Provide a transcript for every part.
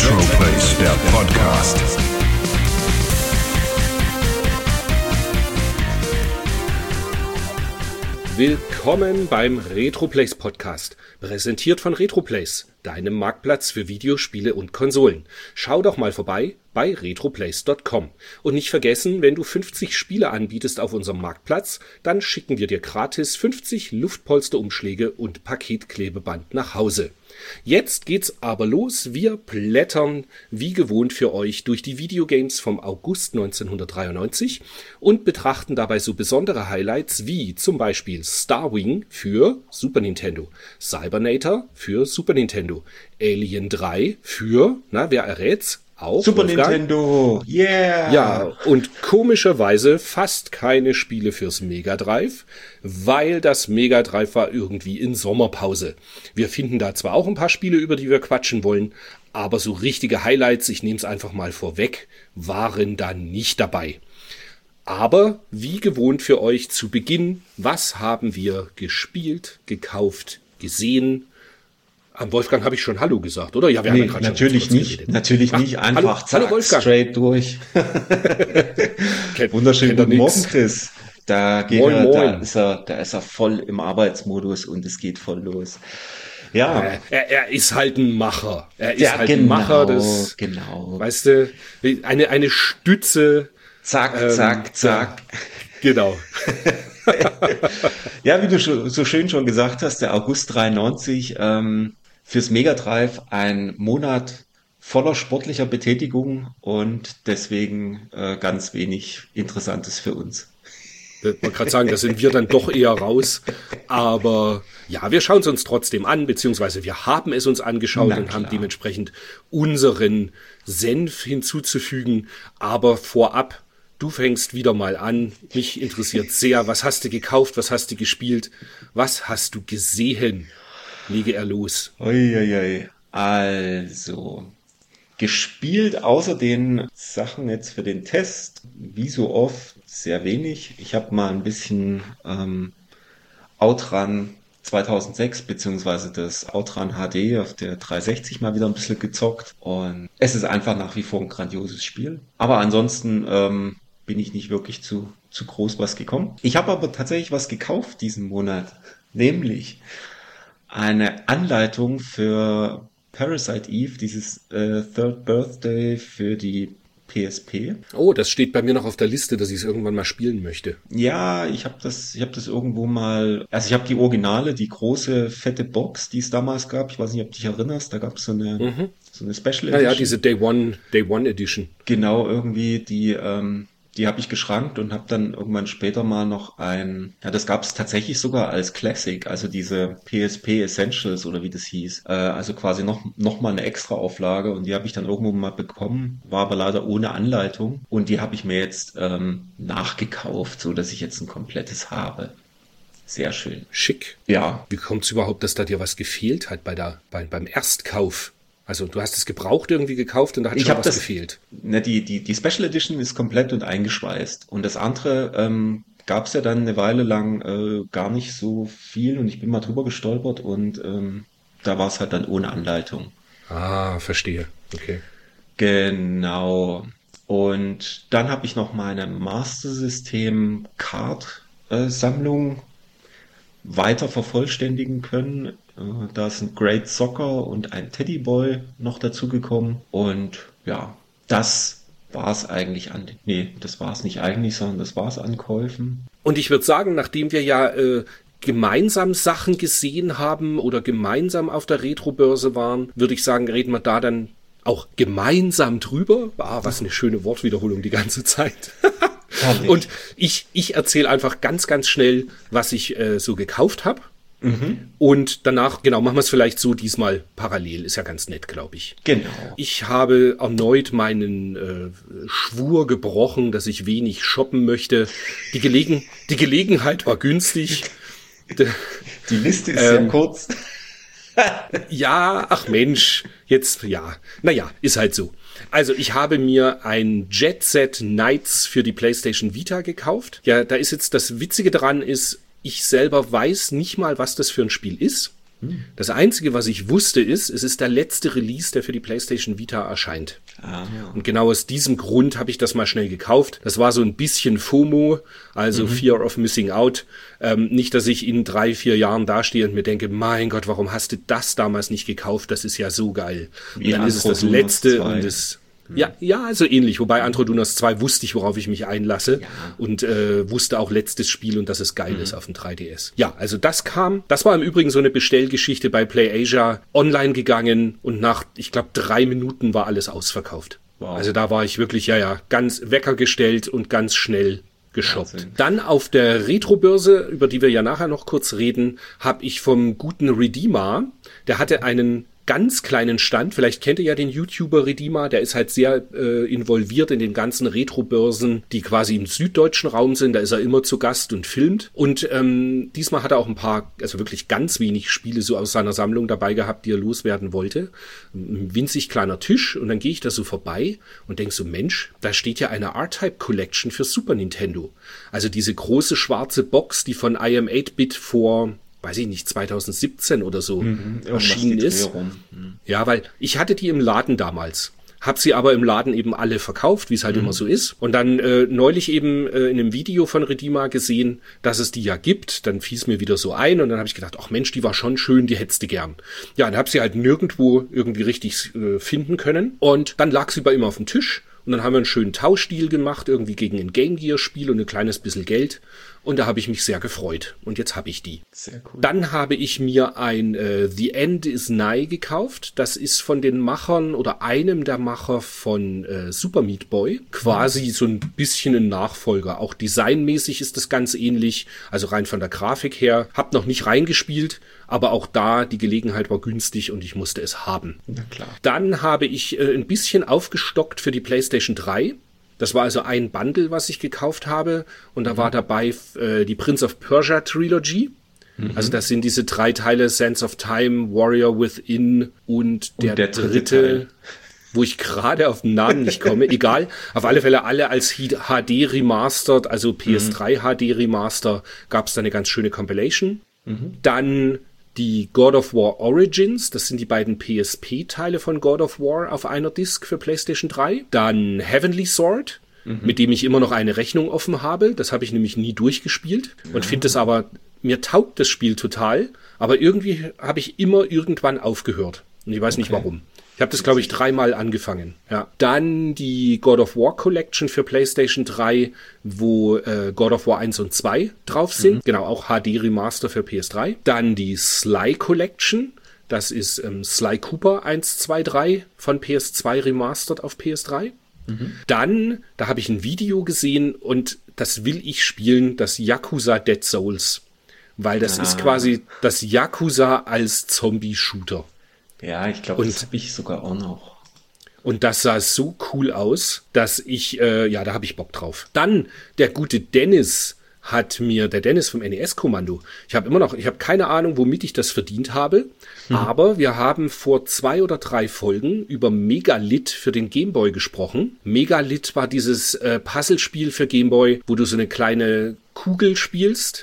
Retroplays, der Podcast. Willkommen beim Retroplays Podcast, präsentiert von Retroplays, deinem Marktplatz für Videospiele und Konsolen. Schau doch mal vorbei bei retroplays.com. Und nicht vergessen, wenn du 50 Spiele anbietest auf unserem Marktplatz, dann schicken wir dir gratis 50 Luftpolsterumschläge und Paketklebeband nach Hause. Jetzt geht's aber los. Wir blättern wie gewohnt für euch durch die Videogames vom August 1993 und betrachten dabei so besondere Highlights wie zum Beispiel Starwing für Super Nintendo, Cybernator für Super Nintendo, Alien 3 für, wer errät's? Auch Super Wolfgang. Nintendo, yeah! Ja, und komischerweise fast keine Spiele fürs Mega Drive, weil das Mega Drive war irgendwie in Sommerpause. Wir finden da zwar auch ein paar Spiele, über die wir quatschen wollen, aber so richtige Highlights, ich nehme es einfach mal vorweg, waren da nicht dabei. Aber wie gewohnt für euch zu Beginn, was haben wir gespielt, gekauft, gesehen? Am Wolfgang habe ich schon Hallo gesagt, oder? Ja, wir haben ja gerade natürlich schon nicht. Natürlich nicht. Einfach hallo Wolfgang. Straight durch. Wunderschönen guten Morgen, Chris. Da ist er voll im Arbeitsmodus und es geht voll los. Ja. Er ist halt ein Macher. Ein Macher, das, genau. Weißt du, eine Stütze. Zack. Genau. Ja, wie du so schön schon gesagt hast, der August 93, fürs Mega Drive ein Monat voller sportlicher Betätigung und deswegen ganz wenig Interessantes für uns. Ich wollte gerade sagen, da sind wir dann doch eher raus. Aber ja, wir schauen es uns trotzdem an, beziehungsweise wir haben es uns angeschaut und haben dementsprechend unseren Senf hinzuzufügen. Aber vorab, du fängst wieder mal an. Mich interessiert sehr, was hast du gekauft, was hast du gespielt, was hast du gesehen? Lege er los. Uiuiui. Also, gespielt außer den Sachen jetzt für den Test, wie so oft, sehr wenig. Ich habe mal ein bisschen Outrun 2006 beziehungsweise das Outrun HD auf der 360 mal wieder ein bisschen gezockt und es ist einfach nach wie vor ein grandioses Spiel. Aber ansonsten bin ich nicht wirklich zu groß was gekommen. Ich habe aber tatsächlich was gekauft diesen Monat, nämlich eine Anleitung für Parasite Eve, dieses Third Birthday für die PSP. Oh, das steht bei mir noch auf der Liste, dass ich es irgendwann mal spielen möchte. Ja, ich habe das irgendwo mal, also ich habe die Originale, die große, fette Box, die es damals gab. Ich weiß nicht, ob du dich erinnerst, da gab es so eine Special Edition. Ja, diese Day One Edition. Genau, irgendwie, die habe ich geschrankt und habe dann irgendwann später mal noch das gab es tatsächlich sogar als Classic, also diese PSP Essentials oder wie das hieß, also quasi noch mal eine extra Auflage und die habe ich dann irgendwo mal bekommen, war aber leider ohne Anleitung und die habe ich mir jetzt nachgekauft, so dass ich jetzt ein komplettes habe. Sehr schön. Schick. Ja. Wie kommt es überhaupt, dass da dir was gefehlt hat beim Erstkauf? Also du hast es gebraucht irgendwie gekauft und da hat schon was gefehlt. Ne, die Special Edition ist komplett und eingeschweißt. Und das andere gab es ja dann eine Weile lang gar nicht so viel und ich bin mal drüber gestolpert und da war es halt dann ohne Anleitung. Ah, verstehe. Okay. Genau. Und dann habe ich noch meine Master System Card Sammlung weiter vervollständigen können. Da ist ein Great Soccer und ein Teddy Boy noch dazugekommen. Und ja, das war es eigentlich das war es nicht eigentlich, sondern das war es an Käufen. Und ich würde sagen, nachdem wir ja gemeinsam Sachen gesehen haben oder gemeinsam auf der Retrobörse waren, würde ich sagen, reden wir da dann auch gemeinsam drüber. Was eine schöne Wortwiederholung die ganze Zeit. Und ich erzähle einfach ganz, ganz schnell, was ich so gekauft habe. Und danach, machen wir es vielleicht so diesmal parallel. Ist ja ganz nett, glaube ich. Genau. Ich habe erneut meinen Schwur gebrochen, dass ich wenig shoppen möchte. Die Gelegenheit war günstig. Die Liste ist sehr kurz. Ja, ach Mensch, jetzt, ja. Naja, ist halt so. Also ich habe mir ein Jet Set Knights für die PlayStation Vita gekauft. Ja, da ist jetzt das Witzige dran ist, ich selber weiß nicht mal, was das für ein Spiel ist. Das Einzige, was ich wusste, ist, es ist der letzte Release, der für die PlayStation Vita erscheint. Und genau aus diesem Grund habe ich das mal schnell gekauft. Das war so ein bisschen FOMO, also Fear of Missing Out. Nicht, dass ich in 3-4 Jahren dastehe und mir denke, mein Gott, warum hast du das damals nicht gekauft? Das ist ja so geil. Und dann ist es das letzte und es... Ja, also ähnlich. Wobei Antrodunas 2 wusste ich, worauf ich mich einlasse und wusste auch letztes Spiel und dass es geil ist auf dem 3DS. Ja, also das war im Übrigen so eine Bestellgeschichte bei PlayAsia, online gegangen und nach, ich glaube, 3 Minuten war alles ausverkauft. Wow. Also da war ich wirklich, ganz Wecker gestellt und ganz schnell geshoppt. Wahnsinn. Dann auf der Retro-Börse, über die wir ja nachher noch kurz reden, habe ich vom guten Redeemer, der hatte einen ganz kleinen Stand. Vielleicht kennt ihr ja den YouTuber Redeemer, der ist halt sehr involviert in den ganzen Retro-Börsen, die quasi im süddeutschen Raum sind. Da ist er immer zu Gast und filmt. Und diesmal hat er auch ein paar, also wirklich ganz wenig Spiele so aus seiner Sammlung dabei gehabt, die er loswerden wollte. Ein winzig kleiner Tisch. Und dann gehe ich da so vorbei und denke so, Mensch, da steht ja eine R-Type Collection für Super Nintendo. Also diese große schwarze Box, die von I Am 8-Bit vor... weiß ich nicht, 2017 oder so erschienen ist. Ja, weil ich hatte die im Laden damals. Hab sie aber im Laden eben alle verkauft, wie es halt immer so ist. Und dann neulich eben in einem Video von Redeemer gesehen, dass es die ja gibt. Dann fiel es mir wieder so ein und dann habe ich gedacht, ach Mensch, die war schon schön, die hättest du gern. Ja, dann habe sie halt nirgendwo irgendwie richtig finden können. Und dann lag sie bei ihm auf dem Tisch. Und dann haben wir einen schönen Tauschdeal gemacht, irgendwie gegen ein Game Gear Spiel und ein kleines bisschen Geld. Und da habe ich mich sehr gefreut. Und jetzt habe ich die. Sehr cool. Dann habe ich mir ein The End is Nigh gekauft. Das ist von den Machern oder einem der Macher von Super Meat Boy. Quasi so ein bisschen ein Nachfolger. Auch designmäßig ist das ganz ähnlich. Also rein von der Grafik her. Hab noch nicht reingespielt. Aber auch da, die Gelegenheit war günstig und ich musste es haben. Na klar. Dann habe ich ein bisschen aufgestockt für die PlayStation 3. Das war also ein Bundle, was ich gekauft habe. Und da war dabei die Prince of Persia Trilogy. Also das sind diese 3 Teile, Sands of Time, Warrior Within und der dritte wo ich gerade auf den Namen nicht komme. Egal, auf alle Fälle alle als HD Remastered, also PS3 HD Remaster, gab es da eine ganz schöne Compilation. Dann die God of War Origins, das sind die beiden PSP-Teile von God of War auf einer Disc für PlayStation 3. Dann Heavenly Sword, mit dem ich immer noch eine Rechnung offen habe. Das habe ich nämlich nie durchgespielt und finde es aber, mir taugt das Spiel total, aber irgendwie habe ich immer irgendwann aufgehört. Und ich weiß nicht warum. Ich habe das, glaube ich, 3-mal angefangen. Ja. Dann die God of War Collection für PlayStation 3, wo God of War 1 und 2 drauf sind. Genau, auch HD Remaster für PS3. Dann die Sly Collection. Das ist Sly Cooper 1, 2, 3 von PS2 Remastered auf PS3. Dann, da habe ich ein Video gesehen und das will ich spielen, das Yakuza Dead Souls. Weil das ist quasi das Yakuza als Zombie-Shooter. Ja, ich glaube, das habe ich sogar auch noch. Und das sah so cool aus, dass ich, da habe ich Bock drauf. Dann der gute Dennis der Dennis vom NES-Kommando. Ich habe keine Ahnung, womit ich das verdient habe, aber wir haben vor 2 oder 3 Folgen über Megalith für den Gameboy gesprochen. Megalith war dieses Puzzlespiel für Gameboy, wo du so eine kleine Kugel spielst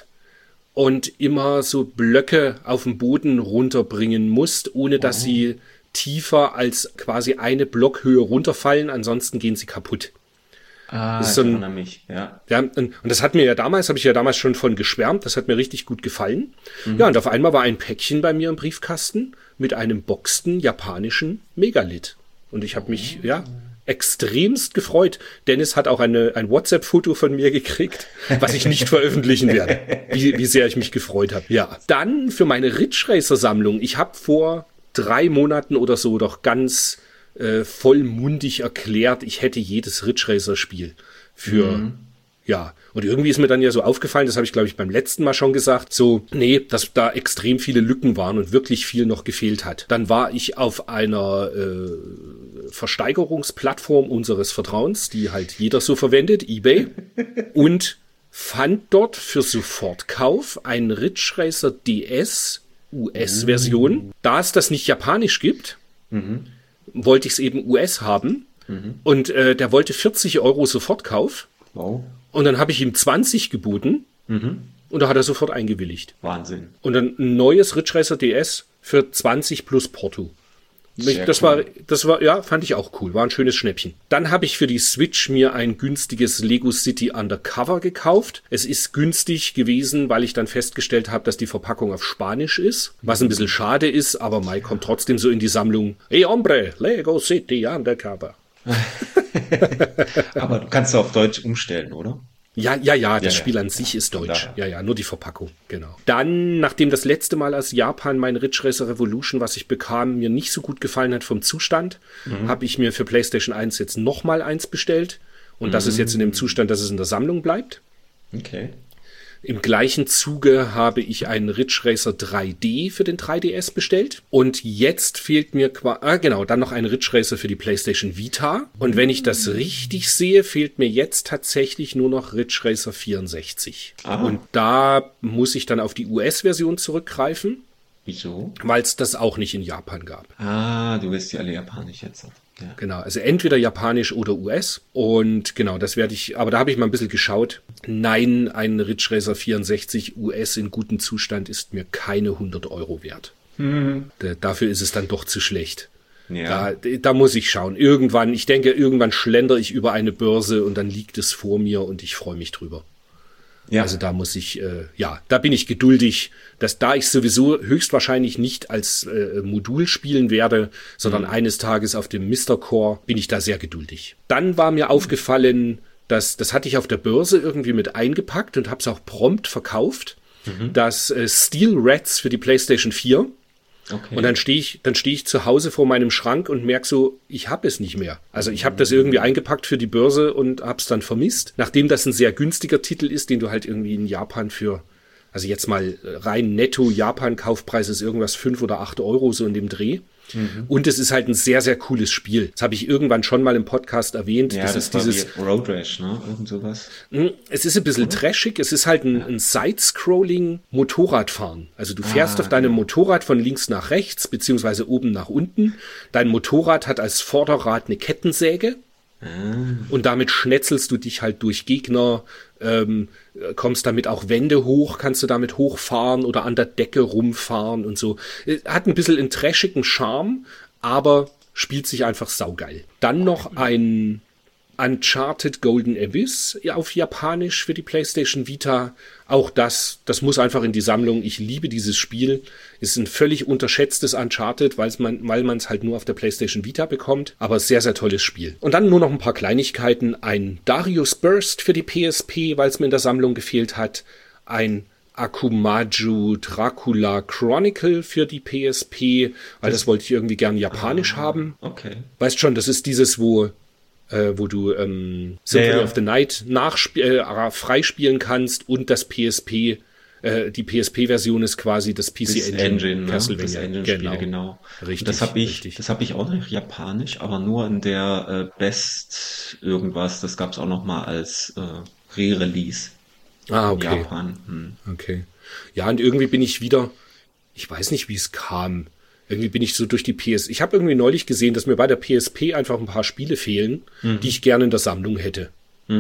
und immer so Blöcke auf den Boden runterbringen musst, ohne dass sie tiefer als quasi eine Blockhöhe runterfallen, ansonsten gehen sie kaputt. Das ist so ich erinnere mich, ja. Ja, und das habe ich ja damals schon von geschwärmt, das hat mir richtig gut gefallen. Ja, und auf einmal war ein Päckchen bei mir im Briefkasten mit einem boxten japanischen Megalith. Und ich habe mich, extremst gefreut. Dennis hat auch ein WhatsApp-Foto von mir gekriegt, was ich nicht veröffentlichen werde. Wie sehr ich mich gefreut habe. Ja. Dann für meine Ridge Racer-Sammlung. Ich habe vor 3 Monaten oder so doch ganz vollmundig erklärt, ich hätte jedes Ridge Racer-Spiel für, und irgendwie ist mir dann ja so aufgefallen, das habe ich, glaube ich, beim letzten Mal schon gesagt, dass da extrem viele Lücken waren und wirklich viel noch gefehlt hat. Dann war ich auf einer Versteigerungsplattform unseres Vertrauens, die halt jeder so verwendet, eBay, und fand dort für Sofortkauf ein Ridge Racer DS US-Version. Da es das nicht japanisch gibt, wollte ich es eben US haben. Und der wollte 40 € Sofortkauf. Wow. Und dann habe ich ihm 20 geboten. Und da hat er sofort eingewilligt. Wahnsinn. Und dann ein neues Ridge Racer DS für 20 plus Porto. Das war, ja, fand ich auch cool. War ein schönes Schnäppchen. Dann habe ich für die Switch mir ein günstiges Lego City Undercover gekauft. Es ist günstig gewesen, weil ich dann festgestellt habe, dass die Verpackung auf Spanisch ist. Was ein bisschen schade ist, aber Mai kommt trotzdem so in die Sammlung. Hey hombre, Lego City Undercover. Aber du kannst auf Deutsch umstellen, oder? Ja, das Spiel an sich ist deutsch. Ja, nur die Verpackung, genau. Dann, nachdem das letzte Mal aus Japan mein Ridge Racer Revolution, was ich bekam, mir nicht so gut gefallen hat vom Zustand, habe ich mir für PlayStation 1 jetzt nochmal eins bestellt. Und das ist jetzt in dem Zustand, dass es in der Sammlung bleibt. Okay. Im gleichen Zuge habe ich einen Ridge Racer 3D für den 3DS bestellt. Und jetzt fehlt mir dann noch ein Ridge Racer für die PlayStation Vita. Und wenn ich das richtig sehe, fehlt mir jetzt tatsächlich nur noch Ridge Racer 64. Aha. Und da muss ich dann auf die US-Version zurückgreifen. Wieso? Weil es das auch nicht in Japan gab. Ah, du willst die alle japanisch jetzt. Ja. Genau, also entweder japanisch oder US. Und genau, das werde ich, aber da habe ich mal ein bisschen geschaut. Nein, ein Ridge Racer 64 US in gutem Zustand ist mir keine 100 € wert. Dafür ist es dann doch zu schlecht. Ja. Da muss ich schauen. Irgendwann schlendere ich über eine Börse und dann liegt es vor mir und ich freue mich drüber. Ja. Also da muss ich, da bin ich geduldig, dass da ich sowieso höchstwahrscheinlich nicht als Modul spielen werde, sondern eines Tages auf dem Mr. Core, bin ich da sehr geduldig. Dann war mir aufgefallen, das hatte ich auf der Börse irgendwie mit eingepackt und habe es auch prompt verkauft, das Steel Rats für die PlayStation 4. Okay. Und dann stehe ich zu Hause vor meinem Schrank und merke so, ich habe es nicht mehr. Also ich habe das irgendwie eingepackt für die Börse und habe es dann vermisst. Nachdem das ein sehr günstiger Titel ist, den du halt irgendwie in Japan für, also jetzt mal rein netto Japan-Kaufpreis ist irgendwas 5 oder 8 € so in dem Dreh. Und es ist halt ein sehr, sehr cooles Spiel. Das habe ich irgendwann schon mal im Podcast erwähnt. Ja, das ist dieses Road Rash, ne? Irgend sowas. Es ist ein bisschen trashig. Es ist halt ein Side-Scrolling Motorradfahren. Also du fährst auf deinem Motorrad von links nach rechts, beziehungsweise oben nach unten. Dein Motorrad hat als Vorderrad eine Kettensäge. Und damit schnetzelst du dich halt durch Gegner, kommst damit auch Wände hoch, kannst du damit hochfahren oder an der Decke rumfahren und so. Hat ein bisschen einen trashigen Charme, aber spielt sich einfach saugeil. Dann noch ein Uncharted Golden Abyss auf Japanisch für die PlayStation Vita. Auch das muss einfach in die Sammlung. Ich liebe dieses Spiel. Ist ein völlig unterschätztes Uncharted, weil man es halt nur auf der PlayStation Vita bekommt. Aber sehr, sehr tolles Spiel. Und dann nur noch ein paar Kleinigkeiten. Ein Darius Burst für die PSP, weil es mir in der Sammlung gefehlt hat. Ein Akumaju Dracula Chronicle für die PSP, weil das wollte ich irgendwie gern japanisch haben. Okay. Weißt schon, das ist dieses, wo du Symphony of the Night freispielen kannst und das PSP, die PSP-Version ist quasi das PC Engine Castlevania. Das Engine-Spiel, genau. Richtig. Das habe ich auch noch japanisch, aber nur in der Best irgendwas. Das gab es auch noch mal als Re-Release. Okay. In Japan. Okay. Ja, und irgendwie bin ich wieder, ich weiß nicht, wie es kam. Irgendwie bin ich so durch die PS. Ich habe irgendwie neulich gesehen, dass mir bei der PSP einfach ein paar Spiele fehlen, die ich gerne in der Sammlung hätte.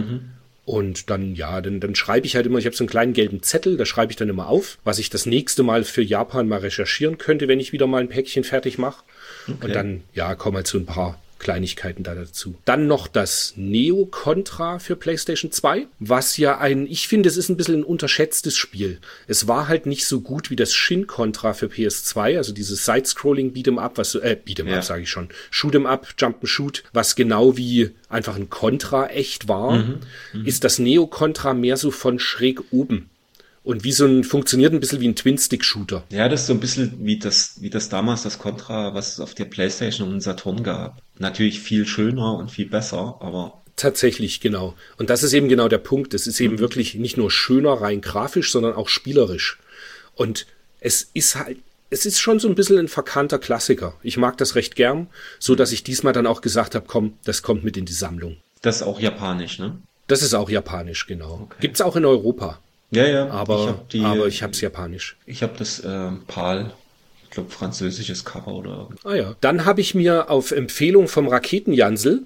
Und dann schreibe ich halt immer, ich habe so einen kleinen gelben Zettel, da schreibe ich dann immer auf, was ich das nächste Mal für Japan mal recherchieren könnte, wenn ich wieder mal ein Päckchen fertig mache. Okay. Und dann, kommen halt so ein paar Kleinigkeiten da dazu. Dann noch das Neo Contra für PlayStation 2, was ja ich finde, es ist ein bisschen ein unterschätztes Spiel. Es war halt nicht so gut wie das Shin Contra für PS2, also dieses Side-Scrolling Beat'em Up, Beat'em Up sage ich schon, Shoot'em Up, Jump'n'Shoot, was genau wie einfach ein Contra echt war, ist das Neo Contra mehr so von schräg oben. Und funktioniert ein bisschen wie ein Twin-Stick-Shooter. Ja, das ist so ein bisschen wie das damals das Contra, was es auf der PlayStation und Saturn gab. Natürlich viel schöner und viel besser, aber... Tatsächlich, genau. Und das ist eben genau der Punkt. Es ist eben wirklich nicht nur schöner rein grafisch, sondern auch spielerisch. Und es ist schon so ein bisschen ein verkannter Klassiker. Ich mag das recht gern, so dass ich diesmal dann auch gesagt habe, komm, das kommt mit in die Sammlung. Das ist auch japanisch, ne? Das ist auch japanisch, genau. Okay. Gibt's auch in Europa. Ja. Aber ich hab's japanisch. Ich habe das PAL, ich glaube französisches Cover oder irgendwas. Ja. Dann habe ich mir auf Empfehlung vom Raketenjansel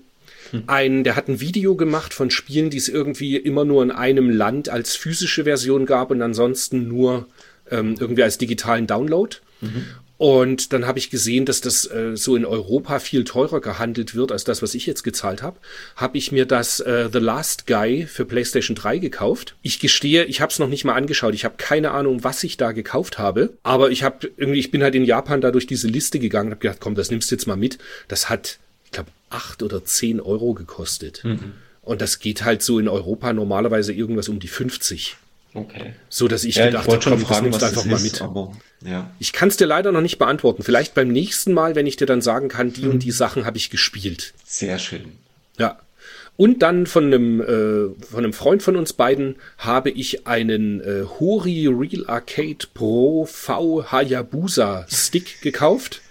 Der hat ein Video gemacht von Spielen, die es irgendwie immer nur in einem Land als physische Version gab und ansonsten nur irgendwie als digitalen Download. Und dann habe ich gesehen, dass das so in Europa viel teurer gehandelt wird als das, was ich jetzt gezahlt habe. Habe ich mir das The Last Guy für PlayStation 3 gekauft. Ich gestehe, ich habe es noch nicht mal angeschaut. Ich habe keine Ahnung, was ich da gekauft habe. Aber ich bin halt in Japan da durch diese Liste gegangen und habe gedacht, komm, das nimmst du jetzt mal mit. Das hat, ich glaube, 8 oder 10 Euro gekostet. Und das geht halt so in Europa normalerweise irgendwas um die 50. Okay. So, dass ich gedacht habe, komm, das nimmst du einfach mal mit. Aber, ja. Ich kann es dir leider noch nicht beantworten. Vielleicht beim nächsten Mal, wenn ich dir dann sagen kann, die und die Sachen habe ich gespielt. Sehr schön. Ja. Und dann von einem Freund von uns beiden habe ich einen Hori Real Arcade Pro V Hayabusa Stick gekauft.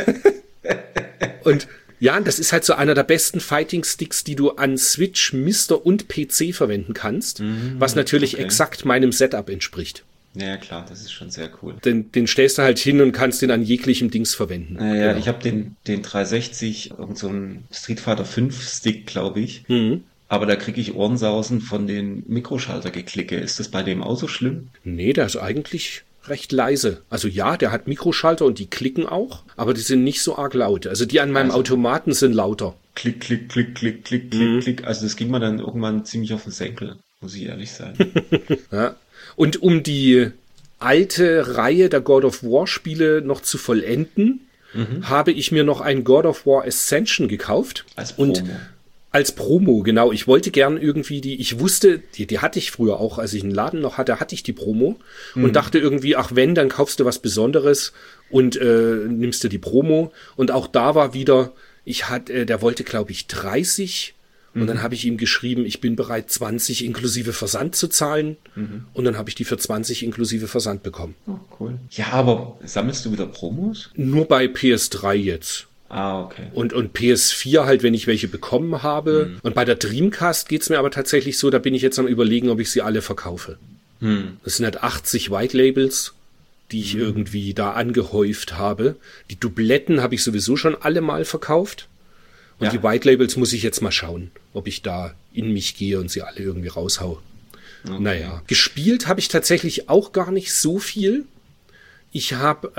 Und ja, das ist halt so einer der besten Fighting-Sticks, die du an Switch, Mister und PC verwenden kannst, was natürlich exakt meinem Setup entspricht. Ja, klar, das ist schon sehr cool. Den stellst du halt hin und kannst den an jeglichem Dings verwenden. Ja, ich habe den 360, irgend so ein Street Fighter 5 Stick, glaube ich. Aber da kriege ich Ohrensausen von den Mikroschalter-Geklicke. Ist das bei dem auch so schlimm? Nee, der ist eigentlich recht leise. Also ja, der hat Mikroschalter und die klicken auch, aber die sind nicht so arg laut. Also die an meinem Automaten sind lauter. Klick, klick, klick, klick, klick, klick, klick. Also das ging mir dann irgendwann ziemlich auf den Senkel, muss ich ehrlich sein. Ja. Und um die alte Reihe der God of War Spiele noch zu vollenden, habe ich mir noch ein God of War Ascension gekauft. Als Promo. Und als Promo, genau. Ich wollte gern irgendwie ich wusste, die hatte ich früher auch, als ich einen Laden noch hatte ich die Promo und dachte irgendwie, ach wenn, dann kaufst du was Besonderes und nimmst du die Promo. Und auch da war wieder, der wollte, glaube ich, 30 und dann habe ich ihm geschrieben, ich bin bereit, 20 inklusive Versand zu zahlen und dann habe ich die für 20 inklusive Versand bekommen. Oh, cool. Ja, aber sammelst du wieder Promos? Nur bei PS3 jetzt. Ah, okay. Und PS4 halt, wenn ich welche bekommen habe. Und bei der Dreamcast geht's mir aber tatsächlich so, da bin ich jetzt am Überlegen, ob ich sie alle verkaufe. Das sind halt 80 White Labels, die ich irgendwie da angehäuft habe. Die Dubletten habe ich sowieso schon alle mal verkauft. Und die White Labels muss ich jetzt mal schauen, ob ich da in mich gehe und sie alle irgendwie raushau. Okay. Naja, gespielt habe ich tatsächlich auch gar nicht so viel. Ich habe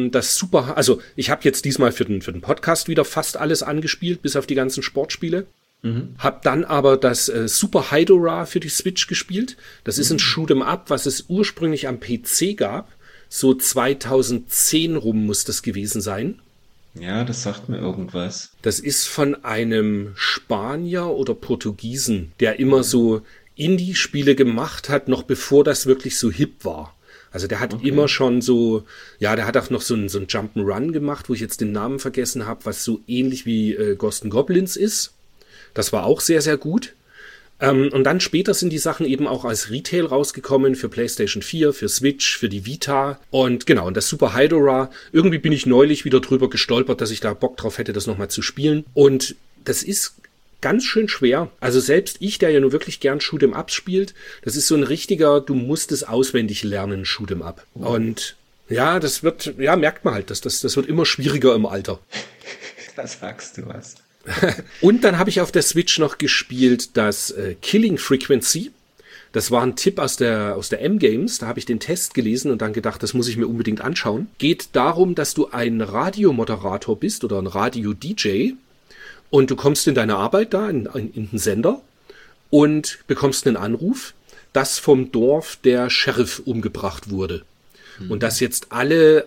ich habe jetzt diesmal für den Podcast wieder fast alles angespielt, bis auf die ganzen Sportspiele. Hab dann aber das Super Hydora für die Switch gespielt. Das ist ein Shoot'em Up, was es ursprünglich am PC gab. So 2010 rum muss das gewesen sein. Ja, das sagt mir irgendwas. Das ist von einem Spanier oder Portugiesen, der immer so Indie-Spiele gemacht hat, noch bevor das wirklich so hip war. Also der hat immer schon so, ja, der hat auch noch so ein Jump'n'Run gemacht, wo ich jetzt den Namen vergessen habe, was so ähnlich wie Ghosts 'n Goblins ist. Das war auch sehr, sehr gut. Und dann später sind die Sachen eben auch als Retail rausgekommen für PlayStation 4, für Switch, für die Vita. Und genau, und das Super Hydora, irgendwie bin ich neulich wieder drüber gestolpert, dass ich da Bock drauf hätte, das nochmal zu spielen. Und das ist ganz schön schwer. Also selbst ich, der ja nur wirklich gern Shoot'em Ups spielt, das ist so ein richtiger, du musst es auswendig lernen, Shoot'em Up. Und ja, das wird, ja, merkt man halt, das wird immer schwieriger im Alter. Da sagst du was. Und dann habe ich auf der Switch noch gespielt das Killing Frequency. Das war ein Tipp aus der M-Games. Da habe ich den Test gelesen und dann gedacht, das muss ich mir unbedingt anschauen. Geht darum, dass du ein Radiomoderator bist oder ein Radio-DJ und du kommst in deine Arbeit da, in den Sender und bekommst einen Anruf, dass vom Dorf der Sheriff umgebracht wurde. Und dass jetzt alle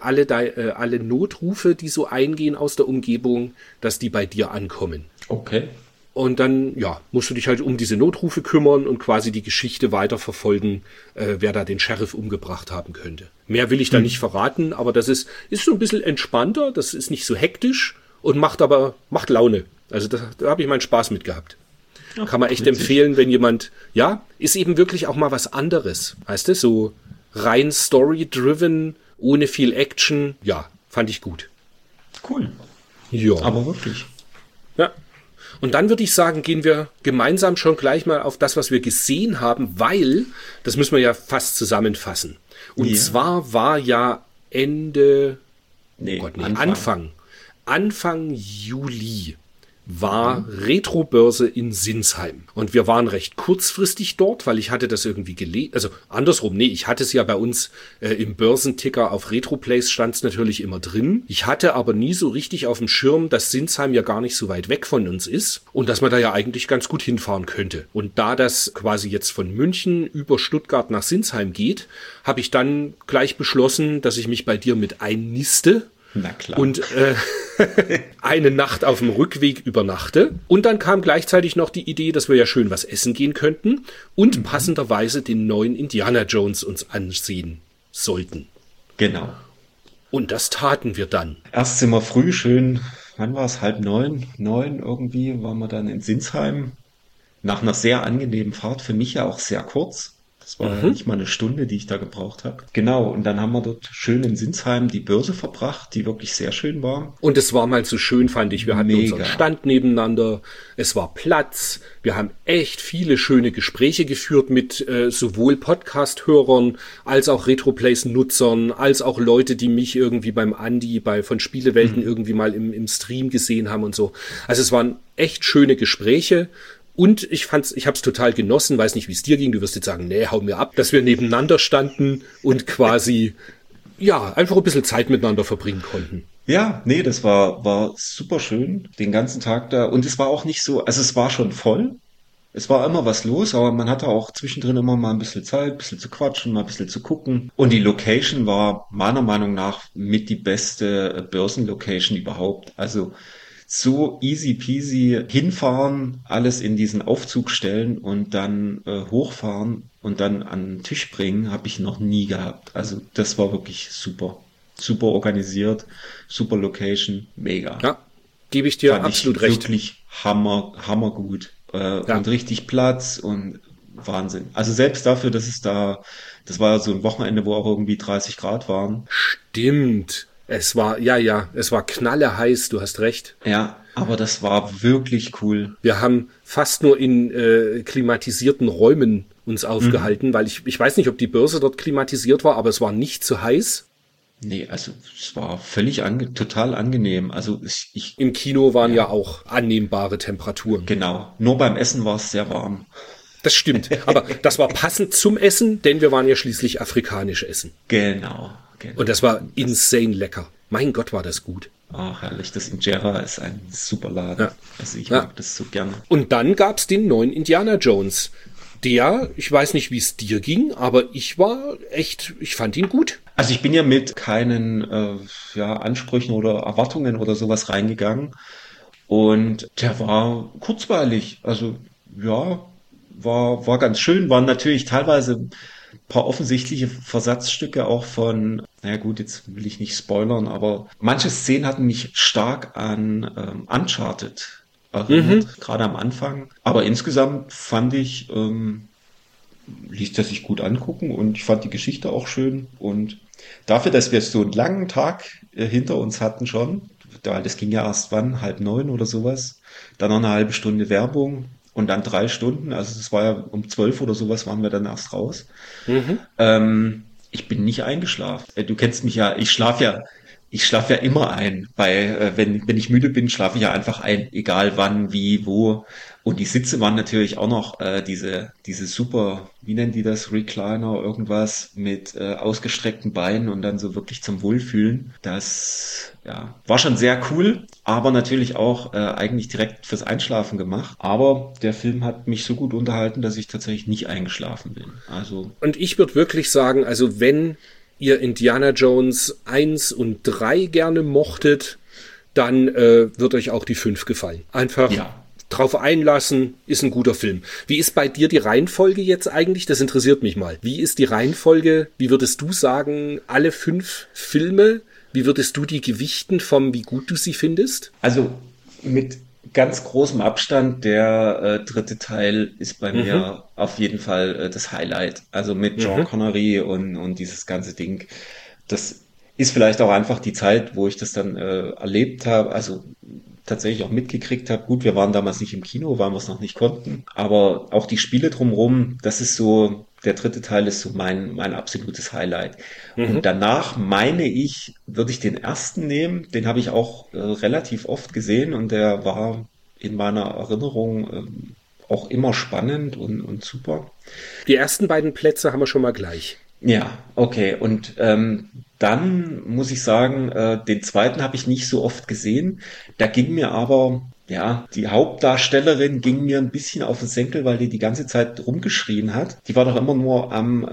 Notrufe, die so eingehen aus der Umgebung, dass die bei dir ankommen. Okay. Und dann, ja, musst du dich halt um diese Notrufe kümmern und quasi die Geschichte weiterverfolgen, wer da den Sheriff umgebracht haben könnte. Mehr will ich da nicht verraten, aber das ist so ein bisschen entspannter, das ist nicht so hektisch und macht Laune. Also da habe ich meinen Spaß mit gehabt. Ja, kann man echt empfehlen, wenn jemand, ja, ist eben wirklich auch mal was anderes. Weißt du, so rein story-driven, ohne viel Action. Ja, fand ich gut. Cool. Ja. Aber wirklich. Ja. Und dann würde ich sagen, gehen wir gemeinsam schon gleich mal auf das, was wir gesehen haben, weil, das müssen wir ja fast zusammenfassen. Und zwar war ja Anfang Juli war Retrobörse in Sinsheim. Und wir waren recht kurzfristig dort, weil ich hatte das irgendwie gelesen. Also andersrum, nee, ich hatte es ja bei uns im Börsenticker auf Retroplays stand es natürlich immer drin. Ich hatte aber nie so richtig auf dem Schirm, dass Sinsheim ja gar nicht so weit weg von uns ist und dass man da ja eigentlich ganz gut hinfahren könnte. Und da das quasi jetzt von München über Stuttgart nach Sinsheim geht, habe ich dann gleich beschlossen, dass ich mich bei dir mit einniste. Na klar. Und eine Nacht auf dem Rückweg übernachte. Und dann kam gleichzeitig noch die Idee, dass wir ja schön was essen gehen könnten und passenderweise den neuen Indiana Jones uns ansehen sollten. Genau. Und das taten wir dann. Erst sind wir früh schön, wann war es? 8:30, 9 irgendwie, waren wir dann in Sinsheim. Nach einer sehr angenehmen Fahrt, für mich ja auch sehr kurz. Das war ja nicht mal eine Stunde, die ich da gebraucht habe. Genau, und dann haben wir dort schön in Sinsheim die Börse verbracht, die wirklich sehr schön war. Und es war mal so schön, fand ich. Wir hatten unseren Stand nebeneinander. Es war Platz. Wir haben echt viele schöne Gespräche geführt mit sowohl Podcast-Hörern als auch Retroplays-Nutzern, als auch Leute, die mich irgendwie beim Andi von Spielewelten irgendwie mal im Stream gesehen haben und so. Also es waren echt schöne Gespräche. Und ich habe es total genossen, weiß nicht, wie es dir ging, du wirst jetzt sagen, nee, hau mir ab, dass wir nebeneinander standen und quasi, ja, einfach ein bisschen Zeit miteinander verbringen konnten. Ja, nee, das war super schön, den ganzen Tag da. Und es war auch nicht so, also es war schon voll. Es war immer was los, aber man hatte auch zwischendrin immer mal ein bisschen Zeit, ein bisschen zu quatschen, mal ein bisschen zu gucken. Und die Location war meiner Meinung nach mit die beste Börsenlocation überhaupt. Also so easy peasy hinfahren, alles in diesen Aufzug stellen und dann hochfahren und dann an den Tisch bringen, habe ich noch nie gehabt. Also das war wirklich super. Super organisiert, super Location, mega. Ja, gebe ich dir Fand absolut ich recht. Wirklich hammergut. Und richtig Platz und Wahnsinn. Also selbst dafür, dass das war so ein Wochenende, wo auch irgendwie 30 Grad waren. Stimmt. Es war knalleheiß, du hast recht. Ja, aber das war wirklich cool. Wir haben fast nur in klimatisierten Räumen uns aufgehalten, weil ich weiß nicht, ob die Börse dort klimatisiert war, aber es war nicht zu heiß. Nee, also es war völlig total angenehm. Also im Kino waren ja auch annehmbare Temperaturen. Genau, nur beim Essen war es sehr warm. Das stimmt, aber das war passend zum Essen, denn wir waren ja schließlich afrikanisch essen. Genau. Und das war insane lecker. Mein Gott, war das gut. Ach, herrlich. Das Injera ist ein super Laden. Ja. Also ich mag das so gerne. Und dann gab's den neuen Indiana Jones. Der, ich weiß nicht, wie es dir ging, aber ich fand ihn gut. Also ich bin ja mit keinen Ansprüchen oder Erwartungen oder sowas reingegangen. Und der war kurzweilig. Also ja, war ganz schön. Waren natürlich teilweise ein paar offensichtliche Versatzstücke auch von, naja gut, jetzt will ich nicht spoilern, aber manche Szenen hatten mich stark an Uncharted erinnert, gerade am Anfang. Aber insgesamt fand ich, ließ das sich gut angucken und ich fand die Geschichte auch schön. Und dafür, dass wir so einen langen Tag hinter uns hatten schon, das ging ja erst 8:30 oder sowas, dann noch eine halbe Stunde Werbung und dann 3 Stunden, also das war ja um 12 oder sowas waren wir dann erst raus. Ich bin nicht eingeschlafen. Du kennst mich ja, ich schlafe ja immer ein. Wenn ich müde bin, schlafe ich ja einfach ein, egal wann, wie, wo. Und die Sitze waren natürlich auch noch diese super, wie nennen die das, Recliner, irgendwas mit ausgestreckten Beinen und dann so wirklich zum Wohlfühlen. Das war schon sehr cool, aber natürlich auch eigentlich direkt fürs Einschlafen gemacht. Aber der Film hat mich so gut unterhalten, dass ich tatsächlich nicht eingeschlafen bin. Also. Und ich würde wirklich sagen, also wenn ihr Indiana Jones 1 und 3 gerne mochtet, dann wird euch auch die 5 gefallen. Einfach drauf einlassen, ist ein guter Film. Wie ist bei dir die Reihenfolge jetzt eigentlich? Das interessiert mich mal. Wie ist die Reihenfolge? Wie würdest du sagen, alle 5 Filme? Wie würdest du die gewichten wie gut du sie findest? Also mit ganz großem Abstand, der 3. Teil ist bei mir auf jeden Fall das Highlight. Also mit Sean Connery und dieses ganze Ding. Das ist vielleicht auch einfach die Zeit, wo ich das dann erlebt habe, also tatsächlich auch mitgekriegt habe. Gut, wir waren damals nicht im Kino, weil wir es noch nicht konnten, aber auch die Spiele drumherum, das ist so, der 3. Teil ist so mein absolutes Highlight. Und danach meine ich, würde ich den ersten nehmen, den habe ich auch relativ oft gesehen und der war in meiner Erinnerung auch immer spannend und super. Die ersten beiden Plätze haben wir schon mal gleich. Ja, okay. Und dann muss ich sagen, den zweiten habe ich nicht so oft gesehen. Da ging mir aber, ja, die Hauptdarstellerin ging mir ein bisschen auf den Senkel, weil die ganze Zeit rumgeschrien hat. Die war doch immer nur am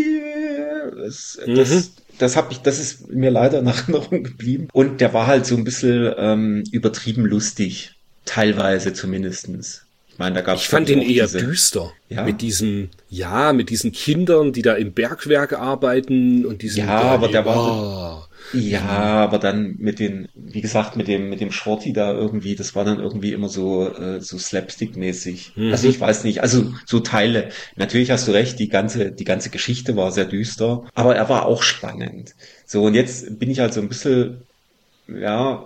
das ist mir leider in Erinnerung geblieben. Und der war halt so ein bisschen übertrieben lustig. Teilweise zumindestens. Ich meine, da gab's Ich fand ihn eher düster. Ja. Mit diesen Kindern, die da im Bergwerk arbeiten und diesen. Ja, aber der war. Ja, aber dann mit wie gesagt, mit dem Shorty da irgendwie, das war dann irgendwie immer so Slapstick-mäßig. Also ich weiß nicht, also so Teile. Natürlich hast du recht, die ganze Geschichte war sehr düster, aber er war auch spannend. So, und jetzt bin ich halt so ein bisschen, ja,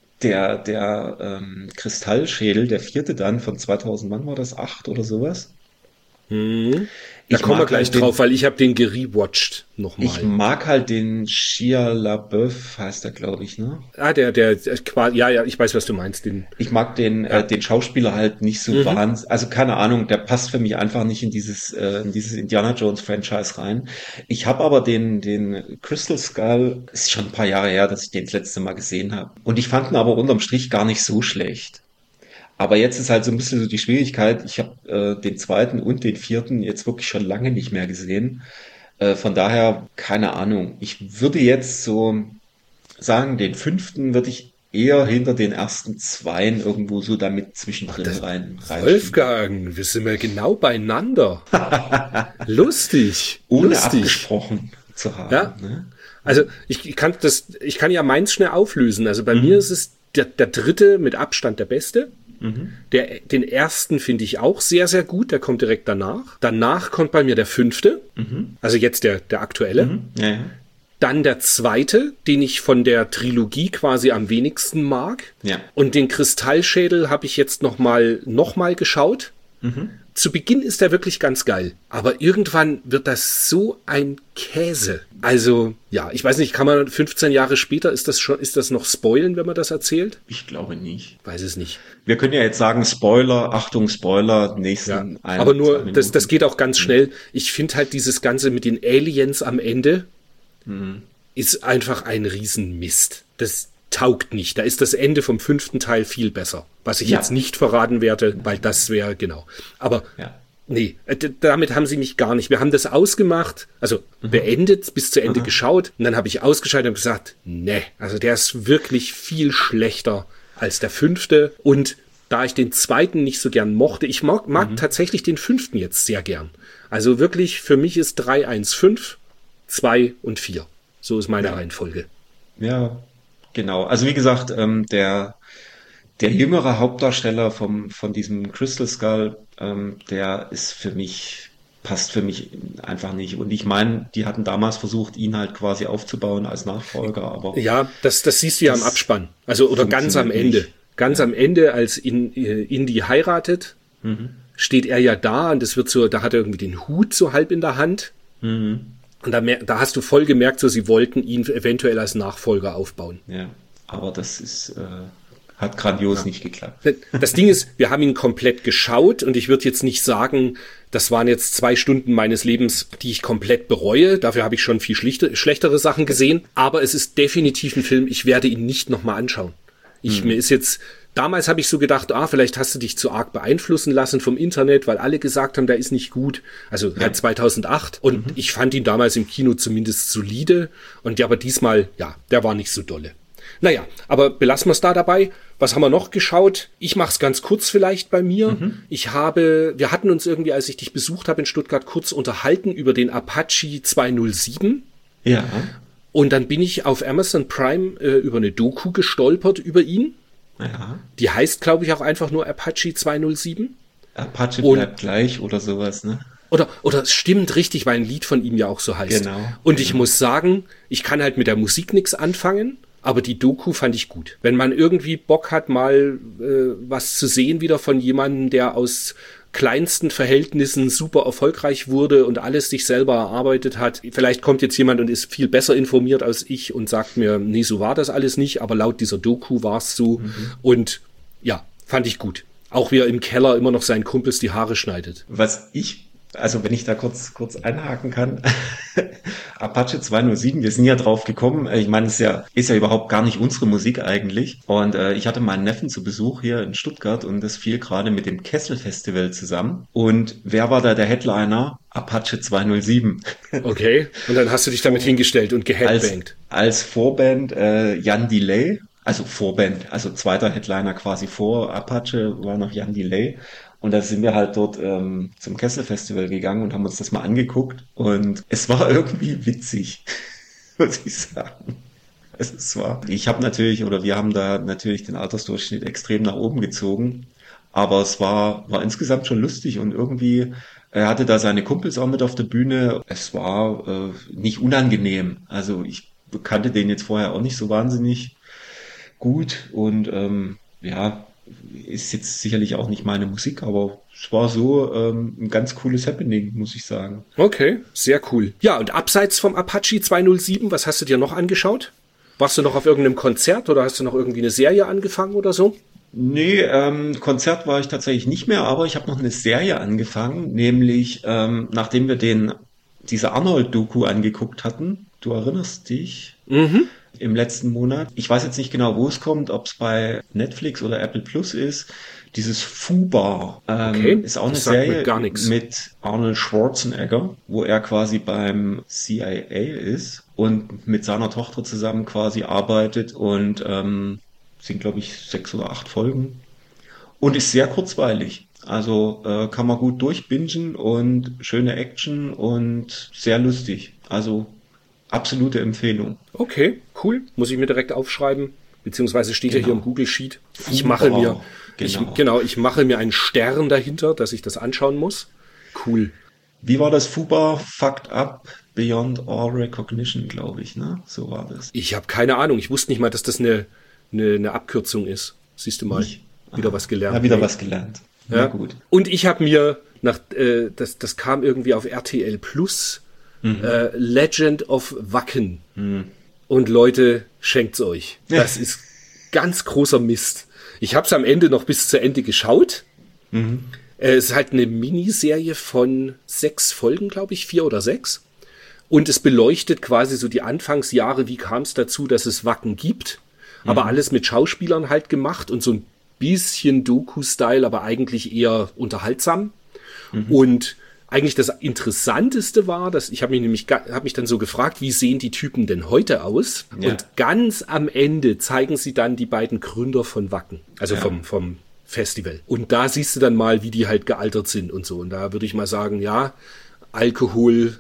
der Kristallschädel, der vierte dann von 2000, wann war das? 8 oder sowas? Da kommen wir gleich drauf, weil ich habe den gerewatcht nochmal. Ich mag halt den Shia LaBeouf, heißt er, glaube ich, ne? Ja, ich weiß, was du meinst. Ich mag den Schauspieler halt nicht so wahnsinnig, also keine Ahnung, der passt für mich einfach nicht in dieses Indiana Jones Franchise rein. Ich habe aber den Crystal Skull, ist schon ein paar Jahre her, dass ich den das letzte Mal gesehen habe. Und ich fand ihn aber unterm Strich gar nicht so schlecht. Aber jetzt ist halt so ein bisschen so die Schwierigkeit, ich habe den zweiten und den vierten jetzt wirklich schon lange nicht mehr gesehen. Von daher, keine Ahnung. Ich würde jetzt so sagen, den fünften würde ich eher hinter den ersten zweien irgendwo so damit zwischendrin rein. Wolfgang, wir sind ja genau beieinander. Lustig. Ohne abgesprochen zu haben. Ja? Ne? Also ich kann ja meins schnell auflösen. Also bei mir ist es der dritte mit Abstand der beste. Den ersten finde ich auch sehr, sehr gut. Der kommt direkt danach. Danach kommt bei mir der fünfte. Also jetzt der aktuelle. Ja. Dann der zweite, den ich von der Trilogie quasi am wenigsten mag. Ja. Und den Kristallschädel habe ich jetzt noch mal geschaut. Zu Beginn ist der wirklich ganz geil. Aber irgendwann wird das so ein Käse. Also, ja, ich weiß nicht, kann man 15 Jahre später, ist das noch spoilen, wenn man das erzählt? Ich glaube nicht. Weiß es nicht. Wir können ja jetzt sagen, Spoiler, Achtung, Spoiler, nächsten aber nur, das geht auch ganz schnell. Ich finde halt dieses Ganze mit den Aliens am Ende ist einfach ein Riesenmist. Das taugt nicht. Da ist das Ende vom 5. Teil viel besser. Was ich jetzt nicht verraten werde, weil das wäre, genau. Aber nee, damit haben sie mich gar nicht. Wir haben das ausgemacht, also beendet, bis zu Ende geschaut. Und dann habe ich ausgeschaltet und gesagt, nee, also der ist wirklich viel schlechter als der 5. Und da ich den zweiten nicht so gern mochte, ich mag tatsächlich den 5. jetzt sehr gern. Also wirklich, für mich ist 3, 1, 5, 2 und 4. So ist meine Reihenfolge. Ja, genau. Also wie gesagt, der jüngere Hauptdarsteller von diesem Crystal Skull, der passt für mich einfach nicht. Und ich meine, die hatten damals versucht, ihn halt quasi aufzubauen als Nachfolger, aber. Ja, das siehst du ja im Abspann. Also, oder ganz am Ende. Nicht. Ganz am Ende, als Indy heiratet, steht er ja da und es wird so, da hat er irgendwie den Hut so halb in der Hand. Und da hast du voll gemerkt, so sie wollten ihn eventuell als Nachfolger aufbauen. Ja, aber das hat grandios nicht geklappt. Das Ding ist, wir haben ihn komplett geschaut und ich würde jetzt nicht sagen, das waren jetzt 2 Stunden meines Lebens, die ich komplett bereue. Dafür habe ich schon viel schlechtere Sachen gesehen. Aber es ist definitiv ein Film, ich werde ihn nicht nochmal anschauen. Damals habe ich so gedacht, vielleicht hast du dich zu arg beeinflussen lassen vom Internet, weil alle gesagt haben, der ist nicht gut. Also halt 2008. Und ich fand ihn damals im Kino zumindest solide. Und aber diesmal, der war nicht so dolle. Naja, aber belassen wir es da dabei. Was haben wir noch geschaut? Ich mache es ganz kurz vielleicht bei mir. Wir hatten uns irgendwie, als ich dich besucht habe in Stuttgart, kurz unterhalten über den Apache 207. Ja. Und dann bin ich auf Amazon Prime über eine Doku gestolpert über ihn. Ja. Die heißt, glaube ich, auch einfach nur Apache 207. Apache bleibt gleich oder sowas, ne? Oder es stimmt richtig, weil ein Lied von ihm ja auch so heißt. Genau. Und ich muss sagen, ich kann halt mit der Musik nichts anfangen, aber die Doku fand ich gut. Wenn man irgendwie Bock hat, mal was zu sehen wieder von jemandem, der aus kleinsten Verhältnissen super erfolgreich wurde und alles sich selber erarbeitet hat. Vielleicht kommt jetzt jemand und ist viel besser informiert als ich und sagt mir, nee, so war das alles nicht, aber laut dieser Doku war es so. Und ja, fand ich gut. Auch wie er im Keller immer noch seinen Kumpels die Haare schneidet. Also wenn ich da kurz einhaken kann, Apache 207, wir sind ja drauf gekommen. Ich meine, ist ja überhaupt gar nicht unsere Musik eigentlich. Und ich hatte meinen Neffen zu Besuch hier in Stuttgart und das fiel gerade mit dem Kessel Festival zusammen. Und wer war da der Headliner? Apache 207. Okay, und dann hast du dich damit hingestellt und geheadbangt. Als Vorband Jan Delay, also Vorband, also zweiter Headliner quasi vor Apache war noch Jan Delay. Und da sind wir halt dort zum Kessel Festival gegangen und haben uns das mal angeguckt. Und es war irgendwie witzig, muss ich sagen. Wir haben da natürlich den Altersdurchschnitt extrem nach oben gezogen. Aber es war insgesamt schon lustig und irgendwie, er hatte da seine Kumpels auch mit auf der Bühne. Es war nicht unangenehm. Also ich kannte den jetzt vorher auch nicht so wahnsinnig gut und ist jetzt sicherlich auch nicht meine Musik, aber es war so ein ganz cooles Happening, muss ich sagen. Okay, sehr cool. Ja, und abseits vom Apache 207, was hast du dir noch angeschaut? Warst du noch auf irgendeinem Konzert oder hast du noch irgendwie eine Serie angefangen oder so? Nee, Konzert war ich tatsächlich nicht mehr, aber ich habe noch eine Serie angefangen, nämlich nachdem wir diese Arnold-Doku angeguckt hatten, du erinnerst dich? Im letzten Monat. Ich weiß jetzt nicht genau, wo es kommt, ob es bei Netflix oder Apple Plus ist. Dieses Fubar ist auch eine Serie mit Arnold Schwarzenegger, wo er quasi beim CIA ist und mit seiner Tochter zusammen quasi arbeitet und sind, glaube ich, 6 oder 8 Folgen und ist sehr kurzweilig. Also kann man gut durchbingen und schöne Action und sehr lustig. Also absolute Empfehlung. Okay, cool. Muss ich mir direkt aufschreiben. Beziehungsweise steht ja hier im Google Sheet. Ich mache mir einen Stern dahinter, dass ich das anschauen muss. Cool. Wie war das? Fubar Fucked Up Beyond All Recognition, glaube ich, ne? So war das. Ich habe keine Ahnung. Ich wusste nicht mal, dass das eine Abkürzung ist. Siehst du mal. Wieder was gelernt. Ja, wieder was gelernt. Ja, gut. Und ich habe mir das kam irgendwie auf RTL Plus. Legend of Wacken. Und Leute, schenkt's euch. Das ist ganz großer Mist. Ich habe es am Ende noch bis zu Ende geschaut. Es ist halt eine Miniserie von 6 Folgen, glaube ich, 4 oder 6. Und es beleuchtet quasi so die Anfangsjahre, wie kam es dazu, dass es Wacken gibt. Aber alles mit Schauspielern halt gemacht und so ein bisschen Doku-Style, aber eigentlich eher unterhaltsam. Und eigentlich das Interessanteste war, dass ich habe mich dann so gefragt, wie sehen die Typen denn heute aus? Ja. Und ganz am Ende zeigen sie dann die beiden Gründer von Wacken, also vom Festival. Und da siehst du dann mal, wie die halt gealtert sind und so. Und da würde ich mal sagen, ja, Alkohol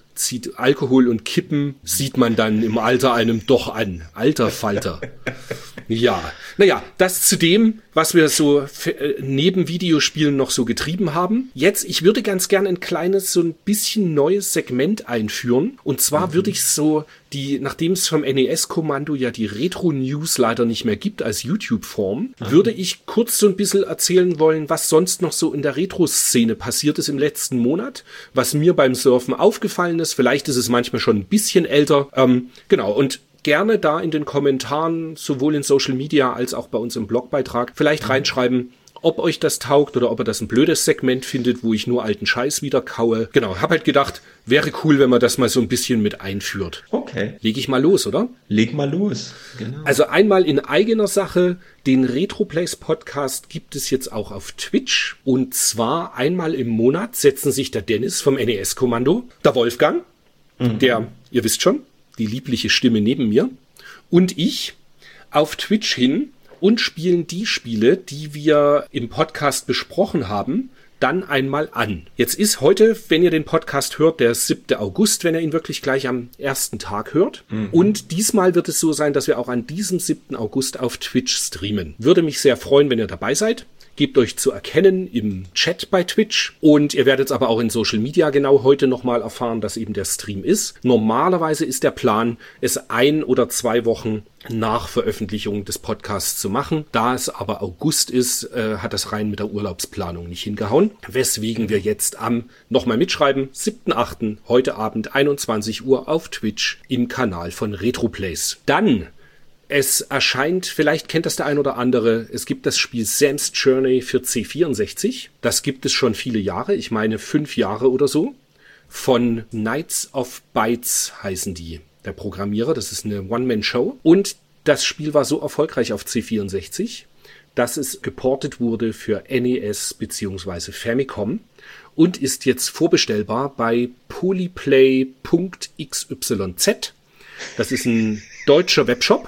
und Kippen sieht man dann im Alter einem doch an. Alter Falter. Ja, naja, das zu dem, was wir so neben Videospielen noch so getrieben haben. Jetzt, ich würde ganz gerne ein kleines, so ein bisschen neues Segment einführen. Und zwar würde ich so nachdem es vom NES-Kommando ja die Retro-News leider nicht mehr gibt als YouTube-Form, würde ich kurz so ein bisschen erzählen wollen, was sonst noch so in der Retro-Szene passiert ist im letzten Monat, was mir beim Surfen aufgefallen ist. Vielleicht ist es manchmal schon ein bisschen älter. Genau, und gerne da in den Kommentaren, sowohl in Social Media als auch bei uns im Blogbeitrag, vielleicht reinschreiben, ob euch das taugt oder ob ihr das ein blödes Segment findet, wo ich nur alten Scheiß wieder kaue. Genau, hab halt gedacht, wäre cool, wenn man das mal so ein bisschen mit einführt. Okay. Leg ich mal los, oder? Leg mal los, genau. Also einmal in eigener Sache, den RetroPlays Podcast gibt es jetzt auch auf Twitch. Und zwar einmal im Monat setzen sich der Dennis vom NES-Kommando, der Wolfgang, der, ihr wisst schon, die liebliche Stimme neben mir, und ich auf Twitch hin und spielen die Spiele, die wir im Podcast besprochen haben, dann einmal an. Jetzt ist heute, wenn ihr den Podcast hört, der 7. August, wenn ihr ihn wirklich gleich am ersten Tag hört. Und diesmal wird es so sein, dass wir auch an diesem 7. August auf Twitch streamen. Würde mich sehr freuen, wenn ihr dabei seid. Gebt euch zu erkennen im Chat bei Twitch. Und ihr werdet es aber auch in Social Media genau heute nochmal erfahren, dass eben der Stream ist. Normalerweise ist der Plan, es 1 oder 2 Wochen nach Veröffentlichung des Podcasts zu machen. Da es aber August ist, hat das rein mit der Urlaubsplanung nicht hingehauen. Weswegen wir jetzt nochmal mitschreiben, 7.8. heute Abend 21 Uhr auf Twitch im Kanal von RetroPlays. Dann Es erscheint, vielleicht kennt das der ein oder andere, es gibt das Spiel Sam's Journey für C64. Das gibt es schon viele Jahre, ich meine 5 Jahre oder so. Von Knights of Bytes heißen die, der Programmierer. Das ist eine One-Man-Show. Und das Spiel war so erfolgreich auf C64, dass es geportet wurde für NES bzw. Famicom und ist jetzt vorbestellbar bei polyplay.xyz. Das ist ein deutscher Webshop.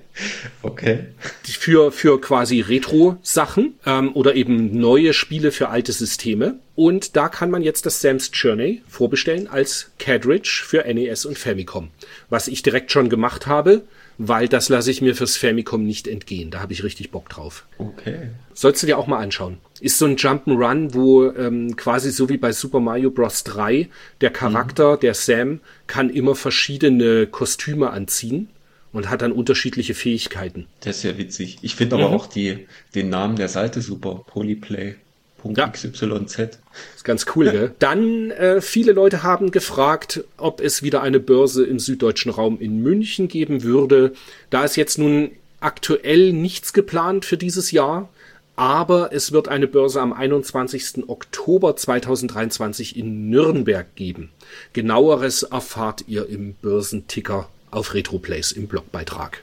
Okay. Für quasi Retro-Sachen oder eben neue Spiele für alte Systeme. Und da kann man jetzt das Sam's Journey vorbestellen als Cartridge für NES und Famicom. Was ich direkt schon gemacht habe, weil das lasse ich mir fürs Famicom nicht entgehen. Da habe ich richtig Bock drauf. Okay. Sollst du dir auch mal anschauen. Ist so ein Jump'n'Run, wo quasi so wie bei Super Mario Bros. 3 der Charakter, der Sam, kann immer verschiedene Kostüme anziehen und hat dann unterschiedliche Fähigkeiten. Das ist ja witzig. Ich finde aber auch den Namen der Seite super. Polyplay.xyz. Ist ganz cool, gell? Dann, viele Leute haben gefragt, ob es wieder eine Börse im süddeutschen Raum in München geben würde. Da ist jetzt nun aktuell nichts geplant für dieses Jahr, aber es wird eine Börse am 21. Oktober 2023 in Nürnberg geben. Genaueres erfahrt ihr im Börsenticker auf RetroPlays im Blogbeitrag.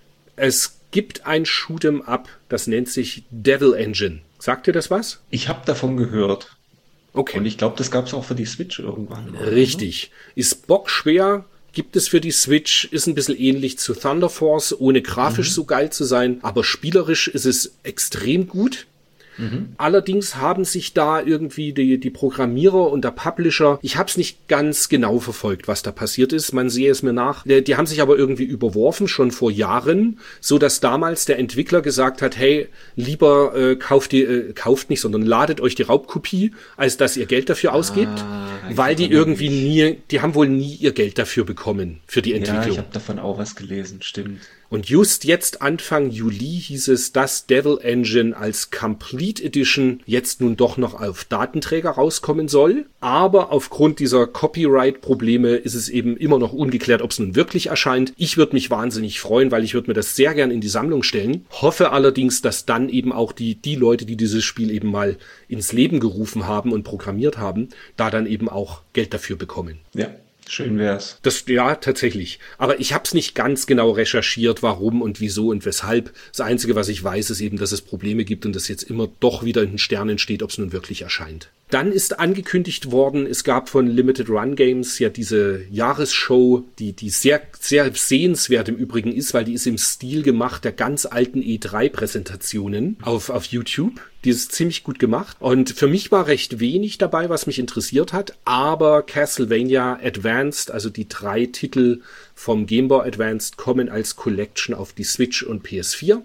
Es gibt ein Shoot'em Up, das nennt sich Devil Engine. Sagt dir das was? Ich habe davon gehört. Okay. Und ich glaube, das gab es auch für die Switch irgendwann. Richtig. Ist bockschwer, gibt es für die Switch, ist ein bisschen ähnlich zu Thunder Force, ohne grafisch so geil zu sein, aber spielerisch ist es extrem gut. Allerdings haben sich da irgendwie die Programmierer und der Publisher, ich habe es nicht ganz genau verfolgt, was da passiert ist, man sehe es mir nach, die haben sich aber irgendwie überworfen, schon vor Jahren, so dass damals der Entwickler gesagt hat, hey, lieber kauft nicht, sondern ladet euch die Raubkopie, als dass ihr Geld dafür ausgebt, weil die irgendwie die haben wohl nie ihr Geld dafür bekommen, für die Entwicklung. Ja, ich habe davon auch was gelesen, stimmt. Und just jetzt Anfang Juli hieß es, dass Devil Engine als Complete Edition jetzt nun doch noch auf Datenträger rauskommen soll. Aber aufgrund dieser Copyright-Probleme ist es eben immer noch ungeklärt, ob es nun wirklich erscheint. Ich würde mich wahnsinnig freuen, weil ich würde mir das sehr gern in die Sammlung stellen. Hoffe allerdings, dass dann eben auch die Leute, die dieses Spiel eben mal ins Leben gerufen haben und programmiert haben, da dann eben auch Geld dafür bekommen. Ja. Schön wär's. Ja, tatsächlich. Aber ich habe es nicht ganz genau recherchiert, warum und wieso und weshalb. Das Einzige, was ich weiß, ist eben, dass es Probleme gibt und dass jetzt immer doch wieder in den Sternen steht, ob es nun wirklich erscheint. Dann ist angekündigt worden, es gab von Limited Run Games ja diese Jahresshow, die sehr, sehr sehenswert im Übrigen ist, weil die ist im Stil gemacht der ganz alten E3-Präsentationen auf YouTube. Die ist ziemlich gut gemacht. Und für mich war recht wenig dabei, was mich interessiert hat. Aber Castlevania Advanced, also die 3 Titel vom Game Boy Advanced, kommen als Collection auf die Switch und PS4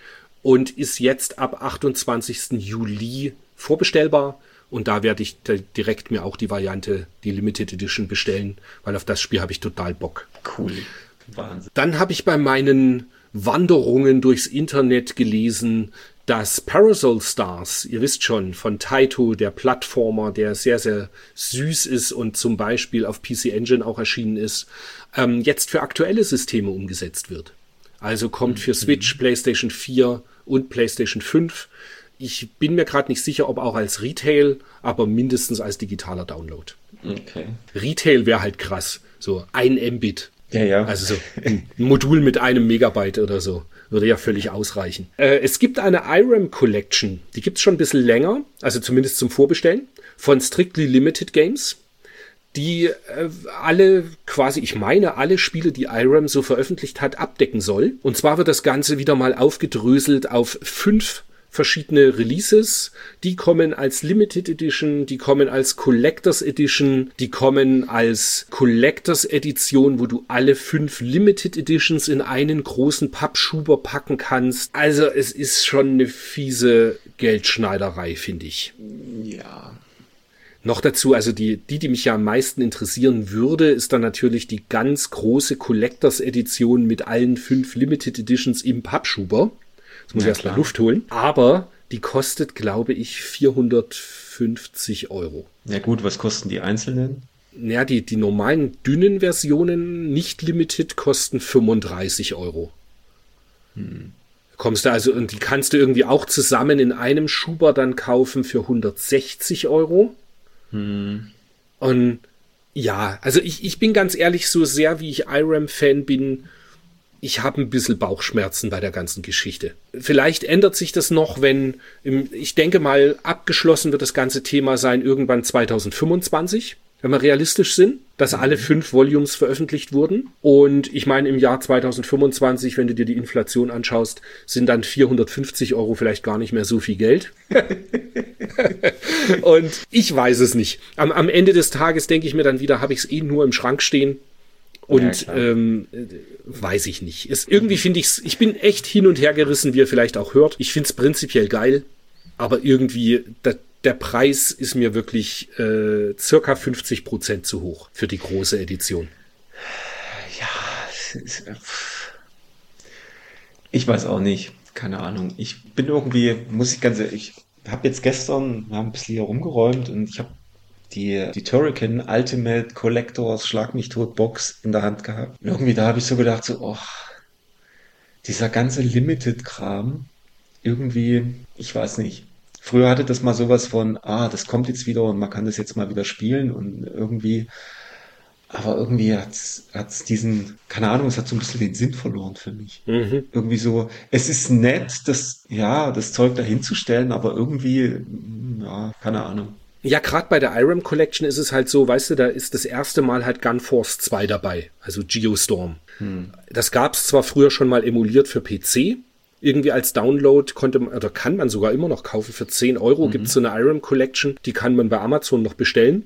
und ist jetzt ab 28. Juli vorbestellbar. Und da werde ich direkt mir auch die Variante, die Limited Edition bestellen, weil auf das Spiel habe ich total Bock. Cool. Wahnsinn. Dann habe ich bei meinen Wanderungen durchs Internet gelesen, dass Parasol Stars, ihr wisst schon, von Taito, der Plattformer, der sehr, sehr süß ist und zum Beispiel auf PC Engine auch erschienen ist, jetzt für aktuelle Systeme umgesetzt wird. Also kommt für Switch, PlayStation 4 und PlayStation 5. Ich bin mir gerade nicht sicher, ob auch als Retail, aber mindestens als digitaler Download. Okay. Retail wäre halt krass. So 1 Mbit. Ja. Also so ein Modul mit 1 Megabyte oder so. Würde ja völlig ausreichen. Es gibt eine IRAM Collection. Die gibt's schon ein bisschen länger. Also zumindest zum Vorbestellen. Von Strictly Limited Games. Die alle Spiele, die IRAM so veröffentlicht hat, abdecken soll. Und zwar wird das Ganze wieder mal aufgedröselt auf 5 verschiedene Releases, die kommen als Limited Edition, die kommen als Collectors Edition, die kommen als Collectors Edition, wo du alle 5 Limited Editions in einen großen Pappschuber packen kannst. Also es ist schon eine fiese Geldschneiderei, finde ich. Ja. Noch dazu, also die mich ja am meisten interessieren würde, ist dann natürlich die ganz große Collectors Edition mit allen 5 Limited Editions im Pappschuber. Das muss ich erst mal Luft holen. Aber die kostet, glaube ich, 450 €. Ja gut, was kosten die einzelnen? Ja, die normalen dünnen Versionen, nicht limited, kosten 35 €. Kommst du also, und die kannst du irgendwie auch zusammen in einem Schuber dann kaufen für 160 Euro. Und ja, also ich bin ganz ehrlich, so sehr wie ich IRAM-Fan bin, ich habe ein bisschen Bauchschmerzen bei der ganzen Geschichte. Vielleicht ändert sich das noch, wenn, ich denke mal, abgeschlossen wird das ganze Thema sein irgendwann 2025, wenn wir realistisch sind, dass alle 5 Volumes veröffentlicht wurden. Und ich meine, im Jahr 2025, wenn du dir die Inflation anschaust, sind dann 450 Euro vielleicht gar nicht mehr so viel Geld. Und ich weiß es nicht. Am Ende des Tages denke ich mir dann wieder, habe ich es nur im Schrank stehen. Und weiß ich nicht. Irgendwie finde ich bin echt hin und her gerissen, wie ihr vielleicht auch hört. Ich finde es prinzipiell geil, aber irgendwie der Preis ist mir wirklich circa 50% zu hoch für die große Edition. Ja, ich weiß auch nicht. Keine Ahnung. Ich bin irgendwie, ich habe jetzt gestern mal ein bisschen hier rumgeräumt und ich habe die Turrican Ultimate Collectors Schlag mich tot Box in der Hand gehabt. Und irgendwie da habe ich so gedacht, dieser ganze Limited-Kram, irgendwie, ich weiß nicht. Früher hatte das mal sowas von, das kommt jetzt wieder und man kann das jetzt mal wieder spielen und irgendwie, aber irgendwie hat's diesen, keine Ahnung, es hat so ein bisschen den Sinn verloren für mich. Irgendwie so, es ist nett, das Zeug da hinzustellen, aber irgendwie, keine Ahnung. Ja, gerade bei der IRAM Collection ist es halt so, weißt du, da ist das erste Mal halt Gunforce 2 dabei, also Geostorm. Das gab's zwar früher schon mal emuliert für PC, irgendwie als Download kann man sogar immer noch kaufen für 10 Euro, gibt's so eine IRAM Collection, die kann man bei Amazon noch bestellen,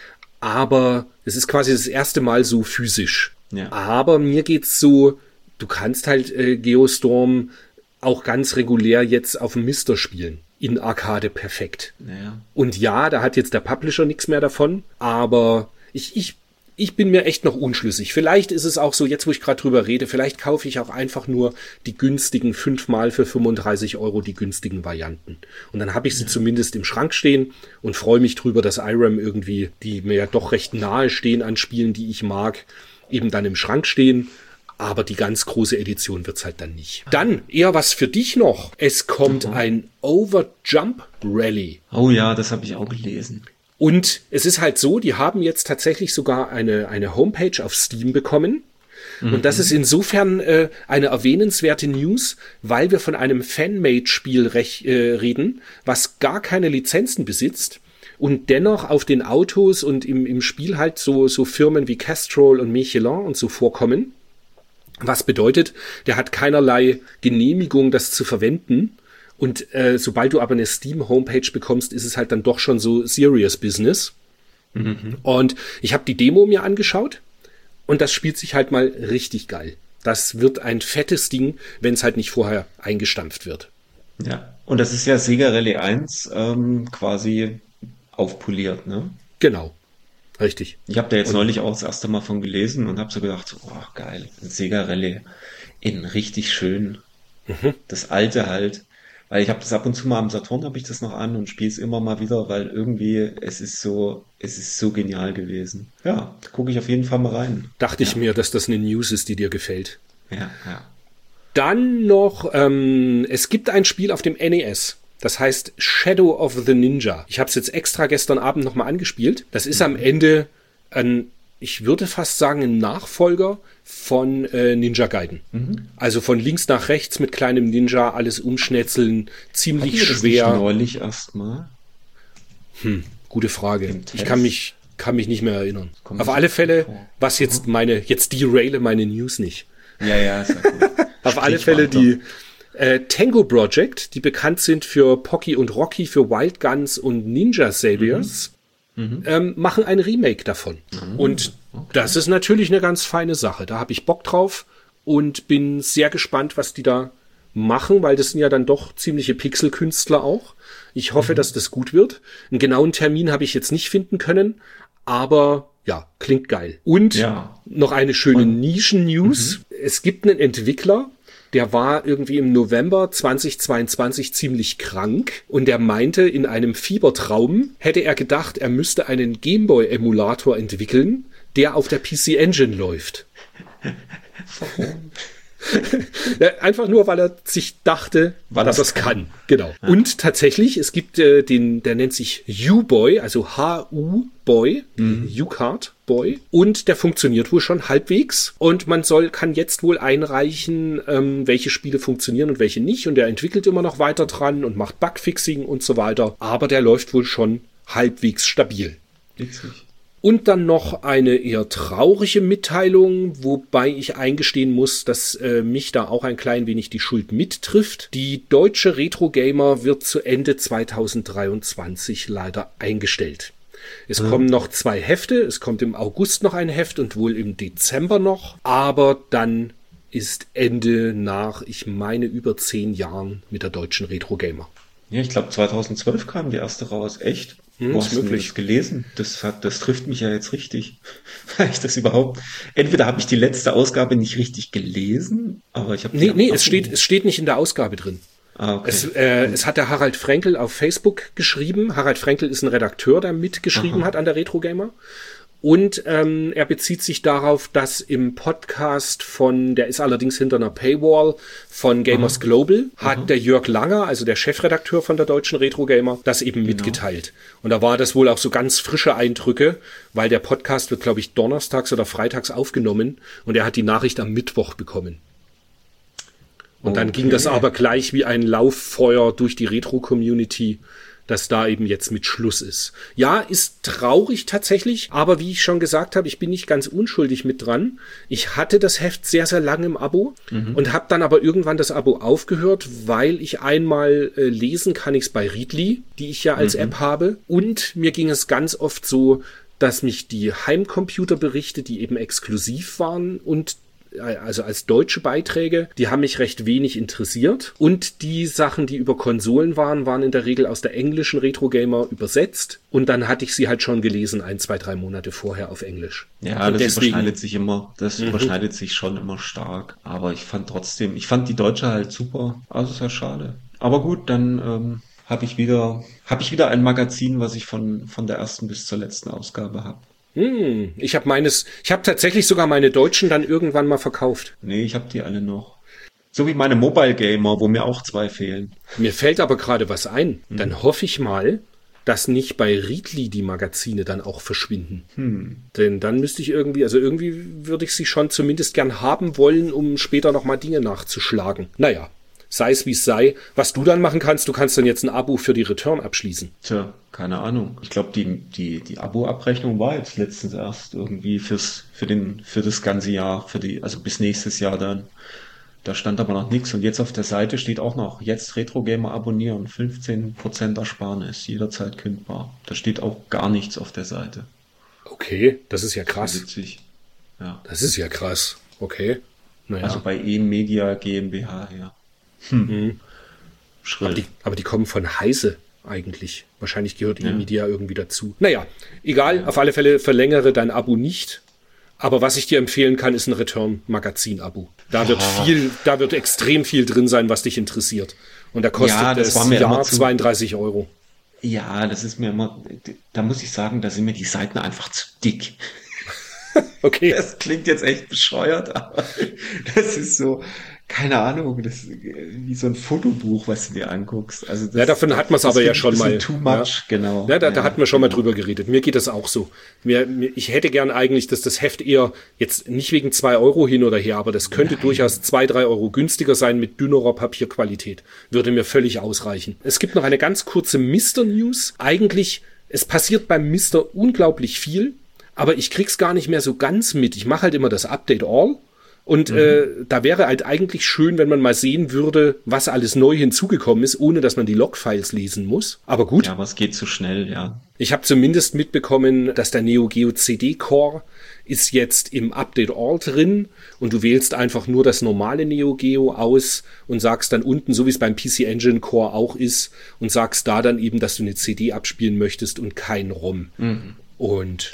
aber es ist quasi das erste Mal so physisch. Ja. Aber mir geht's so, du kannst halt Geostorm auch ganz regulär jetzt auf dem Mister spielen. In Arcade perfekt. Naja. Und ja, da hat jetzt der Publisher nichts mehr davon, aber ich bin mir echt noch unschlüssig. Vielleicht ist es auch so, jetzt wo ich gerade drüber rede, vielleicht kaufe ich auch einfach nur die günstigen 5-mal für 35 Euro die günstigen Varianten. Und dann habe ich sie zumindest im Schrank stehen und freue mich drüber, dass IRAM irgendwie, die mir ja doch recht nahe stehen an Spielen, die ich mag, eben dann im Schrank stehen. Aber die ganz große Edition wird's halt dann nicht. Dann eher was für dich noch. Es kommt ein Overjump Rally. Oh ja, das habe ich auch gelesen. Und es ist halt so, die haben jetzt tatsächlich sogar eine Homepage auf Steam bekommen. Und das ist insofern eine erwähnenswerte News, weil wir von einem Fanmade-Spiel reden, was gar keine Lizenzen besitzt. Und dennoch auf den Autos und im Spiel halt so Firmen wie Castrol und Michelin und so vorkommen. Was bedeutet, der hat keinerlei Genehmigung, das zu verwenden. Und sobald du aber eine Steam-Homepage bekommst, ist es halt dann doch schon so Serious Business. Und ich habe die Demo mir angeschaut und das spielt sich halt mal richtig geil. Das wird ein fettes Ding, wenn es halt nicht vorher eingestampft wird. Ja, und das ist ja Sega Rally 1 quasi aufpoliert, ne? Genau. Richtig. Ich habe da jetzt neulich auch das erste Mal von gelesen und habe so gedacht, geil, ein Sega Rally in richtig schön. Das alte halt, weil ich habe das ab und zu mal am Saturn, habe ich das noch an und spiele es immer mal wieder, weil irgendwie es ist so genial gewesen. Ja, gucke ich auf jeden Fall mal rein. Dachte ich mir, dass das eine News ist, die dir gefällt. Ja. Dann noch, es gibt ein Spiel auf dem NES. Das heißt Shadow of the Ninja. Ich habe es jetzt extra gestern Abend nochmal angespielt. Das ist am Ende ich würde fast sagen, ein Nachfolger von Ninja Gaiden. Also von links nach rechts mit kleinem Ninja, alles umschnetzeln, ziemlich schwer. Das nicht neulich erstmal? Gute Frage. Ich kann mich nicht mehr erinnern. Auf alle Fälle, was jetzt deraile meine News nicht. Ja, ist ja gut. Auf alle Fälle die Tango Project, die bekannt sind für Pocky und Rocky, für Wild Guns und Ninja Saviors, machen ein Remake davon. Und das ist natürlich eine ganz feine Sache. Da habe ich Bock drauf und bin sehr gespannt, was die da machen, weil das sind ja dann doch ziemliche Pixelkünstler auch. Ich hoffe, dass das gut wird. Einen genauen Termin habe ich jetzt nicht finden können, aber ja, klingt geil. Und noch eine schöne Nischen-News. Es gibt einen Entwickler, der war irgendwie im November 2022 ziemlich krank und der meinte, in einem Fiebertraum hätte er gedacht, er müsste einen Gameboy-Emulator entwickeln, der auf der PC Engine läuft. Warum? Ja, einfach nur, weil er sich dachte, dass er es kann. Genau. Ja. Und tatsächlich, es gibt der nennt sich U-Boy, also H-U-Boy, U-Card Boy. Und der funktioniert wohl schon halbwegs. Und man kann jetzt wohl einreichen, welche Spiele funktionieren und welche nicht. Und der entwickelt immer noch weiter dran und macht Bugfixing und so weiter. Aber der läuft wohl schon halbwegs stabil. Witzig. Und dann noch eine eher traurige Mitteilung, wobei ich eingestehen muss, dass mich da auch ein klein wenig die Schuld mittrifft. Die Deutsche Retro Gamer wird zu Ende 2023 leider eingestellt. Es kommen noch 2 Hefte, es kommt im August noch ein Heft und wohl im Dezember noch, aber dann ist Ende nach, ich meine, über 10 Jahren mit der Deutschen Retro Gamer. Ja, ich glaube 2012 kam die erste raus, echt? Wo hast du das gelesen? Das trifft mich ja jetzt richtig. Weil ich das überhaupt. Entweder habe ich die letzte Ausgabe nicht richtig gelesen, aber ich habe. Nee, es steht nicht in der Ausgabe drin. Ah, okay. Es hat der Harald Frenkel auf Facebook geschrieben. Harald Frenkel ist ein Redakteur, der mitgeschrieben hat an der Retro Gamer. Und er bezieht sich darauf, dass im Podcast der ist allerdings hinter einer Paywall, von Gamers Global, hat der Jörg Langer, also der Chefredakteur von der Deutschen Retro Gamer, das eben mitgeteilt. Und da war das wohl auch so ganz frische Eindrücke, weil der Podcast wird, glaube ich, donnerstags oder freitags aufgenommen und er hat die Nachricht am Mittwoch bekommen. Und dann ging das aber gleich wie ein Lauffeuer durch die Retro-Community, dass da eben jetzt mit Schluss ist. Ja, ist traurig tatsächlich, aber wie ich schon gesagt habe, ich bin nicht ganz unschuldig mit dran. Ich hatte das Heft sehr, sehr lange im Abo und habe dann aber irgendwann das Abo aufgehört, weil ich einmal lesen kann ich es bei Readly, die ich ja als App habe. Und mir ging es ganz oft so, dass mich die Heimcomputerberichte, die eben exklusiv waren und also als deutsche Beiträge, die haben mich recht wenig interessiert. Und die Sachen, die über Konsolen waren in der Regel aus der englischen Retro Gamer übersetzt. Und dann hatte ich sie halt schon gelesen, 1, 2, 3 Monate vorher auf Englisch. Ja, und das überschneidet sich immer, überschneidet sich schon immer stark. Aber ich fand die deutsche halt super. Also ist ja schade. Aber gut, dann habe ich wieder ein Magazin, was ich von der ersten bis zur letzten Ausgabe habe. Ich habe tatsächlich sogar meine deutschen dann irgendwann mal verkauft. Nee, ich habe die alle noch. So wie meine Mobile Gamer, wo mir auch 2 fehlen. Mir fällt aber gerade was ein. Dann hoffe ich mal, dass nicht bei Readly die Magazine dann auch verschwinden. Denn dann müsste ich irgendwie würde ich sie schon zumindest gern haben wollen, um später nochmal Dinge nachzuschlagen. Naja. Sei es wie es sei. Was du dann machen kannst, du kannst dann jetzt ein Abo für die Return abschließen. Tja, keine Ahnung. Ich glaube, die Abo-Abrechnung war jetzt letztens erst irgendwie für das ganze Jahr, also bis nächstes Jahr dann. Da stand aber noch nichts. Und jetzt auf der Seite steht auch noch, jetzt Retro Gamer abonnieren, 15% Ersparnis, jederzeit kündbar. Da steht auch gar nichts auf der Seite. Okay, das ist ja krass. Witzig. Ja. Das ist ja krass. Okay. Naja. Also bei E-Media GmbH, ja. Schrill. Aber die kommen von Heise eigentlich. Wahrscheinlich gehört E-Media irgendwie dazu. Naja, egal. Auf alle Fälle verlängere dein Abo nicht. Aber was ich dir empfehlen kann, ist ein Return-Magazin-Abo. Da wird extrem viel drin sein, was dich interessiert. Und da kostet es im Jahr 32 €. Ja, das ist mir immer, da muss ich sagen, da sind mir die Seiten einfach zu dick. Okay. Das klingt jetzt echt bescheuert, aber das ist so, keine Ahnung, das ist wie so ein Fotobuch, was du dir anguckst. Also davon hat man es aber ja schon mal. Too much, genau. Ja, da hatten wir schon mal drüber geredet. Mir geht das auch so. Ich hätte gern eigentlich, dass das Heft eher jetzt nicht wegen 2 € hin oder her, aber das könnte durchaus 2, 3 € günstiger sein mit dünnerer Papierqualität. Würde mir völlig ausreichen. Es gibt noch eine ganz kurze Mr. News. Eigentlich, es passiert beim Mr. unglaublich viel, aber ich krieg's gar nicht mehr so ganz mit. Ich mache halt immer das Update All. Und da wäre halt eigentlich schön, wenn man mal sehen würde, was alles neu hinzugekommen ist, ohne dass man die Logfiles lesen muss. Aber gut. Ja, aber es geht zu schnell, ja. Ich habe zumindest mitbekommen, dass der Neo Geo CD Core ist jetzt im Update All drin und du wählst einfach nur das normale Neo Geo aus und sagst dann unten, so wie es beim PC Engine Core auch ist, und sagst da dann eben, dass du eine CD abspielen möchtest und kein ROM. Und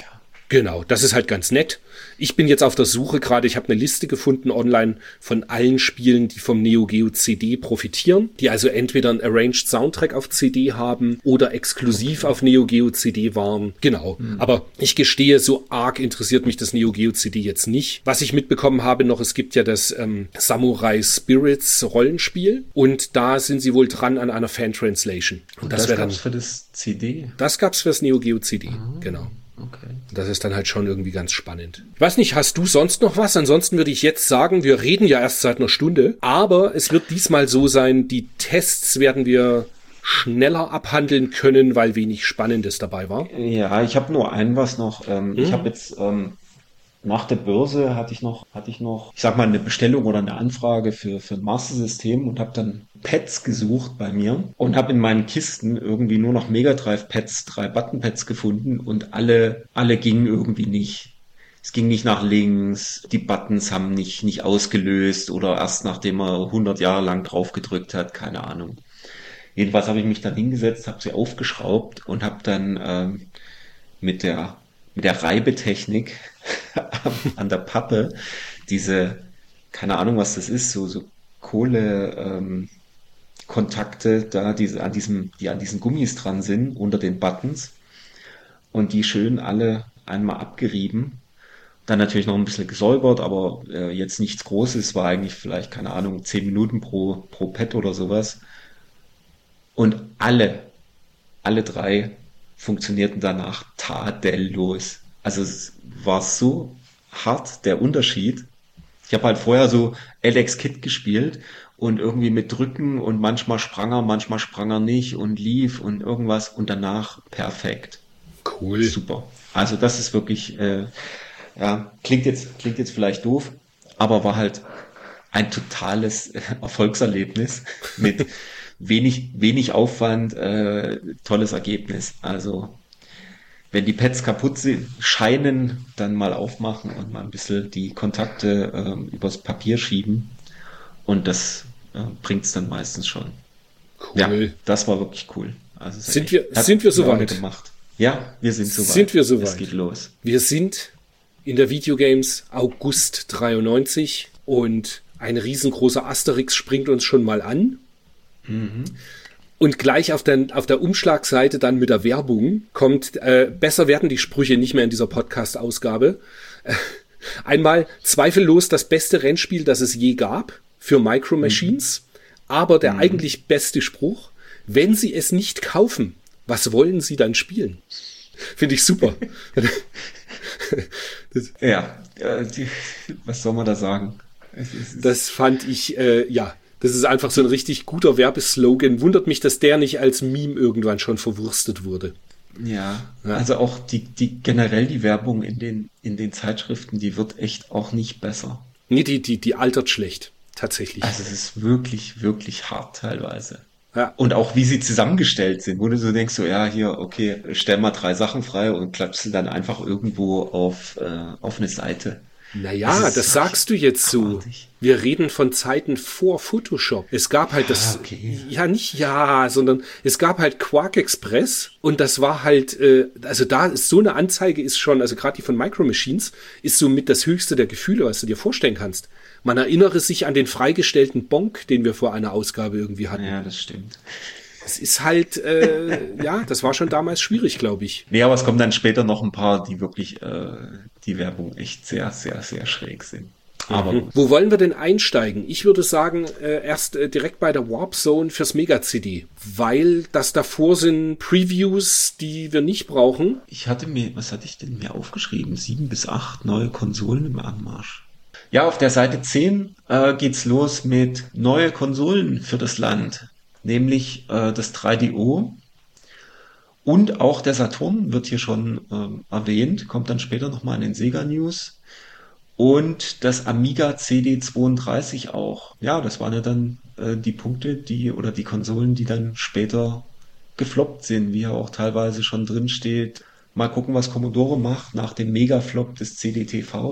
Genau, das ist halt ganz nett. Ich bin jetzt auf der Suche gerade, ich habe eine Liste gefunden online von allen Spielen, die vom Neo Geo CD profitieren, die also entweder einen Arranged Soundtrack auf CD haben oder exklusiv auf Neo Geo CD waren. Genau, aber ich gestehe, so arg interessiert mich das Neo Geo CD jetzt nicht. Was ich mitbekommen habe noch, es gibt ja das Samurai Spirits Rollenspiel und da sind sie wohl dran an einer Fan-Translation. Und das gab's für das CD? Das gab's für das Neo Geo CD, genau. Okay. Das ist dann halt schon irgendwie ganz spannend. Ich weiß nicht, hast du sonst noch was? Ansonsten würde ich jetzt sagen, wir reden ja erst seit einer Stunde, aber es wird diesmal so sein, die Tests werden wir schneller abhandeln können, weil wenig Spannendes dabei war. Ja, ich habe nur was noch. Ich habe jetzt nach der Börse hatte ich noch, ich sag mal, eine Bestellung oder eine Anfrage für ein Master-System und habe dann Pads gesucht bei mir und habe in meinen Kisten irgendwie nur noch Mega Drive Pads, 3 Button-Pads gefunden und alle gingen irgendwie nicht. Es ging nicht nach links, die Buttons haben nicht ausgelöst oder erst nachdem man 100 Jahre lang drauf gedrückt hat, keine Ahnung. Jedenfalls habe ich mich dann hingesetzt, habe sie aufgeschraubt und habe dann mit der Reibetechnik an der Pappe diese, keine Ahnung, was das ist, so Kohle Kontakte da, die an diesen Gummis dran sind, unter den Buttons und die schön alle einmal abgerieben. Dann natürlich noch ein bisschen gesäubert, aber jetzt nichts Großes, war eigentlich vielleicht, keine Ahnung, 10 Minuten pro Pad oder sowas. Und alle 3 funktionierten danach tadellos. Also es war so hart, der Unterschied. Ich habe halt vorher so Alex Kidd gespielt und irgendwie mit Drücken und manchmal sprang er nicht und lief und irgendwas und danach perfekt. Cool. Super. Also das ist wirklich, ja, klingt jetzt vielleicht doof, aber war halt ein totales Erfolgserlebnis mit wenig Aufwand, tolles Ergebnis. Also wenn die Pads kaputt scheinen, dann mal aufmachen und mal ein bisschen die Kontakte übers Papier schieben und das bringt's dann meistens schon. Cool. Ja, das war wirklich cool. Also sind wir soweit? Gemacht. Ja, wir sind soweit. Sind wir soweit? Es geht los. Wir sind in der Videogames August 93 und ein riesengroßer Asterix springt uns schon mal an. Und gleich auf der Umschlagseite dann mit der Werbung kommt, besser werden die Sprüche nicht mehr in dieser Podcast-Ausgabe. Einmal zweifellos das beste Rennspiel, das es je gab für Micro Machines, aber der eigentlich beste Spruch, wenn Sie es nicht kaufen, was wollen Sie dann spielen? Finde ich super. Was soll man da sagen? Das fand ich, das ist einfach so ein richtig guter Werbeslogan. Wundert mich, dass der nicht als Meme irgendwann schon verwurstet wurde. Ja, also auch generell die Werbung in den Zeitschriften, die wird echt auch nicht besser. Nee, die altert schlecht, tatsächlich. Also es ist wirklich, wirklich hart teilweise. Ja. Und auch wie sie zusammengestellt sind, wo du so denkst, so, ja, hier, okay, stell mal 3 Sachen frei und klatsch sie dann einfach irgendwo auf eine Seite. Naja, das sagst du jetzt so. abartig. Wir reden von Zeiten vor Photoshop. Es gab halt sondern es gab halt Quark Express und das war halt, also da ist so eine Anzeige ist schon, also gerade die von Micro Machines, ist so mit das höchste der Gefühle, was du dir vorstellen kannst. Man erinnere sich an den freigestellten Bonk, den wir vor einer Ausgabe irgendwie hatten. Ja, das stimmt. Es ist halt, das war schon damals schwierig, glaube ich. Nee, aber es kommen dann später noch ein paar, die wirklich die Werbung echt sehr, sehr, sehr schräg sind. Aber gut. Wo wollen wir denn einsteigen? Ich würde sagen, erst direkt bei der Warp Zone fürs Mega-CD, weil das davor sind Previews, die wir nicht brauchen. Was hatte ich denn mir aufgeschrieben? 7 bis 8 neue Konsolen im Anmarsch. Ja, auf der Seite 10 geht's los mit neue Konsolen für das Land, nämlich das 3DO und auch der Saturn wird hier schon erwähnt, kommt dann später nochmal in den Sega News. Und das Amiga CD32 auch. Ja, das waren ja dann die Punkte, die Konsolen, die dann später gefloppt sind, wie ja auch teilweise schon drin steht. Mal gucken, was Commodore macht nach dem Mega-Flop des CDTV.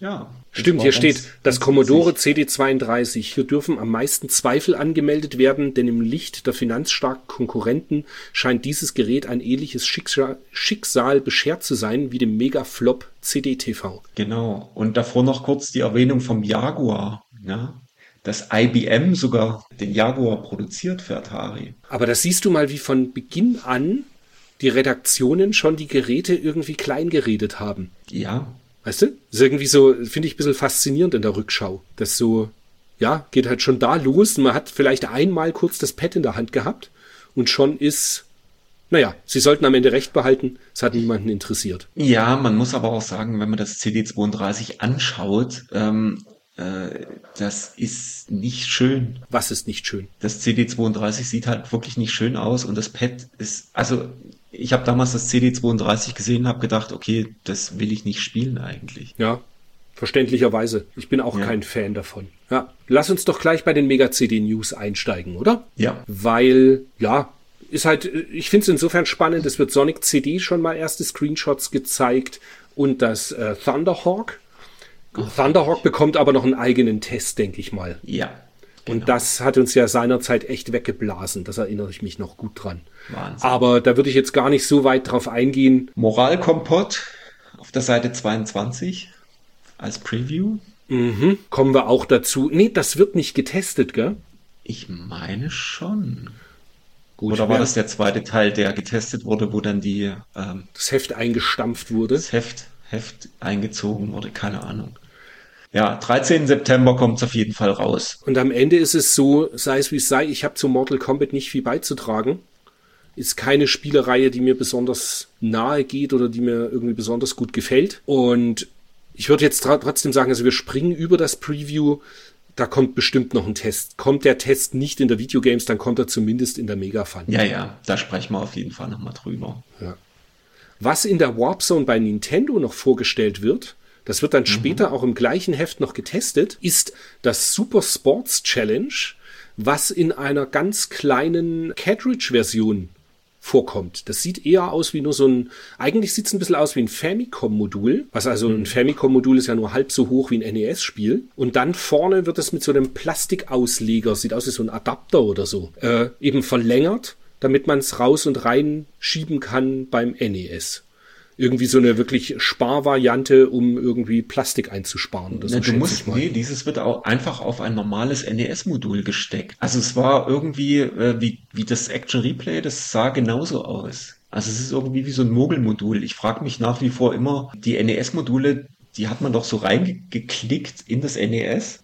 Ja. Stimmt, hier steht, das Commodore CD32. Hier dürfen am meisten Zweifel angemeldet werden, denn im Licht der finanzstarken Konkurrenten scheint dieses Gerät ein ähnliches Schicksal beschert zu sein wie dem Megaflop CD-TV. Genau. Und davor noch kurz die Erwähnung vom Jaguar. Ja? Dass IBM sogar den Jaguar produziert für Atari. Aber da siehst du mal, wie von Beginn an die Redaktionen schon die Geräte irgendwie klein geredet haben. Ja. Weißt du? Das ist irgendwie so, finde ich ein bisschen faszinierend in der Rückschau. Das so, ja, geht halt schon da los. Man hat vielleicht einmal kurz das Pad in der Hand gehabt und schon ist, naja, sie sollten am Ende recht behalten. Es hat niemanden interessiert. Ja, man muss aber auch sagen, wenn man das CD32 anschaut, das ist nicht schön. Was ist nicht schön? Das CD32 sieht halt wirklich nicht schön aus und das Pad ist, also ich habe damals das CD32 gesehen und habe gedacht, okay, das will ich nicht spielen eigentlich. Ja, verständlicherweise. Ich bin auch kein Fan davon. Ja, lass uns doch gleich bei den Mega-CD-News einsteigen, oder? Ja. Weil, ja, ist halt, ich finde es insofern spannend, es wird Sonic CD schon mal erste Screenshots gezeigt und das Thunderhawk. Thunderhawk bekommt aber noch einen eigenen Test, denke ich mal. Ja. Genau. Und das hat uns ja seinerzeit echt weggeblasen. Das erinnere ich mich noch gut dran. Wahnsinn. Aber da würde ich jetzt gar nicht so weit drauf eingehen. Moralkompott auf der Seite 22 als Preview. Mhm. Kommen wir auch dazu. Nee, das wird nicht getestet, gell? Ich meine schon. Gut, Oder war das der zweite Teil, der getestet wurde, wo dann das Heft eingestampft wurde? das Heft eingezogen wurde? Keine Ahnung. Ja, 13. September kommt es auf jeden Fall raus. Und am Ende ist es so, sei es wie es sei, ich habe zu Mortal Kombat nicht viel beizutragen. Ist keine Spielereihe, die mir besonders nahe geht oder die mir irgendwie besonders gut gefällt. Und ich würde jetzt trotzdem sagen, also wir springen über das Preview. Da kommt bestimmt noch ein Test. Kommt der Test nicht in der Videogames, dann kommt er zumindest in der Mega-Fun. Ja, da sprechen wir auf jeden Fall nochmal drüber. Ja. Was in der Warp Zone bei Nintendo noch vorgestellt wird, das wird dann später auch im gleichen Heft noch getestet, ist das Super Sports Challenge, was in einer ganz kleinen Cartridge-Version vorkommt. Das sieht eher aus wie nur so ein, eigentlich sieht es ein bisschen aus wie ein Famicom-Modul, was also ein Famicom-Modul ist ja nur halb so hoch wie ein NES-Spiel. Und dann vorne wird es mit so einem Plastikausleger, sieht aus wie so ein Adapter oder so, eben verlängert, damit man es raus und rein schieben kann beim NES. Irgendwie so eine wirklich Sparvariante, um irgendwie Plastik einzusparen. Oder so, dieses wird auch einfach auf ein normales NES-Modul gesteckt. Also es war irgendwie, wie das Action Replay, das sah genauso aus. Also es ist irgendwie wie so ein Mogelmodul. Ich frage mich nach wie vor immer, die NES-Module, die hat man doch so reingeklickt in das NES.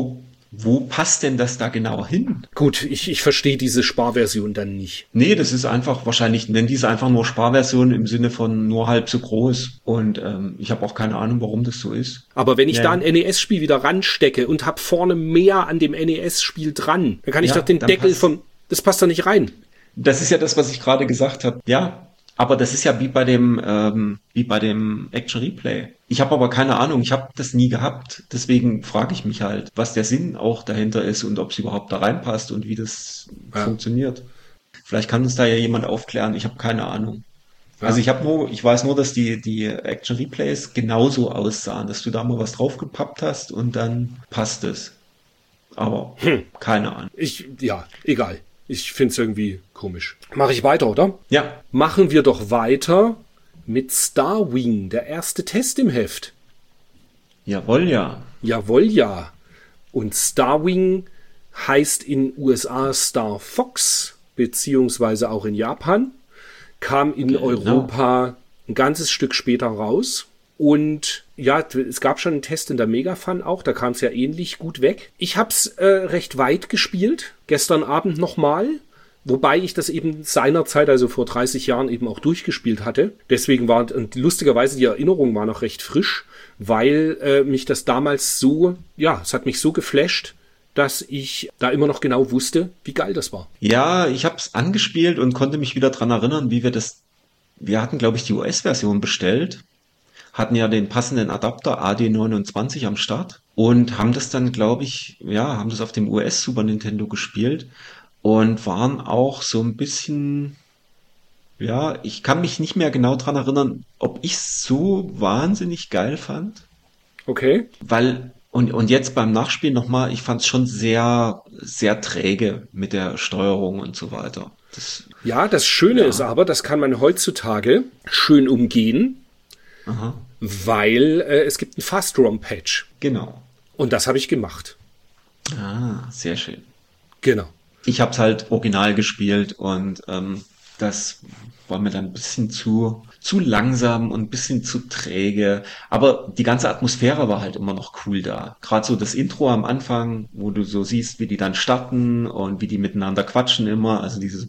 Wo passt denn das da genau hin? Gut, ich verstehe diese Sparversion dann nicht. Nee, das ist einfach, wahrscheinlich nennen die es einfach nur Sparversion im Sinne von nur halb so groß. Und ich habe auch keine Ahnung, warum das so ist. Aber wenn ich da ein NES-Spiel wieder ranstecke und habe vorne mehr an dem NES-Spiel dran, dann kann ich doch den Deckel das passt doch nicht rein. Das ist ja das, was ich gerade gesagt habe. Ja, aber das ist ja wie bei dem Action Replay. Ich habe aber keine Ahnung, ich habe das nie gehabt. Deswegen frage ich mich halt, was der Sinn auch dahinter ist und ob es überhaupt da reinpasst und wie das funktioniert. Vielleicht kann uns da ja jemand aufklären. Ich habe keine Ahnung. Ja. Also ich weiß nur, dass die Action Replays genauso aussahen, dass du da mal was draufgepappt hast und dann passt es. Aber keine Ahnung. Egal. Ich finde es irgendwie komisch. Mache ich weiter, oder? Ja. Machen wir doch weiter mit Starwing, der erste Test im Heft. Jawohl, ja. Jawohl, ja. Und Starwing heißt in USA Star Fox, beziehungsweise auch in Japan. Kam in Europa ein ganzes Stück später raus. Und ja, es gab schon einen Test in der Mega-Fun auch, da kam es ja ähnlich gut weg. Ich habe es recht weit gespielt, gestern Abend nochmal, wobei ich das eben seinerzeit, also vor 30 Jahren, eben auch durchgespielt hatte. Deswegen und lustigerweise die Erinnerung war noch recht frisch, weil mich das damals es hat mich so geflasht, dass ich da immer noch genau wusste, wie geil das war. Ja, ich habe es angespielt und konnte mich wieder dran erinnern, wir hatten, glaube ich, die US-Version bestellt, hatten ja den passenden Adapter AD29 am Start und haben das dann, glaube ich, haben das auf dem US Super Nintendo gespielt und waren auch so ein bisschen, ich kann mich nicht mehr genau dran erinnern, ob ich es so wahnsinnig geil fand. Okay. Und jetzt beim Nachspielen nochmal, ich fand es schon sehr, sehr träge mit der Steuerung und so weiter. Ja, das Schöne ist aber, das kann man heutzutage schön umgehen, weil es gibt einen Fast-ROM-Patch. Genau. Und das habe ich gemacht. Ah, sehr schön. Genau. Ich habe es halt original gespielt und das war mir dann ein bisschen zu langsam und ein bisschen zu träge. Aber die ganze Atmosphäre war halt immer noch cool da. Gerade so das Intro am Anfang, wo du so siehst, wie die dann starten und wie die miteinander quatschen immer. Also dieses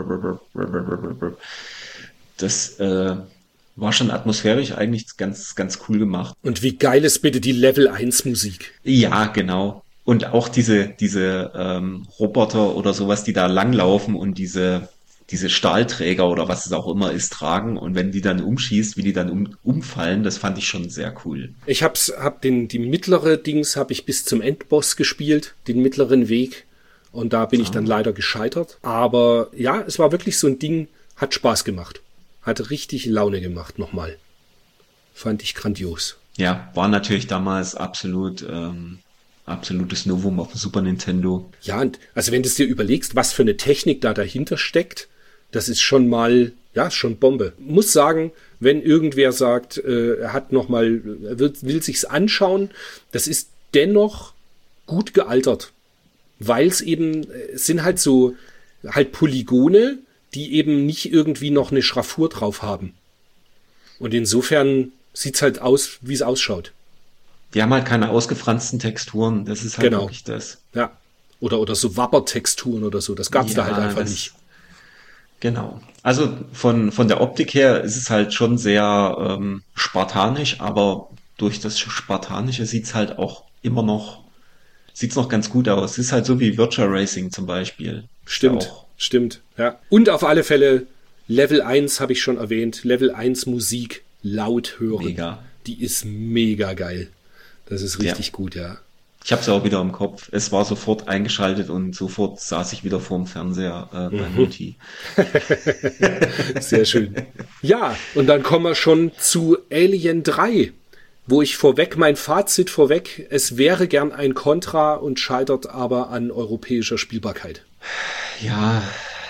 das war schon atmosphärisch eigentlich ganz, ganz cool gemacht. Und wie geil ist bitte die Level 1 Musik? Ja, genau. Und auch diese Roboter oder sowas, die da langlaufen und diese Stahlträger oder was es auch immer ist, tragen. Und wenn die dann umschießt, wie die dann umfallen, das fand ich schon sehr cool. Ich hab die mittlere Dings habe ich bis zum Endboss gespielt, den mittleren Weg. Und da bin ich dann leider gescheitert. Aber ja, es war wirklich so ein Ding, hat Spaß gemacht. Hat richtig Laune gemacht nochmal. Fand ich grandios. Ja, war natürlich damals absolutes Novum auf dem Super Nintendo. Ja, und also wenn du es dir überlegst, was für eine Technik da dahinter steckt, das ist schon mal, ja, schon Bombe. Muss sagen, wenn irgendwer sagt, er hat nochmal, will sich's anschauen, das ist dennoch gut gealtert. Weil es eben, es sind halt so, halt Polygone, die eben nicht irgendwie noch eine Schraffur drauf haben. Und insofern sieht's halt aus, wie es ausschaut. Die haben halt keine ausgefransten Texturen, das ist halt wirklich das. Ja. Oder so Wappertexturen oder so, das gab's da halt einfach nicht. Genau. Also von der Optik her ist es halt schon sehr spartanisch, aber durch das Spartanische sieht's halt auch immer noch, sieht's noch ganz gut aus. Es ist halt so wie Virtua Racing zum Beispiel. Stimmt, ja. Und auf alle Fälle, Level 1 habe ich schon erwähnt, Level 1 Musik laut hören. Mega. Die ist mega geil. Das ist richtig gut, ja. Ich habe es auch wieder im Kopf. Es war sofort eingeschaltet und sofort saß ich wieder vorm Fernseher bei Mutti. Sehr schön. Ja, und dann kommen wir schon zu Alien 3, wo ich mein Fazit vorweg, es wäre gern ein Contra und scheitert aber an europäischer Spielbarkeit. Ja.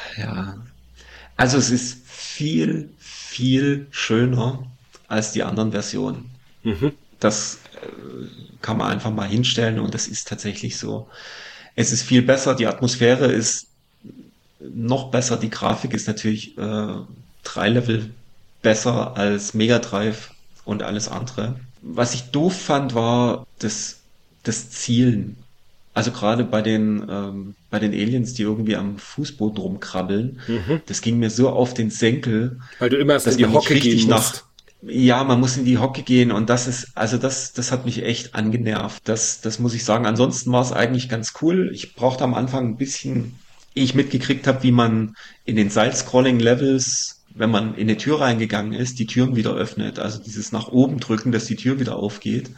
Also es ist viel, viel schöner als die anderen Versionen. Das kann man einfach mal hinstellen und das ist tatsächlich so. Es ist viel besser, die Atmosphäre ist noch besser, die Grafik ist natürlich 3 Level besser als Mega Drive und alles andere. Was ich doof fand, war das Zielen. Also gerade bei den Aliens, die irgendwie am Fußboden rumkrabbeln, das ging mir so auf den Senkel, weil du immer erst in die Hocke gehen musst. Ja, man muss in die Hocke gehen und das hat mich echt angenervt. Das muss ich sagen. Ansonsten war es eigentlich ganz cool. Ich brauchte am Anfang ein bisschen, ehe ich mitgekriegt habe, wie man in den Side-Scrolling-Levels, wenn man in eine Tür reingegangen ist, die Türen wieder öffnet. Also dieses nach oben drücken, dass die Tür wieder aufgeht.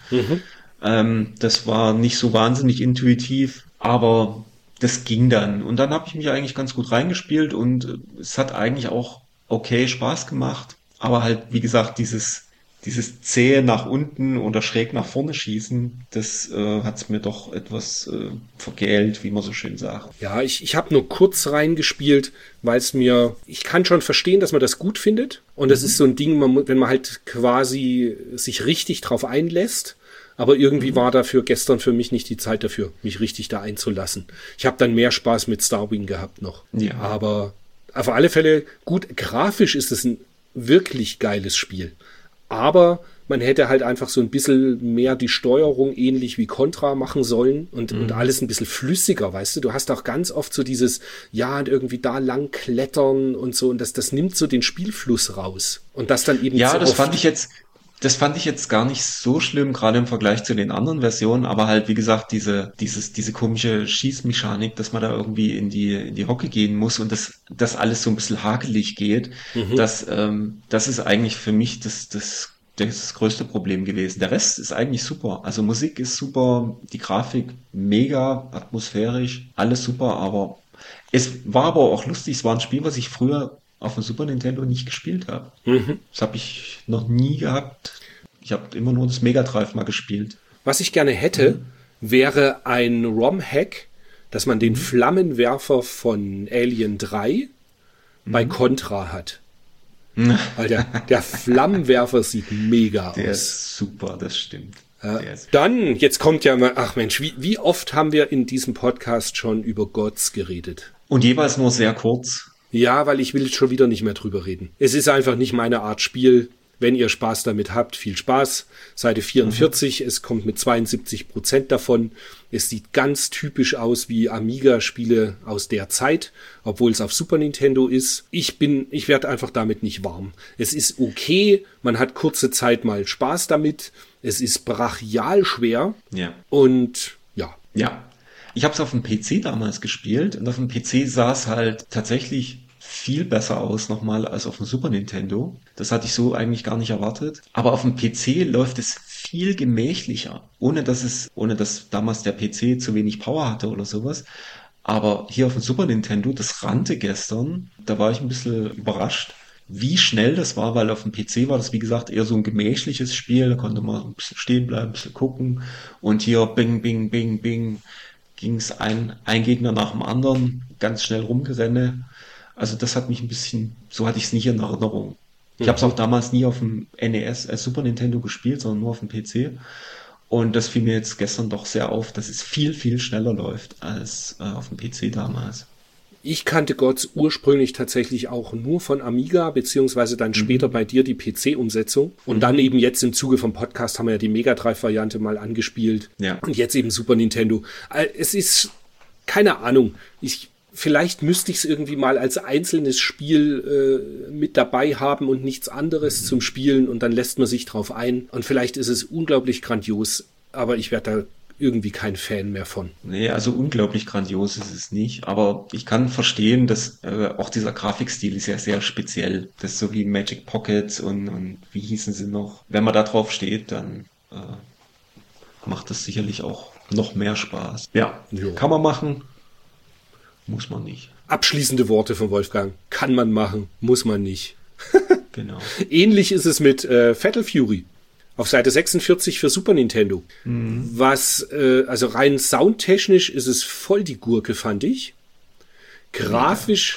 Das war nicht so wahnsinnig intuitiv, aber das ging dann. Und dann habe ich mich eigentlich ganz gut reingespielt und es hat eigentlich auch okay Spaß gemacht. Aber halt, wie gesagt, dieses zähe nach unten oder schräg nach vorne schießen, das hat's mir doch etwas vergällt, wie man so schön sagt. Ja, ich habe nur kurz reingespielt, weil ich kann schon verstehen, dass man das gut findet. Und das ist so ein Ding, wenn man halt quasi sich richtig drauf einlässt. Aber irgendwie war dafür gestern für mich nicht die Zeit dafür, mich richtig da einzulassen. Ich habe dann mehr Spaß mit Starwing gehabt noch. Ja. Aber auf alle Fälle, gut, grafisch ist es ein wirklich geiles Spiel. Aber man hätte halt einfach so ein bisschen mehr die Steuerung ähnlich wie Contra machen sollen und alles ein bisschen flüssiger, weißt du? Du hast auch ganz oft so dieses, und irgendwie da lang klettern und so, und das nimmt so den Spielfluss raus. Und das dann eben das fand ich jetzt gar nicht so schlimm, gerade im Vergleich zu den anderen Versionen, aber halt, wie gesagt, diese komische Schießmechanik, dass man da irgendwie in die Hocke gehen muss und das alles so ein bisschen hakelig geht, das ist eigentlich für mich das größte Problem gewesen. Der Rest ist eigentlich super. Also Musik ist super, die Grafik mega, atmosphärisch, alles super, aber es war aber auch lustig, es war ein Spiel, was ich früher auf dem Super Nintendo nicht gespielt habe. Das habe ich noch nie gehabt. Ich habe immer nur das Mega Drive mal gespielt. Was ich gerne hätte, wäre ein ROM-Hack, dass man den Flammenwerfer von Alien 3 bei Contra hat. Weil der Flammenwerfer sieht mega aus. Der ist super, das stimmt. Dann, jetzt kommt ja mal, ach Mensch, wie oft haben wir in diesem Podcast schon über Gods geredet? Und jeweils nur sehr kurz. Ja, weil ich will jetzt schon wieder nicht mehr drüber reden. Es ist einfach nicht meine Art Spiel. Wenn ihr Spaß damit habt, viel Spaß. Seite 44, es kommt mit 72% davon. Es sieht ganz typisch aus wie Amiga-Spiele aus der Zeit, obwohl es auf Super Nintendo ist. Ich werde einfach damit nicht warm. Es ist okay, man hat kurze Zeit mal Spaß damit. Es ist brachial schwer. Ja. Und ja. Ja. Ich habe es auf dem PC damals gespielt und auf dem PC sah es halt tatsächlich viel besser aus nochmal als auf dem Super Nintendo. Das hatte ich so eigentlich gar nicht erwartet. Aber auf dem PC läuft es viel gemächlicher, ohne dass damals der PC zu wenig Power hatte oder sowas. Aber hier auf dem Super Nintendo, das rannte gestern, da war ich ein bisschen überrascht, wie schnell das war, weil auf dem PC war das, wie gesagt, eher so ein gemächliches Spiel. Da konnte man ein bisschen stehen bleiben, ein bisschen gucken. Und hier bing, bing, bing, bing, ging es ein Gegner nach dem anderen, ganz schnell rumgerenne. Also das hat mich ein bisschen, so hatte ich es nicht in Erinnerung. Ich habe es auch damals nie auf dem NES, Super Nintendo gespielt, sondern nur auf dem PC. Und das fiel mir jetzt gestern doch sehr auf, dass es viel, viel schneller läuft als auf dem PC damals. Ich kannte Gods ursprünglich tatsächlich auch nur von Amiga, beziehungsweise dann später bei dir die PC-Umsetzung. Und dann eben jetzt im Zuge vom Podcast haben wir ja die Mega Drive-Variante mal angespielt. Ja. Und jetzt eben Super Nintendo. Es ist, keine Ahnung, vielleicht müsste ich es irgendwie mal als einzelnes Spiel mit dabei haben und nichts anderes zum Spielen und dann lässt man sich drauf ein. Und vielleicht ist es unglaublich grandios, aber ich werde da irgendwie kein Fan mehr von. Nee, also unglaublich grandios ist es nicht, aber ich kann verstehen, dass auch dieser Grafikstil ist ja sehr speziell. Das ist so wie Magic Pockets und wie hießen sie noch. Wenn man da drauf steht, dann macht das sicherlich auch noch mehr Spaß. Ja, kann man machen. Muss man nicht. Abschließende Worte von Wolfgang. Kann man machen, muss man nicht. Genau. Ähnlich ist es mit Fatal Fury. Auf Seite 46 für Super Nintendo. Was, also rein soundtechnisch ist es voll die Gurke, fand ich. Grafisch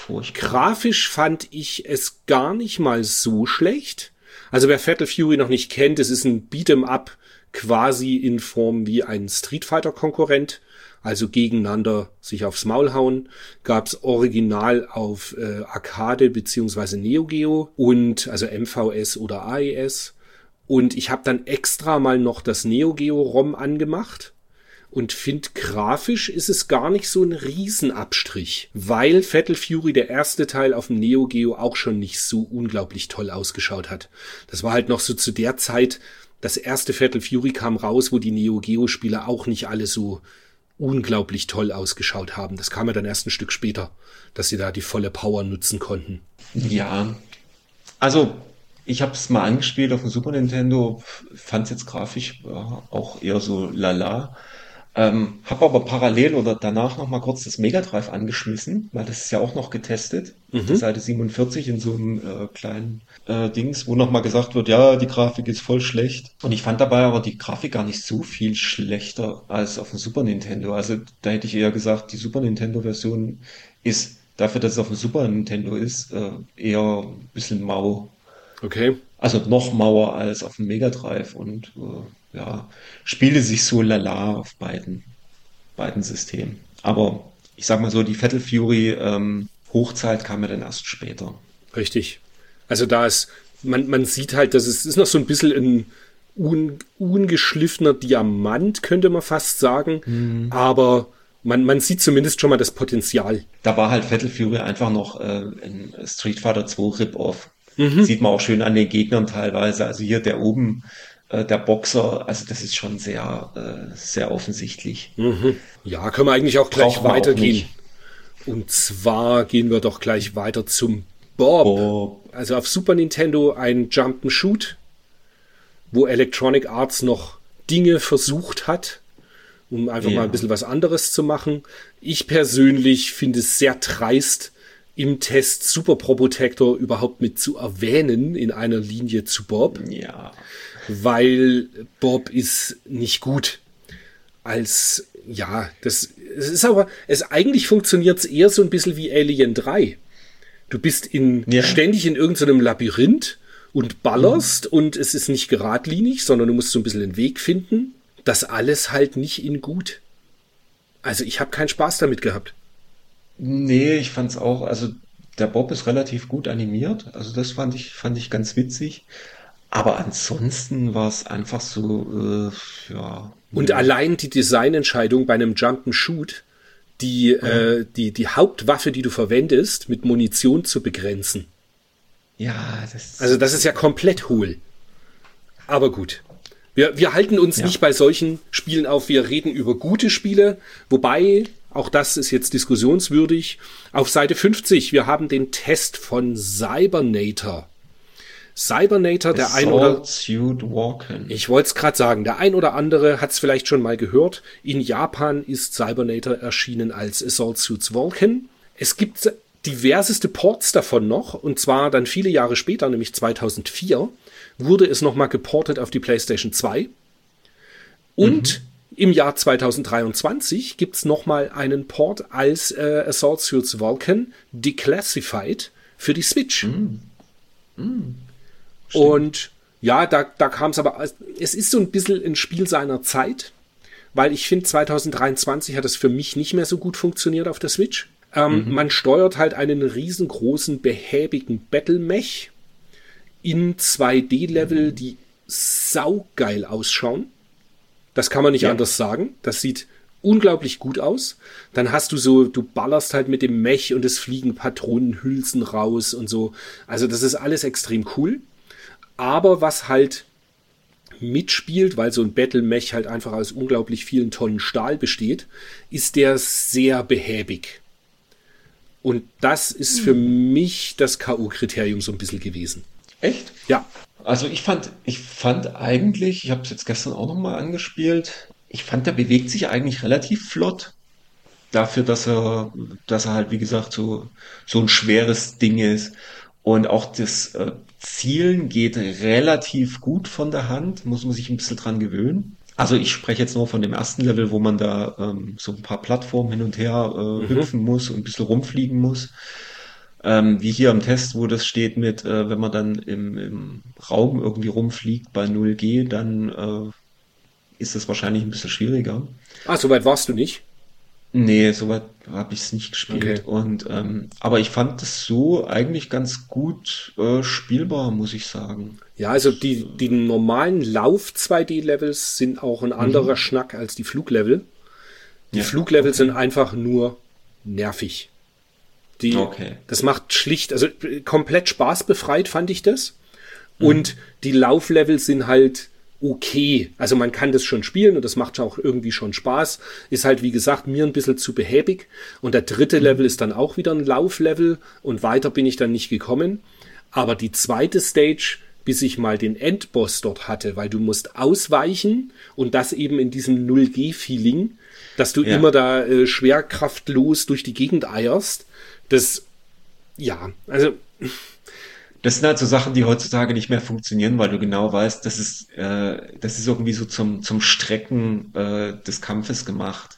fand ich es gar nicht mal so schlecht. Also wer Fatal Fury noch nicht kennt, es ist ein Beat'em-up quasi in Form wie ein Street Fighter-Konkurrent. Also gegeneinander sich aufs Maul hauen, gab's original auf Arcade beziehungsweise Neo Geo und also MVS oder AES. Und ich habe dann extra mal noch das Neo Geo ROM angemacht und finde, grafisch ist es gar nicht so ein Riesenabstrich, weil Fatal Fury, der erste Teil auf dem Neo Geo, auch schon nicht so unglaublich toll ausgeschaut hat. Das war halt noch so zu der Zeit, das erste Fatal Fury kam raus, wo die Neo Geo Spiele auch nicht alle so unglaublich toll ausgeschaut haben. Das kam ja dann erst ein Stück später, dass sie da die volle Power nutzen konnten. Ja, also ich habe es mal angespielt auf dem Super Nintendo, fand es jetzt grafisch auch eher so lala. Habe aber parallel oder danach noch mal kurz das Mega Drive angeschmissen, weil das ist ja auch noch getestet. Auf der Seite 47 in so einem kleinen Dings, wo noch mal gesagt wird, ja, die Grafik ist voll schlecht. Und ich fand dabei aber die Grafik gar nicht so viel schlechter als auf dem Super Nintendo. Also da hätte ich eher gesagt, die Super Nintendo-Version ist dafür, dass es auf dem Super Nintendo ist, eher ein bisschen mau. Okay. Also noch mauer als auf dem Mega Drive und spielte sich so lala auf beiden Systemen. Aber ich sag mal so, die Fatal Fury Hochzeit kam ja dann erst später. Richtig. Also da ist, man sieht halt, dass es ist noch so ein bisschen ein ungeschliffener Diamant, könnte man fast sagen. Aber man sieht zumindest schon mal das Potenzial. Da war halt Fatal Fury einfach noch ein Street Fighter 2 Rip-Off. Sieht man auch schön an den Gegnern teilweise. Also hier der oben, der Boxer, also das ist schon sehr, sehr offensichtlich. Ja, können wir eigentlich auch gleich weitergehen. Und zwar gehen wir doch gleich weiter zum Bob. Also auf Super Nintendo ein Jump'n'Shoot, wo Electronic Arts noch Dinge versucht hat, um einfach mal ein bisschen was anderes zu machen. Ich persönlich finde es sehr dreist, im Test Super Probotector überhaupt mit zu erwähnen in einer Linie zu Bob. Ja. weil Bob ist nicht gut. Es eigentlich funktioniert es eher so ein bisschen wie Alien 3. Du bist ständig in irgendeinem Labyrinth und ballerst und es ist nicht geradlinig, sondern du musst so ein bisschen den Weg finden. Das alles halt nicht in gut. Also ich habe keinen Spaß damit gehabt. Nee, ich fand's auch, also der Bob ist relativ gut animiert, also das fand ich ganz witzig. Aber ansonsten war es einfach so, ja, Und allein die Designentscheidung bei einem Jump'n'Shoot, die Hauptwaffe, die du verwendest, mit Munition zu begrenzen. ja, Also das ist ja komplett hohl. Aber gut. Wir halten uns ja. nicht bei solchen Spielen auf. Wir reden über gute Spiele. Wobei, auch das ist jetzt diskussionswürdig. Auf Seite 50, wir haben den Test von Cybernator. Cybernator, der ein oder... Assault Suit Walken. Ich wollte es gerade sagen, der ein oder andere hat es vielleicht schon mal gehört. In Japan ist Cybernator erschienen als Assault Suits Vulcan. Es gibt diverseste Ports davon noch, und zwar dann viele Jahre später, nämlich 2004, wurde es nochmal geportet auf die PlayStation 2. Und im Jahr 2023 gibt es nochmal einen Port als Assault Suits Vulcan Declassified für die Switch. Und ja, da kam es aber, es ist so ein bisschen ein Spiel seiner Zeit, weil ich finde, 2023 hat es für mich nicht mehr so gut funktioniert auf der Switch. Man steuert halt einen riesengroßen, behäbigen Battle-Mech in 2D-Level, die saugeil ausschauen. Das kann man nicht anders sagen. Das sieht unglaublich gut aus. Dann hast du ballerst halt mit dem Mech und es fliegen Patronenhülsen raus und so. Also das ist alles extrem cool. Aber was halt mitspielt, weil so ein Battle-Mech halt einfach aus unglaublich vielen Tonnen Stahl besteht, ist der sehr behäbig. Und das ist für mich das K.O.-Kriterium so ein bisschen gewesen. Echt? Ja. Also ich fand eigentlich, ich habe es jetzt gestern auch nochmal angespielt, ich fand, der bewegt sich eigentlich relativ flott. Dafür, dass er halt, wie gesagt, so ein schweres Ding ist. Und auch das Zielen geht relativ gut von der Hand, muss man sich ein bisschen dran gewöhnen. Also ich spreche jetzt nur von dem ersten Level, wo man da so ein paar Plattformen hin und her hüpfen muss und ein bisschen rumfliegen muss. Wie hier im Test, wo das steht mit, wenn man dann im Raum irgendwie rumfliegt bei 0G, dann ist das wahrscheinlich ein bisschen schwieriger. Ah, soweit warst du nicht? Nee, soweit habe ich es nicht gespielt. Okay. Und aber ich fand es so eigentlich ganz gut spielbar, muss ich sagen. Ja, also die normalen Lauf-2D-Levels sind auch ein anderer Schnack als die Fluglevel. Die Ja, Fluglevel okay. sind einfach nur nervig. Okay. Das macht schlicht, also komplett spaßbefreit fand ich das. Und die Lauflevel sind halt okay. Also man kann das schon spielen und das macht auch irgendwie schon Spaß. Ist halt, wie gesagt, mir ein bisschen zu behäbig. Und der dritte Level ist dann auch wieder ein Lauflevel und weiter bin ich dann nicht gekommen. Aber die zweite Stage, bis ich mal den Endboss dort hatte, weil du musst ausweichen und das eben in diesem 0G-Feeling, dass du immer da schwerkraftlos durch die Gegend eierst. Das, ja, also... Das sind halt so Sachen, die heutzutage nicht mehr funktionieren, weil du genau weißt, das ist irgendwie so zum Strecken des Kampfes gemacht.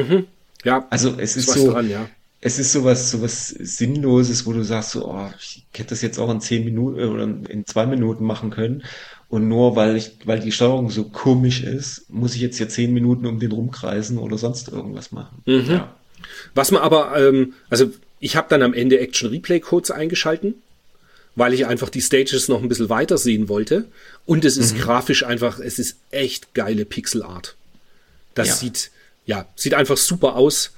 Ja, Also es ist was so, dran, ja. es ist sowas Sinnloses, wo du sagst so, oh, ich hätte das jetzt auch in 10 Minuten oder in 2 Minuten machen können. Und nur weil die Steuerung so komisch ist, muss ich jetzt hier 10 Minuten um den rumkreisen oder sonst irgendwas machen. Ja. Was man aber, also ich habe dann am Ende Action Replay Codes eingeschalten, weil ich einfach die Stages noch ein bisschen weiter sehen wollte. Und es ist grafisch einfach, es ist echt geile Pixelart. Das sieht einfach super aus.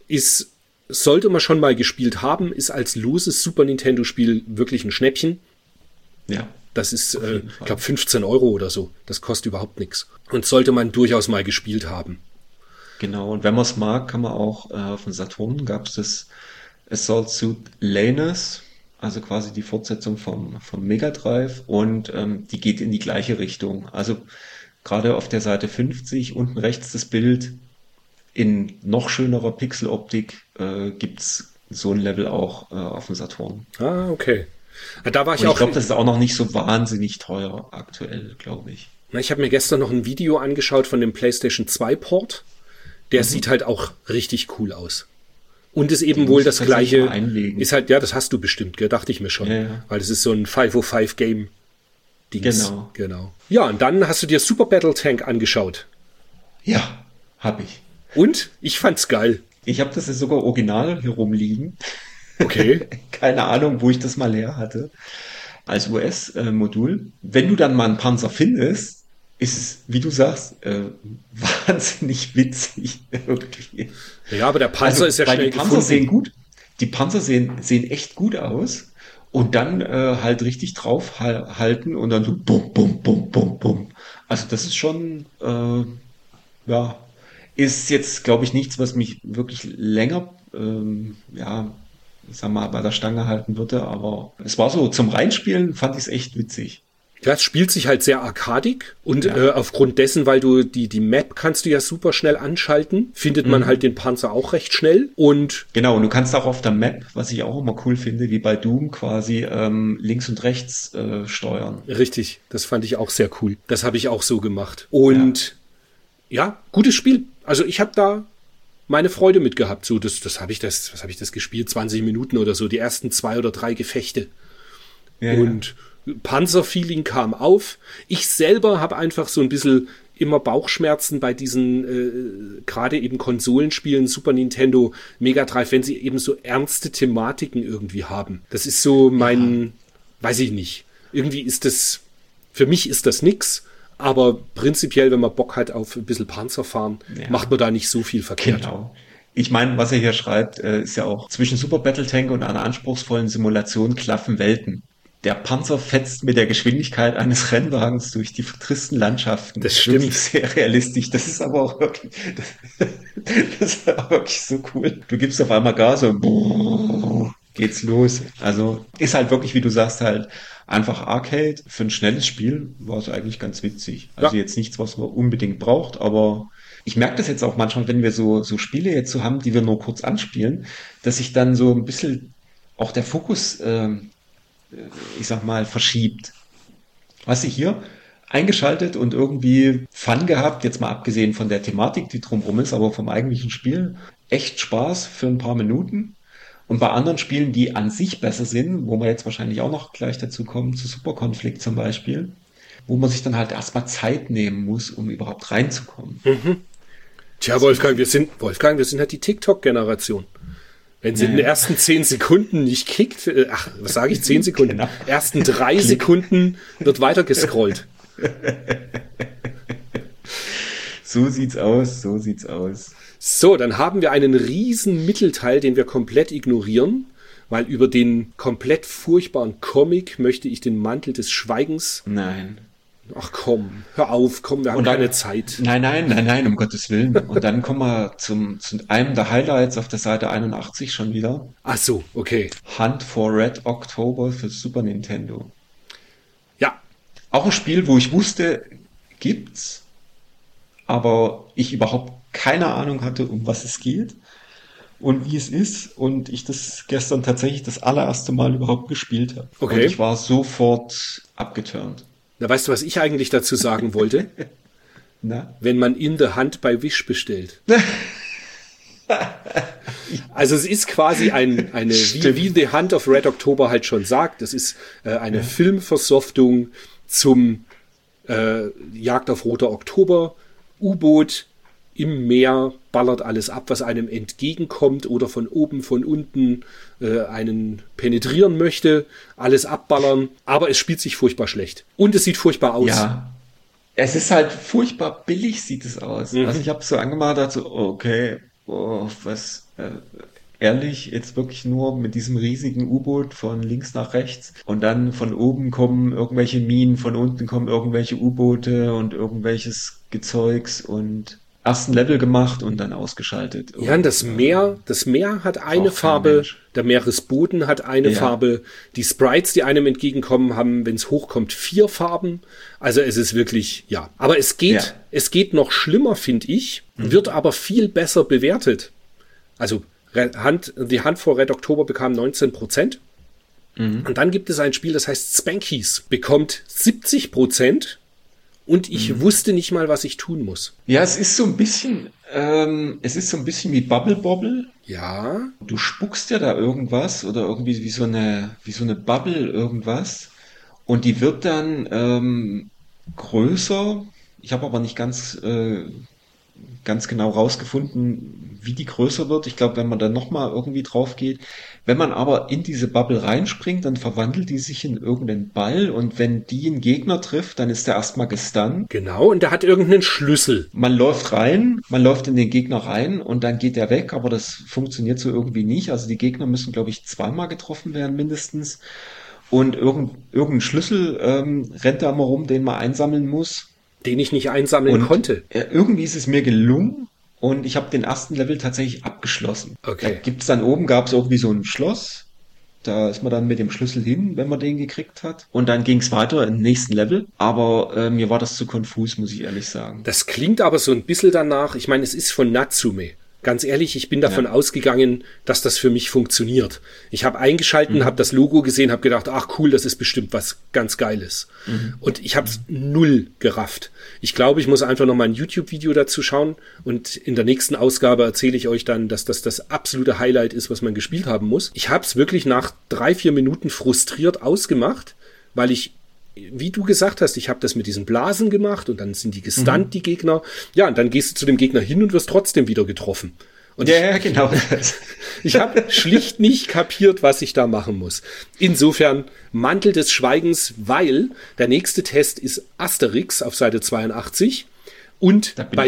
Sollte man schon mal gespielt haben, ist als loses Super Nintendo Spiel wirklich ein Schnäppchen. Ja. Das ist, Auf jeden ich Fall. glaube, 15 € oder so. Das kostet überhaupt nichts. Und sollte man durchaus mal gespielt haben. Genau, und wenn man es mag, kann man auch auf dem Saturn gab es das Assault Suit Laners, also quasi die Fortsetzung vom Mega Drive und die geht in die gleiche Richtung. Also gerade auf der Seite 50 unten rechts das Bild in noch schönerer Pixeloptik gibt's so ein Level auch auf dem Saturn. Ah, okay. Da war ich Und ich auch. glaube, das ist auch noch nicht so wahnsinnig teuer aktuell, glaube ich. Ich habe mir gestern noch ein Video angeschaut von dem PlayStation 2 Port. Der sieht halt auch richtig cool aus. Und ist eben wohl das gleiche. Ist halt, ja, das hast du bestimmt, gell? Dachte ich mir schon. Ja. Weil das ist so ein 505-Game-Dings. Genau. Ja, und dann hast du dir Super Battle Tank angeschaut. Ja, habe ich. Und? Ich fand's geil. Ich habe das jetzt sogar original hier rumliegen. Okay. Keine Ahnung, wo ich das mal her hatte. Als US-Modul. Wenn du dann mal einen Panzer findest, ist es, wie du sagst, wahnsinnig witzig. Irgendwie. Ja, aber der Panzer ist ja schnell die Panzer sehen gut. Die Panzer sehen echt gut aus. Und dann halt richtig drauf halten und dann so bum, bum, bum, bum, bum. Also das ist schon, ja, ist jetzt, glaube ich, nichts, was mich wirklich länger, ich sag mal, bei der Stange halten würde. Aber es war so, zum Reinspielen fand ich es echt witzig. Ja, es spielt sich halt sehr arkadig und aufgrund dessen, weil du die Map kannst du ja super schnell anschalten, findet man halt den Panzer auch recht schnell und genau, und du kannst auch auf der Map, was ich auch immer cool finde, wie bei Doom quasi links und rechts steuern. Richtig, das fand ich auch sehr cool. Das habe ich auch so gemacht. Und ja, gutes Spiel. Also ich habe da meine Freude mit gehabt. So, was habe ich das gespielt? 20 Minuten oder so, die ersten 2 oder 3 Gefechte. Ja, und Panzer-Feeling kam auf. Ich selber habe einfach so ein bisschen immer Bauchschmerzen bei diesen gerade eben Konsolenspielen, Super Nintendo, Mega Drive, wenn sie eben so ernste Thematiken irgendwie haben. Das ist so weiß ich nicht. Irgendwie ist das, für mich ist das nix, aber prinzipiell, wenn man Bock hat auf ein bisschen Panzerfahren, macht man da nicht so viel verkehrt. Genau. Ich meine, was er hier schreibt, ist ja auch, zwischen Super Battle Tank und einer anspruchsvollen Simulation klaffen Welten. Der Panzer fetzt mit der Geschwindigkeit eines Rennwagens durch die vertristen Landschaften. Das stimmt. Wirklich sehr realistisch. Das ist aber auch wirklich, das ist auch wirklich so cool. Du gibst auf einmal Gas und geht's los. Also ist halt wirklich, wie du sagst, halt einfach Arcade. Für ein schnelles Spiel war es eigentlich ganz witzig. Also jetzt nichts, was man unbedingt braucht, aber ich merke das jetzt auch manchmal, wenn wir so Spiele jetzt so haben, die wir nur kurz anspielen, dass sich dann so ein bisschen auch der Fokus ich sag mal, verschiebt. Weißt du, hier eingeschaltet und irgendwie Fun gehabt, jetzt mal abgesehen von der Thematik, die drumherum ist, aber vom eigentlichen Spiel, echt Spaß für ein paar Minuten. Und bei anderen Spielen, die an sich besser sind, wo wir jetzt wahrscheinlich auch noch gleich dazu kommen, zu Superkonflikt zum Beispiel, wo man sich dann halt erstmal Zeit nehmen muss, um überhaupt reinzukommen. Tja, Wolfgang, wir sind halt die TikTok-Generation. Wenn sie in den ersten 10 Sekunden nicht kickt, was sage ich, 10 Sekunden? Genau. Ersten 3 Sekunden wird weiter gescrollt. So sieht's aus. So, dann haben wir einen riesen Mittelteil, den wir komplett ignorieren, weil über den komplett furchtbaren Comic möchte ich den Mantel des Schweigens. Nein. Ach komm, hör auf, komm, wir haben keine Zeit. Nein, um Gottes Willen. Und dann kommen wir zu einem der Highlights auf der Seite 81 schon wieder. Ach so, okay. Hunt for Red October für Super Nintendo. Ja. Auch ein Spiel, wo ich wusste, gibt's, aber ich überhaupt keine Ahnung hatte, um was es geht und wie es ist. Und ich das gestern tatsächlich das allererste Mal überhaupt gespielt habe. Okay. Und ich war sofort abgeturnt. Na, weißt du, was ich eigentlich dazu sagen wollte? Na? Wenn man In the Hunt bei Wish bestellt. Also es ist quasi eine wie The Hunt of Red October halt schon sagt, es ist eine Filmversoftung zum Jagd auf Roter Oktober, U-Boot im Meer, ballert alles ab, was einem entgegenkommt oder von oben, von unten einen penetrieren möchte, alles abballern, aber es spielt sich furchtbar schlecht. Und es sieht furchtbar aus. Ja, es ist halt furchtbar billig, sieht es aus. Also ich habe so angemacht, dachte so, okay, ehrlich, jetzt wirklich nur mit diesem riesigen U-Boot von links nach rechts und dann von oben kommen irgendwelche Minen, von unten kommen irgendwelche U-Boote und irgendwelches Gezeugs und ersten Level gemacht und dann ausgeschaltet. Ja, und das Meer hat eine Farbe, Mensch. Der Meeresboden hat eine Farbe, die Sprites, die einem entgegenkommen, haben, wenn es hochkommt, 4 Farben. Also es ist wirklich, aber es geht noch schlimmer, finde ich, wird aber viel besser bewertet. Also The Hunt for Red October bekam 19%. Und dann gibt es ein Spiel, das heißt Spankies, bekommt 70% und ich wusste nicht mal, was ich tun muss. Ja, es ist so ein bisschen wie Bubble Bobble. Ja. Du spuckst ja da irgendwas oder irgendwie wie so eine Bubble irgendwas und die wird dann größer. Ich habe aber nicht ganz genau rausgefunden, wie die größer wird. Ich glaube, wenn man dann nochmal irgendwie drauf geht. Wenn man aber in diese Bubble reinspringt, dann verwandelt die sich in irgendeinen Ball und wenn die einen Gegner trifft, dann ist der erstmal gestunt. Genau, und der hat irgendeinen Schlüssel. Man läuft in den Gegner rein und dann geht der weg, aber das funktioniert so irgendwie nicht. Also die Gegner müssen, glaube ich, zweimal getroffen werden mindestens. Und irgendein Schlüssel rennt da immer rum, den man einsammeln muss. Den ich nicht einsammeln konnte. Irgendwie ist es mir gelungen und ich habe den ersten Level tatsächlich abgeschlossen. Okay. Gab es irgendwie so ein Schloss. Da ist man dann mit dem Schlüssel hin, wenn man den gekriegt hat. Und dann ging es weiter im nächsten Level. Aber mir war das zu konfus, muss ich ehrlich sagen. Das klingt aber so ein bisschen danach, ich meine, es ist von Natsume. Ganz ehrlich, ich bin davon ausgegangen, dass das für mich funktioniert. Ich habe eingeschalten, habe das Logo gesehen, habe gedacht, ach cool, das ist bestimmt was ganz Geiles. Und ich habe es null gerafft. Ich glaube, ich muss einfach noch mal ein YouTube-Video dazu schauen und in der nächsten Ausgabe erzähle ich euch dann, dass das das absolute Highlight ist, was man gespielt haben muss. Ich habe es wirklich nach 3-4 Minuten frustriert ausgemacht, weil ich, wie du gesagt hast, ich habe das mit diesen Blasen gemacht und dann sind die gestunt, die Gegner. Ja, und dann gehst du zu dem Gegner hin und wirst trotzdem wieder getroffen. Und genau. Ich habe schlicht nicht kapiert, was ich da machen muss. Insofern Mantel des Schweigens, weil der nächste Test ist Asterix auf Seite 82. Und bei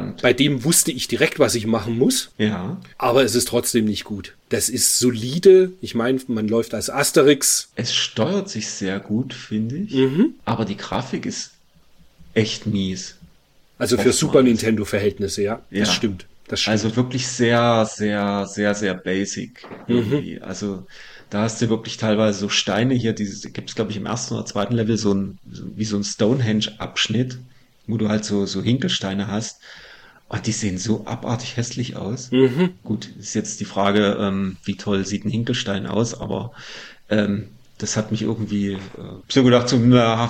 dem wusste ich direkt, was ich machen muss. Ja. Aber es ist trotzdem nicht gut. Das ist solide. Ich meine, man läuft als Asterix. Es steuert sich sehr gut, finde ich. Aber die Grafik ist echt mies. Also für Super Nintendo-Verhältnisse, ja. Das stimmt. Also wirklich sehr, sehr, sehr, sehr basic. Irgendwie. Also da hast du wirklich teilweise so Steine hier, gibt es, glaube ich, im ersten oder zweiten Level wie so ein Stonehenge-Abschnitt, wo du halt so Hinkelsteine hast. Und die sehen so abartig hässlich aus. Gut, ist jetzt die Frage, wie toll sieht ein Hinkelstein aus, aber das hat mich irgendwie so gedacht, so,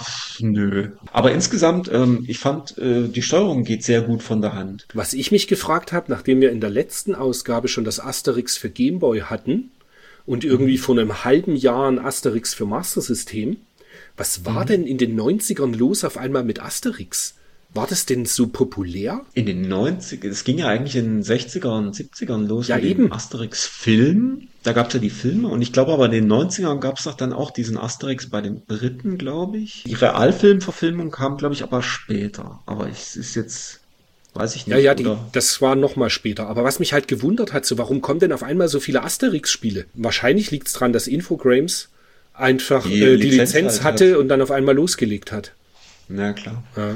nö. Aber insgesamt, ich fand, die Steuerung geht sehr gut von der Hand. Was ich mich gefragt habe, nachdem wir in der letzten Ausgabe schon das Asterix für Game Boy hatten und irgendwie vor einem halben Jahr ein Asterix für Master System, was war denn in den 90ern los auf einmal mit Asterix? War das denn so populär? In den 90ern, es ging ja eigentlich in den 60ern, 70ern los mit dem Asterix-Film. Da gab es ja die Filme und ich glaube aber in den 90ern gab es doch dann auch diesen Asterix bei den Briten, glaube ich. Die Realfilmverfilmung kam, glaube ich, aber später. Aber es ist jetzt, weiß ich nicht. Ja, das war noch mal später. Aber was mich halt gewundert hat, so warum kommen denn auf einmal so viele Asterix-Spiele? Wahrscheinlich liegt es daran, dass Infogrames einfach die Lizenz hatte und dann auf einmal losgelegt hat. Na klar. Ja.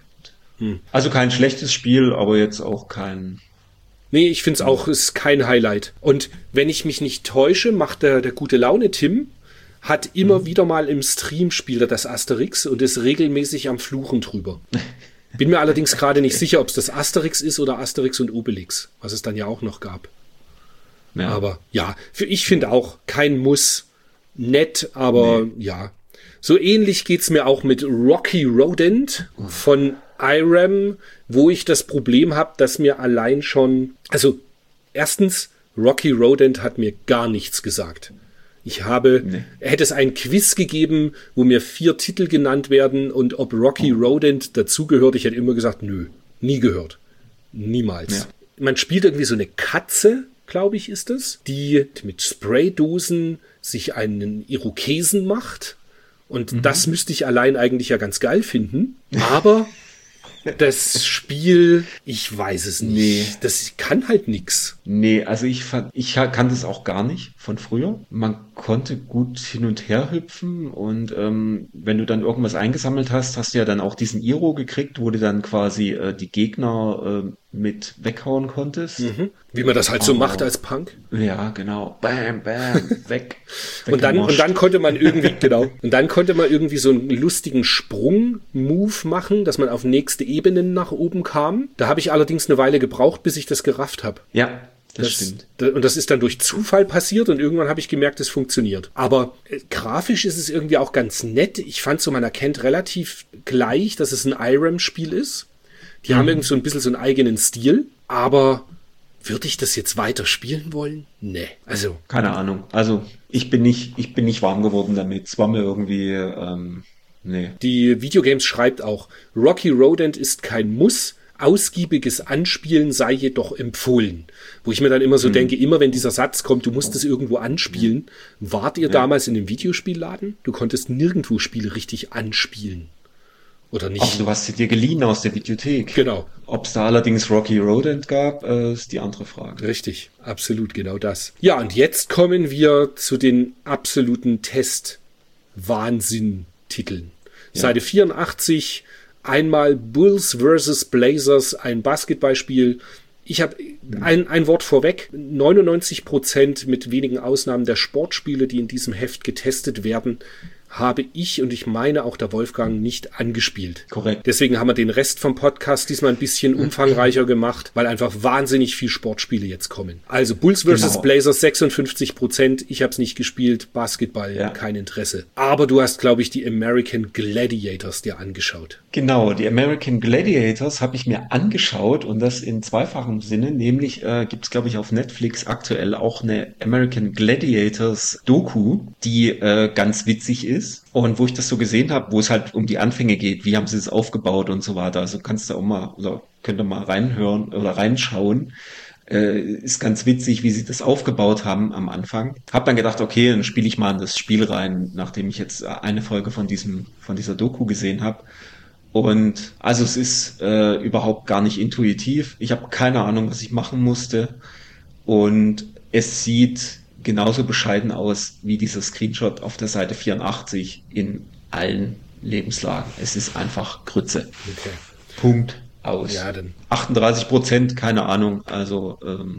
Also kein schlechtes Spiel, aber jetzt auch kein... Nee, ich finde es auch, ist kein Highlight. Und wenn ich mich nicht täusche, macht der gute Laune Tim, hat immer wieder mal im Stream spielt er das Asterix und ist regelmäßig am Fluchen drüber. Bin mir allerdings gerade nicht sicher, ob es das Asterix ist oder Asterix und Obelix, was es dann ja auch noch gab. Ja. Aber ja, ich finde auch kein Muss, nett, aber ja. So ähnlich geht's mir auch mit Rocky Rodent von Irem, wo ich das Problem habe, dass mir allein schon... Also, erstens, Rocky Rodent hat mir gar nichts gesagt. Hätte es ein Quiz gegeben, wo mir 4 Titel genannt werden und ob Rocky Rodent dazugehört, ich hätte immer gesagt, nö, nie gehört. Niemals. Ja. Man spielt irgendwie so eine Katze, glaube ich, ist es, die mit Spraydosen sich einen Irokesen macht. Und das müsste ich allein eigentlich ja ganz geil finden. Aber das Spiel, ich weiß es nicht. Nee. Das kann halt nix. Nee, also ich kannte es auch gar nicht von früher. Man konnte gut hin und her hüpfen und wenn du dann irgendwas eingesammelt hast, hast du ja dann auch diesen Iro gekriegt, wo du dann quasi die Gegner mit weghauen konntest. Wie man das halt so macht als Punk. Ja, genau. Bam, bam, weg. und dann konnte man irgendwie so einen lustigen Sprung-Move machen, dass man auf nächste Ebenen nach oben kam. Da habe ich allerdings eine Weile gebraucht, bis ich das gerafft habe. Ja, Das stimmt. Und das ist dann durch Zufall passiert und irgendwann habe ich gemerkt, es funktioniert. Aber grafisch ist es irgendwie auch ganz nett. Ich fand so, man erkennt relativ gleich, dass es ein IRAM-Spiel ist. Die haben irgendwie so ein bisschen so einen eigenen Stil. Aber würde ich das jetzt weiter spielen wollen? Nee. Also. Keine Ahnung. Also ich bin nicht warm geworden damit. Es war mir irgendwie, nee. Die Videogames schreibt auch, Rocky Rodent ist kein Muss. Ausgiebiges Anspielen sei jedoch empfohlen. Wo ich mir dann immer so denke, immer wenn dieser Satz kommt, du musst es irgendwo anspielen. Wart ihr damals in dem Videospielladen? Du konntest nirgendwo Spiele richtig anspielen. Oder nicht? Ach, du hast sie dir geliehen aus der Videothek. Genau. Ob es da allerdings Rocky Rodent gab, ist die andere Frage. Richtig, absolut, genau das. Ja, und jetzt kommen wir zu den absoluten Test-Wahnsinn-Titeln. Ja. Seite 84, einmal Bulls vs. Blazers, ein Basketballspiel. Ich habe ein Wort vorweg. 99% mit wenigen Ausnahmen der Sportspiele, die in diesem Heft getestet werden, habe ich und ich meine auch der Wolfgang nicht angespielt. Korrekt. Deswegen haben wir den Rest vom Podcast diesmal ein bisschen umfangreicher gemacht, weil einfach wahnsinnig viel Sportspiele jetzt kommen. Also Bulls vs. Blazers 56%, ich habe es nicht gespielt, Basketball kein Interesse. Aber du hast, glaube ich, die American Gladiators dir angeschaut. Genau, die American Gladiators habe ich mir angeschaut und das in zweifachem Sinne, nämlich gibt es, glaube ich, auf Netflix aktuell auch eine American Gladiators Doku, die ganz witzig ist. Und wo ich das so gesehen habe, wo es halt um die Anfänge geht, wie haben sie es aufgebaut und so weiter. Also kannst du auch mal, oder könnt ihr mal reinhören oder reinschauen. Ist ganz witzig, wie sie das aufgebaut haben am Anfang. Hab dann gedacht, okay, dann spiele ich mal in das Spiel rein, nachdem ich jetzt eine Folge von dieser Doku gesehen habe. Und also es ist überhaupt gar nicht intuitiv. Ich habe keine Ahnung, was ich machen musste. Und es sieht genauso bescheiden aus wie dieser Screenshot auf der Seite 84 in allen Lebenslagen. Es ist einfach Grütze. Okay. Punkt aus. Ja, dann. 38%, keine Ahnung, also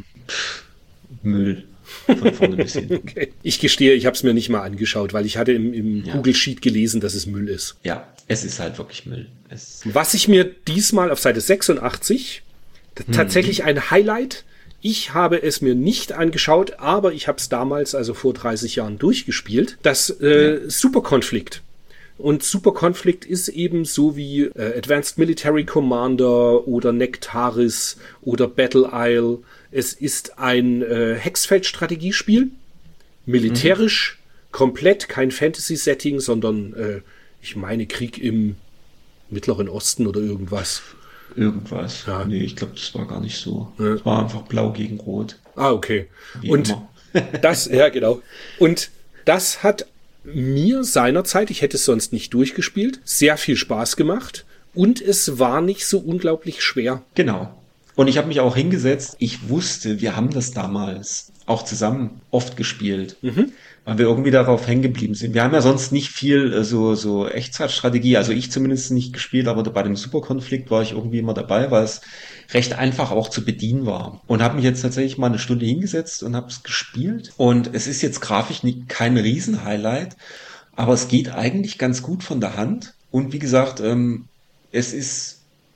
Müll von vorne bis hinten. Okay. Ich gestehe, ich habe es mir nicht mal angeschaut, weil ich hatte im Google Sheet gelesen, dass es Müll ist. Ja, es ist halt wirklich Müll. Was ich mir diesmal auf Seite 86 tatsächlich ein Highlight. Ich habe es mir nicht angeschaut, aber ich habe es damals, also vor 30 Jahren, durchgespielt. Das Super Conflict. Und Super Conflict ist eben so wie Advanced Military Commander oder Nectaris oder Battle Isle. Es ist ein Hexfeld-Strategiespiel. Militärisch, komplett kein Fantasy-Setting, sondern ich meine Krieg im Mittleren Osten oder irgendwas. Irgendwas. Ja. Nee, ich glaube, das war gar nicht so. Es war einfach blau gegen rot. Ah, okay. Wie Und immer. das, ja, genau. Und das hat mir seinerzeit, ich hätte es sonst nicht durchgespielt, sehr viel Spaß gemacht. Und es war nicht so unglaublich schwer. Genau. Und ich habe mich auch hingesetzt. Ich wusste, wir haben das damals auch zusammen oft gespielt, weil wir irgendwie darauf hängen geblieben sind. Wir haben ja sonst nicht viel so Echtzeitstrategie, also ich zumindest nicht gespielt, aber bei dem Superkonflikt war ich irgendwie immer dabei, weil es recht einfach auch zu bedienen war. Und habe mich jetzt tatsächlich mal eine Stunde hingesetzt und habe es gespielt. Und es ist jetzt grafisch kein Riesen-Highlight, aber es geht eigentlich ganz gut von der Hand. Und wie gesagt, es ist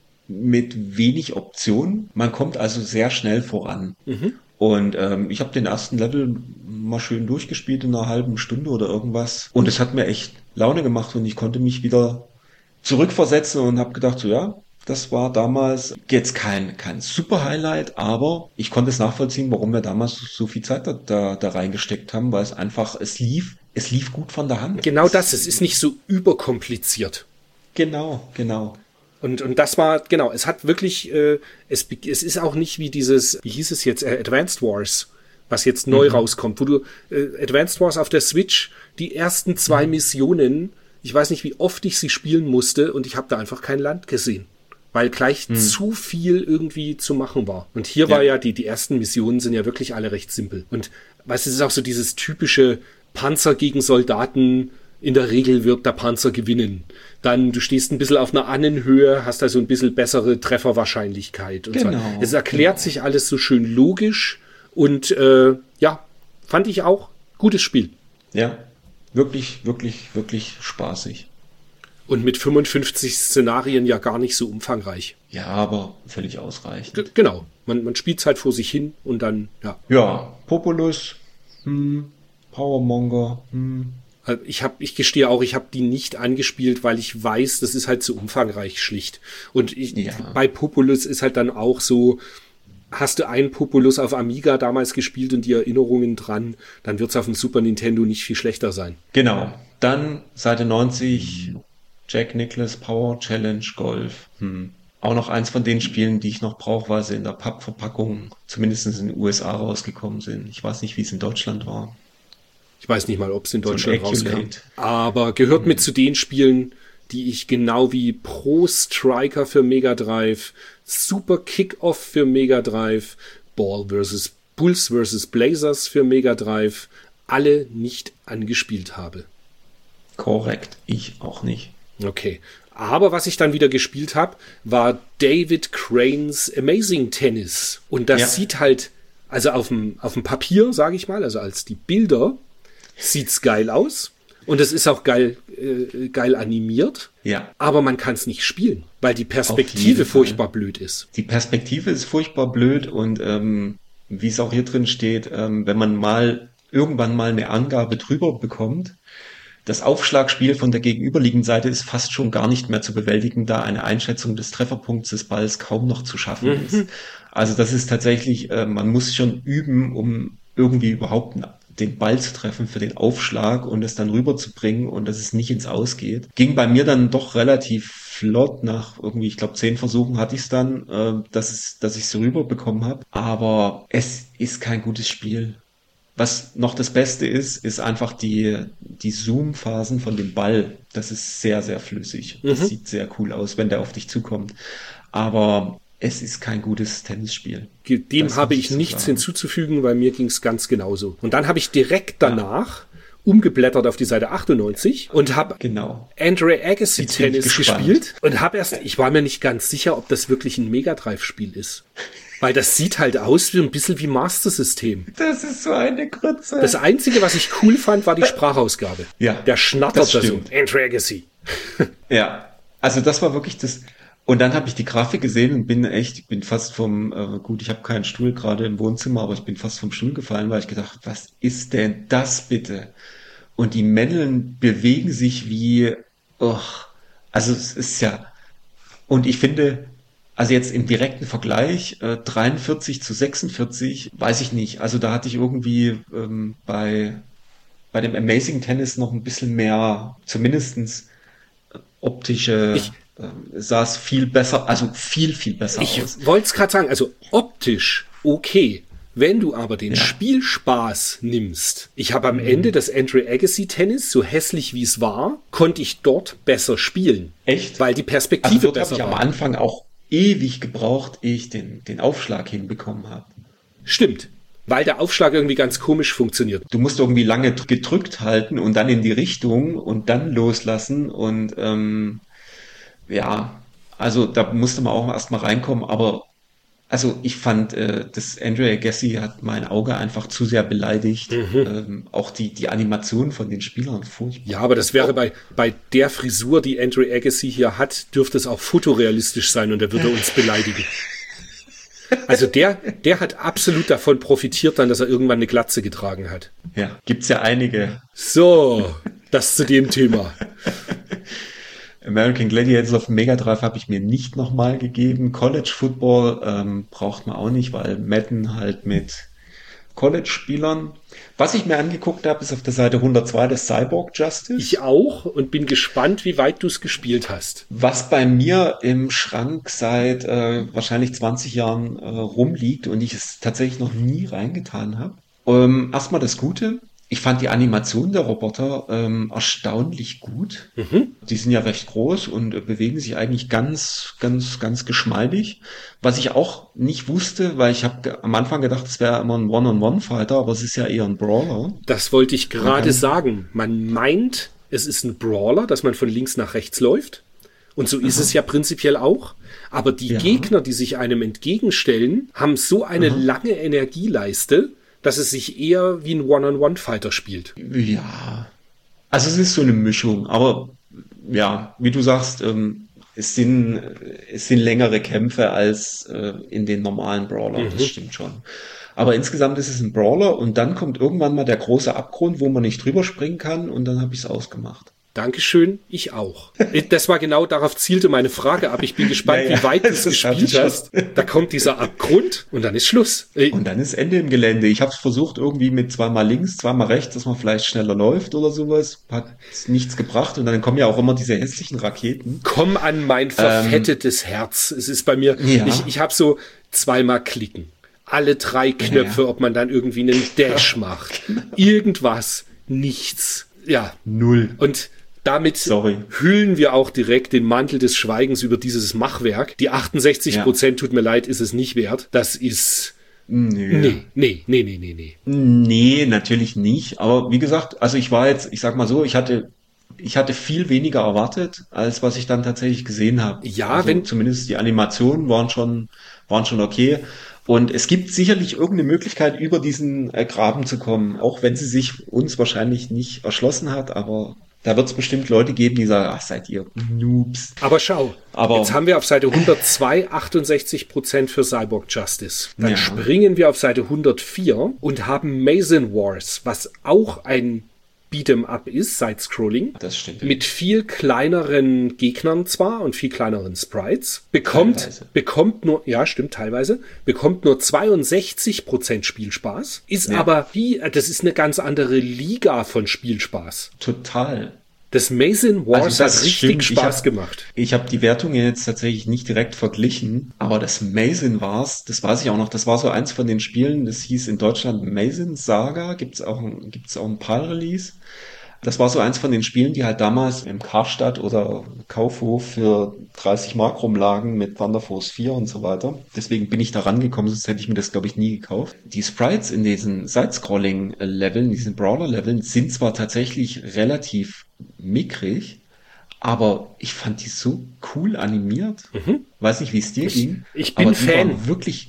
mit wenig Optionen. Man kommt also sehr schnell voran. Und ich habe den ersten Level mal schön durchgespielt in einer halben Stunde oder irgendwas. Und es hat mir echt Laune gemacht und ich konnte mich wieder zurückversetzen und habe gedacht, so ja, das war damals jetzt kein super Highlight, aber ich konnte es nachvollziehen, warum wir damals so viel Zeit da reingesteckt haben, weil es einfach, es lief gut von der Hand. Genau das, es ist nicht so überkompliziert. Genau. Und das war, genau, es hat wirklich, es ist auch nicht wie dieses, wie hieß es jetzt, Advanced Wars, was jetzt neu rauskommt, wo du, Advanced Wars auf der Switch, die ersten 2 Missionen, ich weiß nicht, wie oft ich sie spielen musste und ich habe da einfach kein Land gesehen, weil gleich zu viel irgendwie zu machen war. Und hier war ja, die ersten Missionen sind ja wirklich alle recht simpel. Und weißt du, es ist auch so dieses typische Panzer gegen Soldaten. In der Regel wird der Panzer gewinnen. Dann, du stehst ein bisschen auf einer Annenhöhe, hast also ein bisschen bessere Trefferwahrscheinlichkeit. Und so. Es erklärt sich alles so schön logisch und fand ich auch gutes Spiel. Ja, wirklich, wirklich, wirklich spaßig. Und mit 55 Szenarien ja gar nicht so umfangreich. Ja, aber völlig ausreichend. Genau. Man spielt es halt vor sich hin und dann, ja. Ja, Populus, Powermonger, Also ich gestehe auch, ich habe die nicht angespielt, weil ich weiß, das ist halt zu umfangreich schlicht. Und bei Populus ist halt dann auch so, hast du einen Populus auf Amiga damals gespielt und die Erinnerungen dran, dann wird es auf dem Super Nintendo nicht viel schlechter sein. Genau. Dann Seite 90, Jack Nicklaus Power Challenge Golf. Auch noch eins von den Spielen, die ich noch brauche, weil sie in der Pappverpackung zumindest in den USA rausgekommen sind. Ich weiß nicht, wie es in Deutschland war. Ich weiß nicht mal, ob es in Deutschland So rauskam. Aber gehört mit zu den Spielen, die ich genau wie Pro Striker für Mega Drive, Super Kick-Off für Mega Drive, Bulls vs. Blazers für Mega Drive, alle nicht angespielt habe. Korrekt, ich auch nicht. Okay. Aber was ich dann wieder gespielt habe, war David Cranes Amazing Tennis. Und das sieht halt, also auf dem Papier, sage ich mal, also als die Bilder, sieht's geil aus. Und es ist auch geil animiert. Ja. Aber man kann es nicht spielen, weil die Perspektive furchtbar blöd ist. Die Perspektive ist furchtbar blöd und wie es auch hier drin steht, wenn man irgendwann mal eine Angabe drüber bekommt, das Aufschlagspiel von der gegenüberliegenden Seite ist fast schon gar nicht mehr zu bewältigen, da eine Einschätzung des Trefferpunkts des Balls kaum noch zu schaffen ist. Also das ist tatsächlich, man muss schon üben, um irgendwie überhaupt den Ball zu treffen für den Aufschlag und es dann rüberzubringen und dass es nicht ins Aus geht. Ging bei mir dann doch relativ flott, nach irgendwie, ich glaube 10 Versuchen hatte ich es dann, dass ich es rüberbekommen habe. Aber es ist kein gutes Spiel. Was noch das Beste ist einfach die Zoom-Phasen von dem Ball. Das ist sehr, sehr flüssig. Das sieht sehr cool aus, wenn der auf dich zukommt. Aber es ist kein gutes Tennisspiel. Dem habe ich nichts hinzuzufügen, weil mir ging es ganz genauso. Und dann habe ich direkt danach umgeblättert auf die Seite 98 und habe Andre Agassi Tennis gespielt und ich war mir nicht ganz sicher, ob das wirklich ein Mega Drive Spiel ist. Weil das sieht halt aus wie ein bisschen wie Master System. Das ist so eine Grütze. Das Einzige, was ich cool fand, war die Sprachausgabe. Ja. Der schnattert da so. Andre Agassi. Ja, also das war wirklich das. Und dann habe ich die Grafik gesehen und ich bin fast ich habe keinen Stuhl gerade im Wohnzimmer, aber ich bin fast vom Stuhl gefallen, weil ich gedacht, was ist denn das bitte? Und die Männchen bewegen sich also es ist ja, und ich finde, also jetzt im direkten Vergleich, 43 zu 46, weiß ich nicht. Also da hatte ich irgendwie bei dem Amazing Tennis noch ein bisschen mehr, zumindestens optische, sah es viel besser, also viel, viel besser aus. Ich wollte es gerade sagen, also optisch okay. Wenn du aber den Spielspaß nimmst, ich habe am Ende das Andre Agassi Tennis, so hässlich wie es war, konnte ich dort besser spielen. Echt? Weil die Perspektive besser war. Habe ich am Anfang auch ewig gebraucht, ehe ich den Aufschlag hinbekommen habe. Stimmt, weil der Aufschlag irgendwie ganz komisch funktioniert. Du musst irgendwie lange gedrückt halten und dann in die Richtung und dann loslassen und also da musste man auch erstmal reinkommen, aber also ich fand, das Andre Agassi hat mein Auge einfach zu sehr beleidigt. Auch die Animation von den Spielern furchtbar. Ja, aber das wäre bei der Frisur, die Andre Agassi hier hat, dürfte es auch fotorealistisch sein und er würde uns beleidigen. Also der hat absolut davon profitiert dann, dass er irgendwann eine Glatze getragen hat. Ja, gibt's ja einige. So, das zu dem Thema. American Gladiators auf dem Mega Drive habe ich mir nicht nochmal gegeben. College Football braucht man auch nicht, weil Madden halt mit College-Spielern. Was ich mir angeguckt habe, ist auf der Seite 102 das Cyborg Justice. Ich auch und bin gespannt, wie weit du es gespielt hast. Was bei mir im Schrank seit wahrscheinlich 20 Jahren rumliegt und ich es tatsächlich noch nie reingetan habe. Erstmal das Gute. Ich fand die Animation der Roboter erstaunlich gut. Die sind ja recht groß und bewegen sich eigentlich ganz, ganz, ganz geschmeidig. Was ich auch nicht wusste, weil ich habe am Anfang gedacht, es wäre immer ein One-on-One-Fighter, aber es ist ja eher ein Brawler. Das wollte ich gerade sagen. Man meint, es ist ein Brawler, dass man von links nach rechts läuft. Und so ist es ja prinzipiell auch. Aber die Gegner, die sich einem entgegenstellen, haben so eine lange Energieleiste, dass es sich eher wie ein One-on-One-Fighter spielt. Ja, also es ist so eine Mischung, aber ja, wie du sagst, es sind längere Kämpfe als in den normalen Brawler, das stimmt schon. Aber insgesamt ist es ein Brawler und dann kommt irgendwann mal der große Abgrund, wo man nicht drüber springen kann und dann habe ich es ausgemacht. Dankeschön, ich auch. Das war genau, darauf zielte meine Frage ab. Ich bin gespannt, wie weit du es gespielt hast. Da kommt dieser Abgrund und dann ist Schluss. Und dann ist Ende im Gelände. Ich habe es versucht irgendwie mit zweimal links, zweimal rechts, dass man vielleicht schneller läuft oder sowas. Hat nichts gebracht und dann kommen ja auch immer diese hässlichen Raketen. Komm an mein verfettetes Herz. Es ist bei mir, ja. ich habe so zweimal klicken. Alle 3 Knöpfe, ob man dann irgendwie einen Dash macht. Irgendwas. Nichts. Ja. 0. Und damit hüllen wir auch direkt den Mantel des Schweigens über dieses Machwerk. Die 68%, tut mir leid, ist es nicht wert. Das ist... Nee, natürlich nicht. Aber wie gesagt, also ich sag mal so, ich hatte viel weniger erwartet, als was ich dann tatsächlich gesehen habe. Ja, also zumindest die Animationen waren schon okay. Und es gibt sicherlich irgendeine Möglichkeit, über diesen Graben zu kommen, auch wenn sie sich uns wahrscheinlich nicht erschlossen hat, aber da wird es bestimmt Leute geben, die sagen, ach, seid ihr Noobs. Aber schau, jetzt haben wir auf Seite 102 68% für Cyborg Justice. Dann springen wir auf Seite 104 und haben Mason Wars, was auch ein Beat'em-up ist, Side-Scrolling. Das stimmt. Mit viel kleineren Gegnern zwar und viel kleineren Sprites. Bekommt nur 62% Spielspaß. Ist aber das ist eine ganz andere Liga von Spielspaß. Total. Das Mason Wars hat richtig Spaß gemacht. Ich habe die Wertungen jetzt tatsächlich nicht direkt verglichen, aber das Mason Wars, das weiß ich auch noch, das war so eins von den Spielen, das hieß in Deutschland Mason Saga, gibt's auch ein PAL-Release. Das war so eins von den Spielen, die halt damals im Karstadt oder Kaufhof für 30 Mark rumlagen mit Thunder Force 4 und so weiter. Deswegen bin ich da rangekommen, sonst hätte ich mir das, glaube ich, nie gekauft. Die Sprites in diesen Side-Scrolling-Leveln, diesen Brawler-Leveln, sind zwar tatsächlich relativ mickrig, aber ich fand die so cool animiert. Weiß nicht, wie es dir ging. Ich bin aber Fan. Die waren wirklich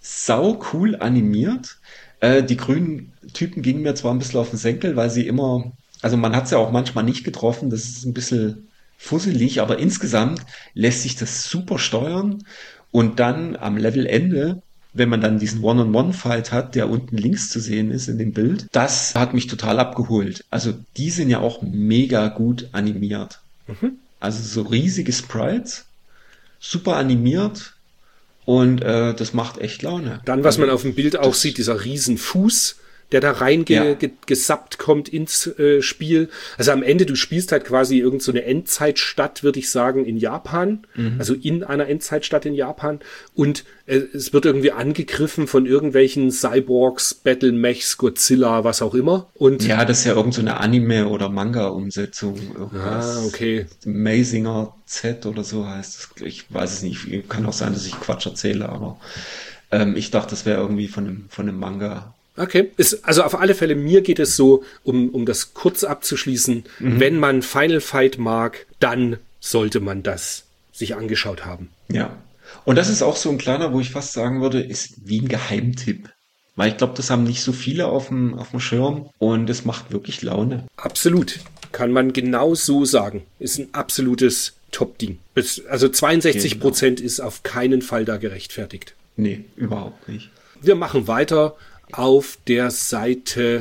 sau cool animiert. Die grünen Typen gingen mir zwar ein bisschen auf den Senkel, weil sie immer... Also man hat es ja auch manchmal nicht getroffen, das ist ein bisschen fusselig, aber insgesamt lässt sich das super steuern und dann am Levelende, wenn man dann diesen One-on-One-Fight hat, der unten links zu sehen ist in dem Bild, das hat mich total abgeholt. Also die sind ja auch mega gut animiert. Also so riesige Sprites, super animiert und das macht echt Laune. Dann, was man auf dem Bild auch sieht, dieser Riesenfuß, der da reingesappt kommt ins Spiel. Also am Ende, du spielst halt quasi irgend so eine Endzeitstadt, würde ich sagen, in Japan. Also in einer Endzeitstadt in Japan. Und es wird irgendwie angegriffen von irgendwelchen Cyborgs, Battle-Mechs, Godzilla, was auch immer. Und ja, das ist ja irgend so eine Anime- oder Manga-Umsetzung. Irgendwas. Okay. Amazinger Z oder so heißt es. Ich weiß es nicht. Kann auch sein, dass ich Quatsch erzähle, aber ich dachte, das wäre irgendwie von einem Manga. Okay, also auf alle Fälle, mir geht es so, um das kurz abzuschließen, wenn man Final Fight mag, dann sollte man das sich angeschaut haben. Ja, und das ist auch so ein kleiner, wo ich fast sagen würde, ist wie ein Geheimtipp. Weil ich glaube, das haben nicht so viele auf dem Schirm und es macht wirklich Laune. Absolut, kann man genau so sagen. Ist ein absolutes Top-Ding. Also 62% ist auf keinen Fall da gerechtfertigt. Nee, überhaupt nicht. Wir machen weiter. Auf der Seite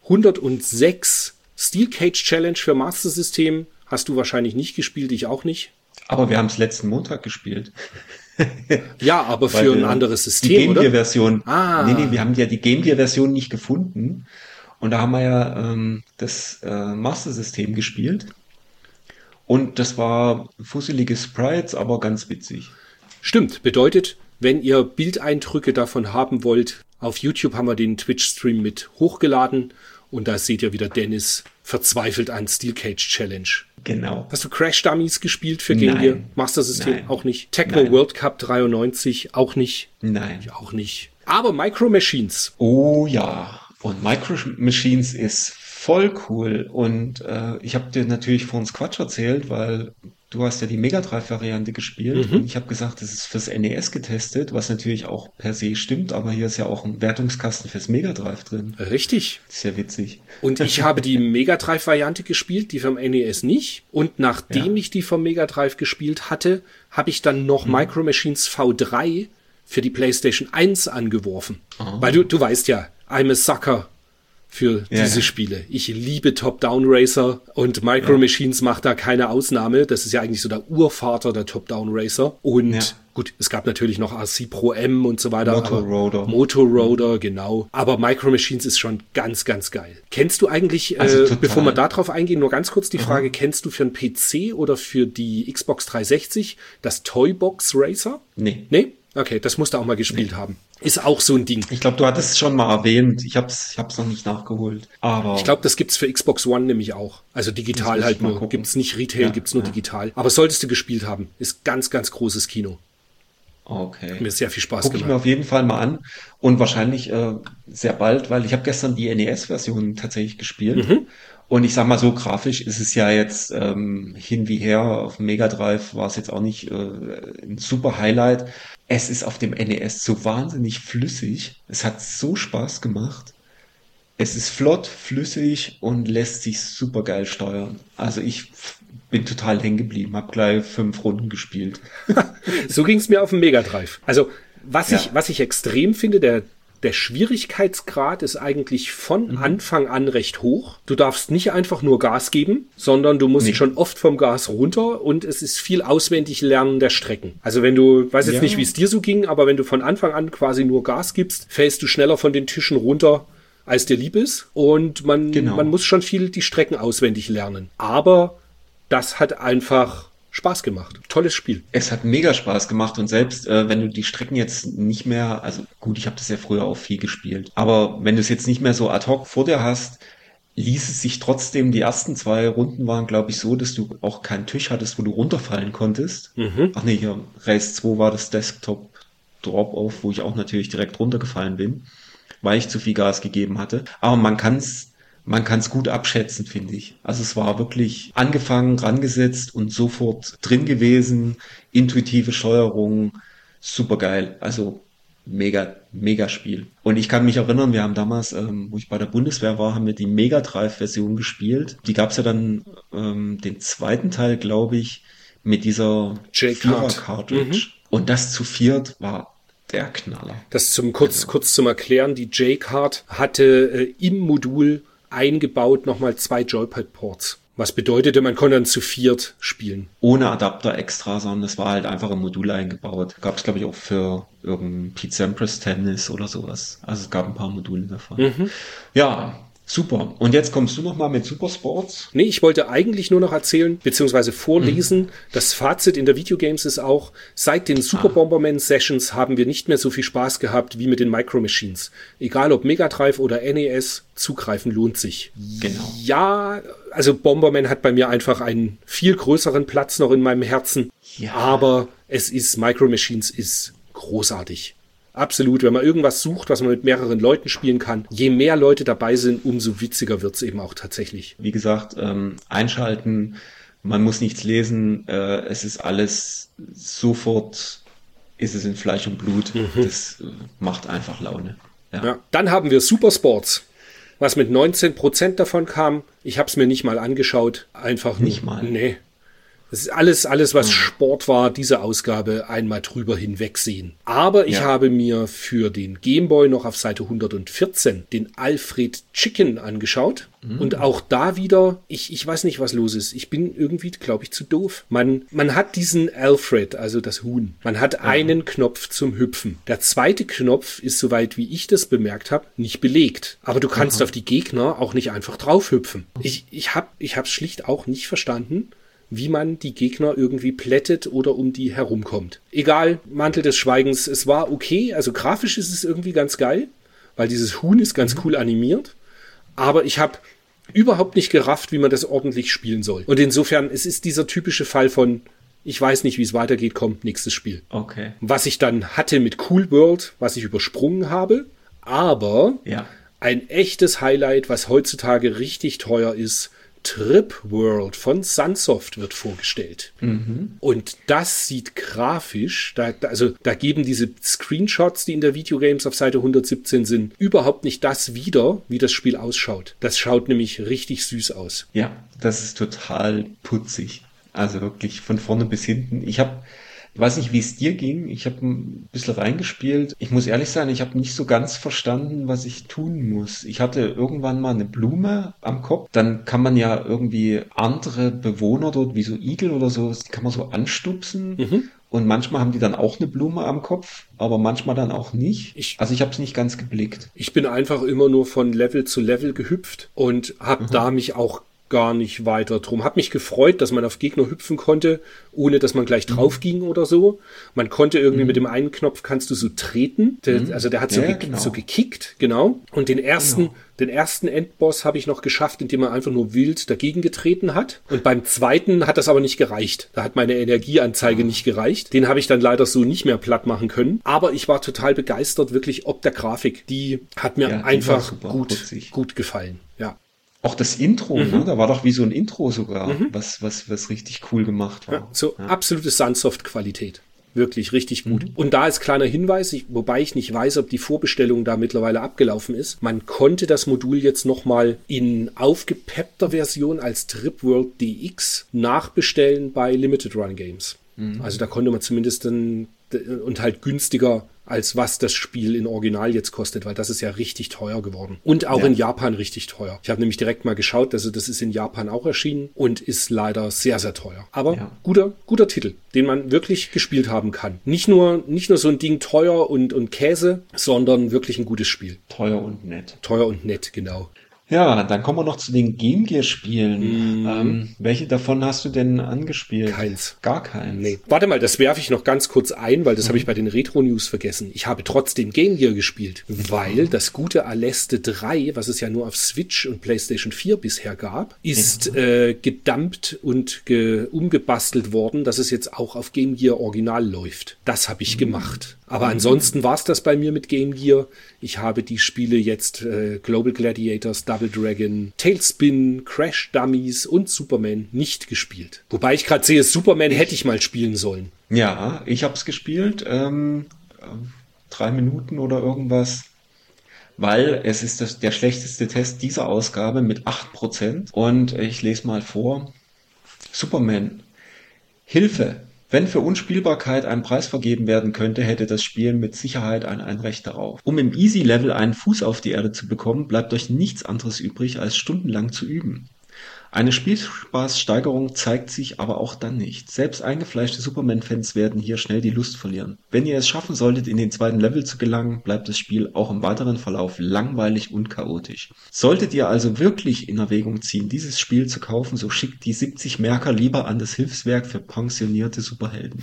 106 Steel Cage Challenge für Master System hast du wahrscheinlich nicht gespielt, ich auch nicht. Aber wir haben es letzten Montag gespielt. Ja, aber für ein anderes System, die Game Gear Version. Nee, wir haben ja die Game Gear Version nicht gefunden. Und da haben wir ja das Master System gespielt. Und das war fusselige Sprites, aber ganz witzig. Stimmt, bedeutet, wenn ihr Bildeindrücke davon haben wollt, auf YouTube haben wir den Twitch-Stream mit hochgeladen und da seht ihr wieder Dennis verzweifelt an Steel Cage Challenge. Genau. Hast du Crash Dummies gespielt für Game Gear? Master System? Nein. Auch nicht. Tecmo World Cup 93? Auch nicht. Nein. Ich auch nicht. Aber Micro Machines. Oh ja. Und Micro Machines ist voll cool. Und ich habe dir natürlich vor uns Quatsch erzählt, weil du hast ja die Mega Drive-Variante gespielt und ich habe gesagt, das ist fürs NES getestet, was natürlich auch per se stimmt, aber hier ist ja auch ein Wertungskasten fürs Mega Drive drin. Richtig. Das ist ja witzig. Und ich habe die Mega Drive-Variante gespielt, die vom NES nicht. Und nachdem ich die vom Mega Drive gespielt hatte, habe ich dann noch Micro Machines V3 für die PlayStation 1 angeworfen. Weil du weißt ja, I'm a sucker für diese Spiele. Ich liebe Top-Down-Racer und Micro Machines macht da keine Ausnahme. Das ist ja eigentlich so der Urvater der Top-Down-Racer. Und gut, es gab natürlich noch RC Pro M und so weiter. Moto Roader, genau. Aber Micro Machines ist schon ganz, ganz geil. Kennst du eigentlich, bevor wir da drauf eingehen, nur ganz kurz die Frage, kennst du für einen PC oder für die Xbox 360 das Toybox Racer? Nee. Nee? Okay, das musst du auch mal gespielt haben. Ist auch so ein Ding. Ich glaube, du hattest es schon mal erwähnt. Ich hab's noch nicht nachgeholt. Aber ich glaube, das gibt's für Xbox One nämlich auch. Also digital halt nur. Gibt's nicht Retail, gibt's nur digital. Aber solltest du gespielt haben. Ist ganz, ganz großes Kino. Okay. Hat mir sehr viel Spaß Guck ich gemacht. mir auf jeden Fall mal an. Und wahrscheinlich sehr bald, weil ich habe gestern die NES-Version tatsächlich gespielt. Und ich sag mal so, grafisch ist es ja jetzt hin wie her. Auf dem Mega Drive war es jetzt auch nicht ein super Highlight. Es ist auf dem NES so wahnsinnig flüssig. Es hat so Spaß gemacht. Es ist flott, flüssig und lässt sich super geil steuern. Also ich bin total hängen geblieben, habe gleich 5 Runden gespielt. So ging's mir auf dem Mega Drive. Also was ich extrem finde, der Schwierigkeitsgrad ist eigentlich von Anfang an recht hoch. Du darfst nicht einfach nur Gas geben, sondern du musst schon oft vom Gas runter und es ist viel auswendig Lernen der Strecken. Also wenn du, weiß jetzt nicht, wie es dir so ging, aber wenn du von Anfang an quasi nur Gas gibst, fällst du schneller von den Tischen runter, als dir lieb ist. Und man muss schon viel die Strecken auswendig lernen. Aber das hat einfach Spaß gemacht. Tolles Spiel. Es hat mega Spaß gemacht und selbst wenn du die Strecken jetzt nicht mehr, also gut, ich habe das ja früher auch viel gespielt, aber wenn du es jetzt nicht mehr so ad hoc vor dir hast, ließ es sich trotzdem, die ersten 2 Runden waren, glaube ich, so, dass du auch keinen Tisch hattest, wo du runterfallen konntest. Ach nee, hier, Race 2 war das Desktop Drop-Off, wo ich auch natürlich direkt runtergefallen bin, weil ich zu viel Gas gegeben hatte. Aber man kann es gut abschätzen, finde ich. Also es war wirklich angefangen, rangesetzt und sofort drin gewesen. Intuitive Steuerung, super geil. Also mega, mega Spiel. Und ich kann mich erinnern, wir haben damals, wo ich bei der Bundeswehr war, haben wir die Mega Drive-Version gespielt. Die gab's ja dann den zweiten Teil, glaube ich, mit dieser Vierer-Cartridge. Und das zu viert war der Knaller. Das kurz zum Erklären, die J-Card hatte im Modul eingebaut nochmal 2 Joypad-Ports. Was bedeutete, man konnte dann zu 4 spielen. Ohne Adapter extra, sondern es war halt einfach im Modul eingebaut. Gab es, glaube ich, auch für irgendein Pete Sampras Tennis oder sowas. Also es gab ein paar Module davon. Ja, super. Und jetzt kommst du nochmal mit Super Sports? Nee, ich wollte eigentlich nur noch erzählen, beziehungsweise vorlesen. Das Fazit in der Videogames ist auch, seit den Super Bomberman Sessions haben wir nicht mehr so viel Spaß gehabt wie mit den Micro Machines. Egal ob Mega Drive oder NES, zugreifen lohnt sich. Genau. Ja, also Bomberman hat bei mir einfach einen viel größeren Platz noch in meinem Herzen. Ja. Aber Micro Machines ist großartig. Absolut, wenn man irgendwas sucht, was man mit mehreren Leuten spielen kann, je mehr Leute dabei sind, umso witziger wird's eben auch tatsächlich. Wie gesagt, einschalten, man muss nichts lesen, es ist alles sofort, ist es in Fleisch und Blut, das macht einfach Laune. Ja. Dann haben wir Super Sports, was mit 19% davon kam. Ich habe es mir nicht mal angeschaut, einfach nicht mal. Nee. Das ist alles, was Sport war, diese Ausgabe einmal drüber hinwegsehen. Aber ich habe mir für den Gameboy noch auf Seite 114 den Alfred Chicken angeschaut. Und auch da wieder, ich weiß nicht, was los ist. Ich bin irgendwie, glaube ich, zu doof. Man hat diesen Alfred, also das Huhn. Man hat einen Knopf zum Hüpfen. Der zweite Knopf ist, soweit wie ich das bemerkt habe, nicht belegt. Aber du kannst auf die Gegner auch nicht einfach drauf hüpfen. Ich hab's schlicht auch nicht verstanden, wie man die Gegner irgendwie plättet oder um die herumkommt. Egal, Mantel des Schweigens, es war okay. Also grafisch ist es irgendwie ganz geil, weil dieses Huhn ist ganz cool animiert. Aber ich habe überhaupt nicht gerafft, wie man das ordentlich spielen soll. Und insofern, es ist dieser typische Fall von, ich weiß nicht, wie es weitergeht, kommt nächstes Spiel. Okay. Was ich dann hatte mit Cool World, was ich übersprungen habe, aber ein echtes Highlight, was heutzutage richtig teuer ist, Trip World von Sunsoft wird vorgestellt. Und das sieht grafisch, da geben diese Screenshots, die in der Videogames auf Seite 117 sind, überhaupt nicht das wieder, wie das Spiel ausschaut. Das schaut nämlich richtig süß aus. Ja, das ist total putzig. Also wirklich von vorne bis hinten. Ich weiß nicht, wie es dir ging. Ich habe ein bisschen reingespielt. Ich muss ehrlich sein, ich habe nicht so ganz verstanden, was ich tun muss. Ich hatte irgendwann mal eine Blume am Kopf. Dann kann man ja irgendwie andere Bewohner dort, wie so Igel oder so, die kann man so anstupsen. Und manchmal haben die dann auch eine Blume am Kopf, aber manchmal dann auch nicht. Also ich habe es nicht ganz geblickt. Ich bin einfach immer nur von Level zu Level gehüpft und habe da mich auch gar nicht weiter drum. Hab mich gefreut, dass man auf Gegner hüpfen konnte, ohne dass man gleich drauf ging oder so. Man konnte irgendwie mit dem einen Knopf kannst du so treten. Also der hat so gekickt, genau. Und den ersten Endboss habe ich noch geschafft, indem er einfach nur wild dagegen getreten hat. Und beim zweiten hat das aber nicht gereicht. Da hat meine Energieanzeige nicht gereicht. Den habe ich dann leider so nicht mehr platt machen können. Aber ich war total begeistert, wirklich ob der Grafik. Die hat mir einfach gut gefallen. Ja. Auch das Intro, ne? Da war doch wie so ein Intro sogar, was richtig cool gemacht war. Ja, so absolute Sunsoft-Qualität. Wirklich richtig gut. Und da ist kleiner Hinweis, wobei ich nicht weiß, ob die Vorbestellung da mittlerweile abgelaufen ist. Man konnte das Modul jetzt nochmal in aufgepeppter Version als Trip World DX nachbestellen bei Limited Run Games. Also da konnte man zumindest und halt günstiger, als was das Spiel in Original jetzt kostet, weil das ist ja richtig teuer geworden. Und auch in Japan richtig teuer. Ich habe nämlich direkt mal geschaut, also das ist in Japan auch erschienen und ist leider sehr, sehr teuer. Aber guter Titel, den man wirklich gespielt haben kann. Nicht nur so ein Ding teuer und Käse, sondern wirklich ein gutes Spiel. Teuer und nett. Teuer und nett, genau. Ja, dann kommen wir noch zu den Game Gear Spielen. Welche davon hast du denn angespielt? Keins. Gar keins? Nee. Warte mal, das werfe ich noch ganz kurz ein, weil das habe ich bei den Retro News vergessen. Ich habe trotzdem Game Gear gespielt, weil das gute Aleste 3, was es ja nur auf Switch und PlayStation 4 bisher gab, ist gedumpt und umgebastelt worden, dass es jetzt auch auf Game Gear Original läuft. Das habe ich gemacht. Aber ansonsten war es das bei mir mit Game Gear. Ich habe die Spiele jetzt Global Gladiators, Double Dragon, Tailspin, Crash Dummies und Superman nicht gespielt. Wobei ich gerade sehe, Superman hätte ich mal spielen sollen. Ja, ich habe es gespielt. 3 Minuten oder irgendwas. Weil es ist der schlechteste Test dieser Ausgabe mit 8%. Und ich lese mal vor. Superman. Hilfe! Wenn für Unspielbarkeit ein Preis vergeben werden könnte, hätte das Spiel mit Sicherheit ein Recht darauf. Um im Easy-Level einen Fuß auf die Erde zu bekommen, bleibt euch nichts anderes übrig, als stundenlang zu üben. Eine Spielspaßsteigerung zeigt sich aber auch dann nicht. Selbst eingefleischte Superman-Fans werden hier schnell die Lust verlieren. Wenn ihr es schaffen solltet, in den zweiten Level zu gelangen, bleibt das Spiel auch im weiteren Verlauf langweilig und chaotisch. Solltet ihr also wirklich in Erwägung ziehen, dieses Spiel zu kaufen, so schickt die 70 Märker lieber an das Hilfswerk für pensionierte Superhelden.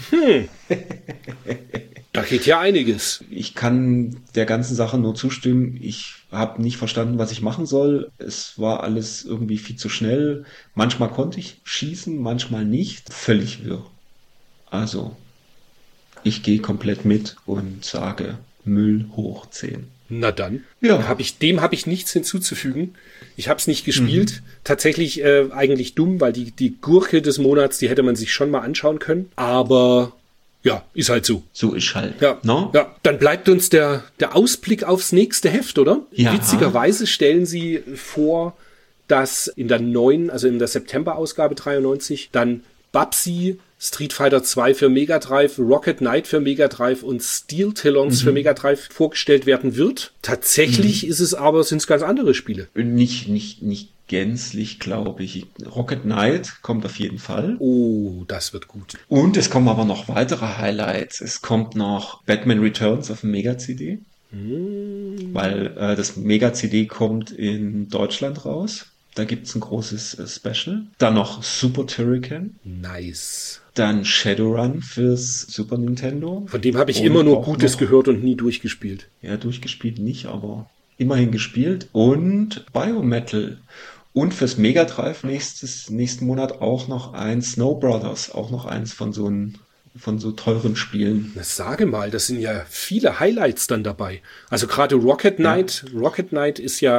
Da geht ja einiges. Ich kann der ganzen Sache nur zustimmen. Ich habe nicht verstanden, was ich machen soll. Es war alles irgendwie viel zu schnell. Manchmal konnte ich schießen, manchmal nicht. Völlig wirr. Also, ich gehe komplett mit und sage Müll hoch 10. Na dann. Ja. Dem habe ich nichts hinzuzufügen. Ich habe es nicht gespielt. Tatsächlich eigentlich dumm, weil die Gurke des Monats, die hätte man sich schon mal anschauen können. Aber ja, ist halt so. So ist halt. Ja, no? Ja, dann bleibt uns der Ausblick aufs nächste Heft, oder? Ja. Witzigerweise stellen sie vor, dass in der neuen, also in der September-Ausgabe 93, dann Babsy, Street Fighter 2 für Mega Drive, Rocket Knight für Mega Drive und Steel Talons für Mega Drive vorgestellt werden wird. Tatsächlich sind es ganz andere Spiele. Nicht gänzlich, glaube ich. Rocket Knight kommt auf jeden Fall. Oh, das wird gut. Und es kommen aber noch weitere Highlights. Es kommt noch Batman Returns auf dem Mega-CD. Weil das Mega-CD kommt in Deutschland raus. Da gibt's ein großes Special. Dann noch Super Turrican. Nice. Dann Shadowrun fürs Super Nintendo. Von dem habe ich immer nur Gutes gehört und nie durchgespielt. Ja, durchgespielt nicht, aber immerhin gespielt. Und Biometal. Und fürs Mega Drive nächsten Monat auch noch ein Snow Brothers. Auch noch eins von so teuren Spielen. Na, sage mal, das sind ja viele Highlights dann dabei. Also gerade Rocket Knight. Ja. Rocket Knight ist ja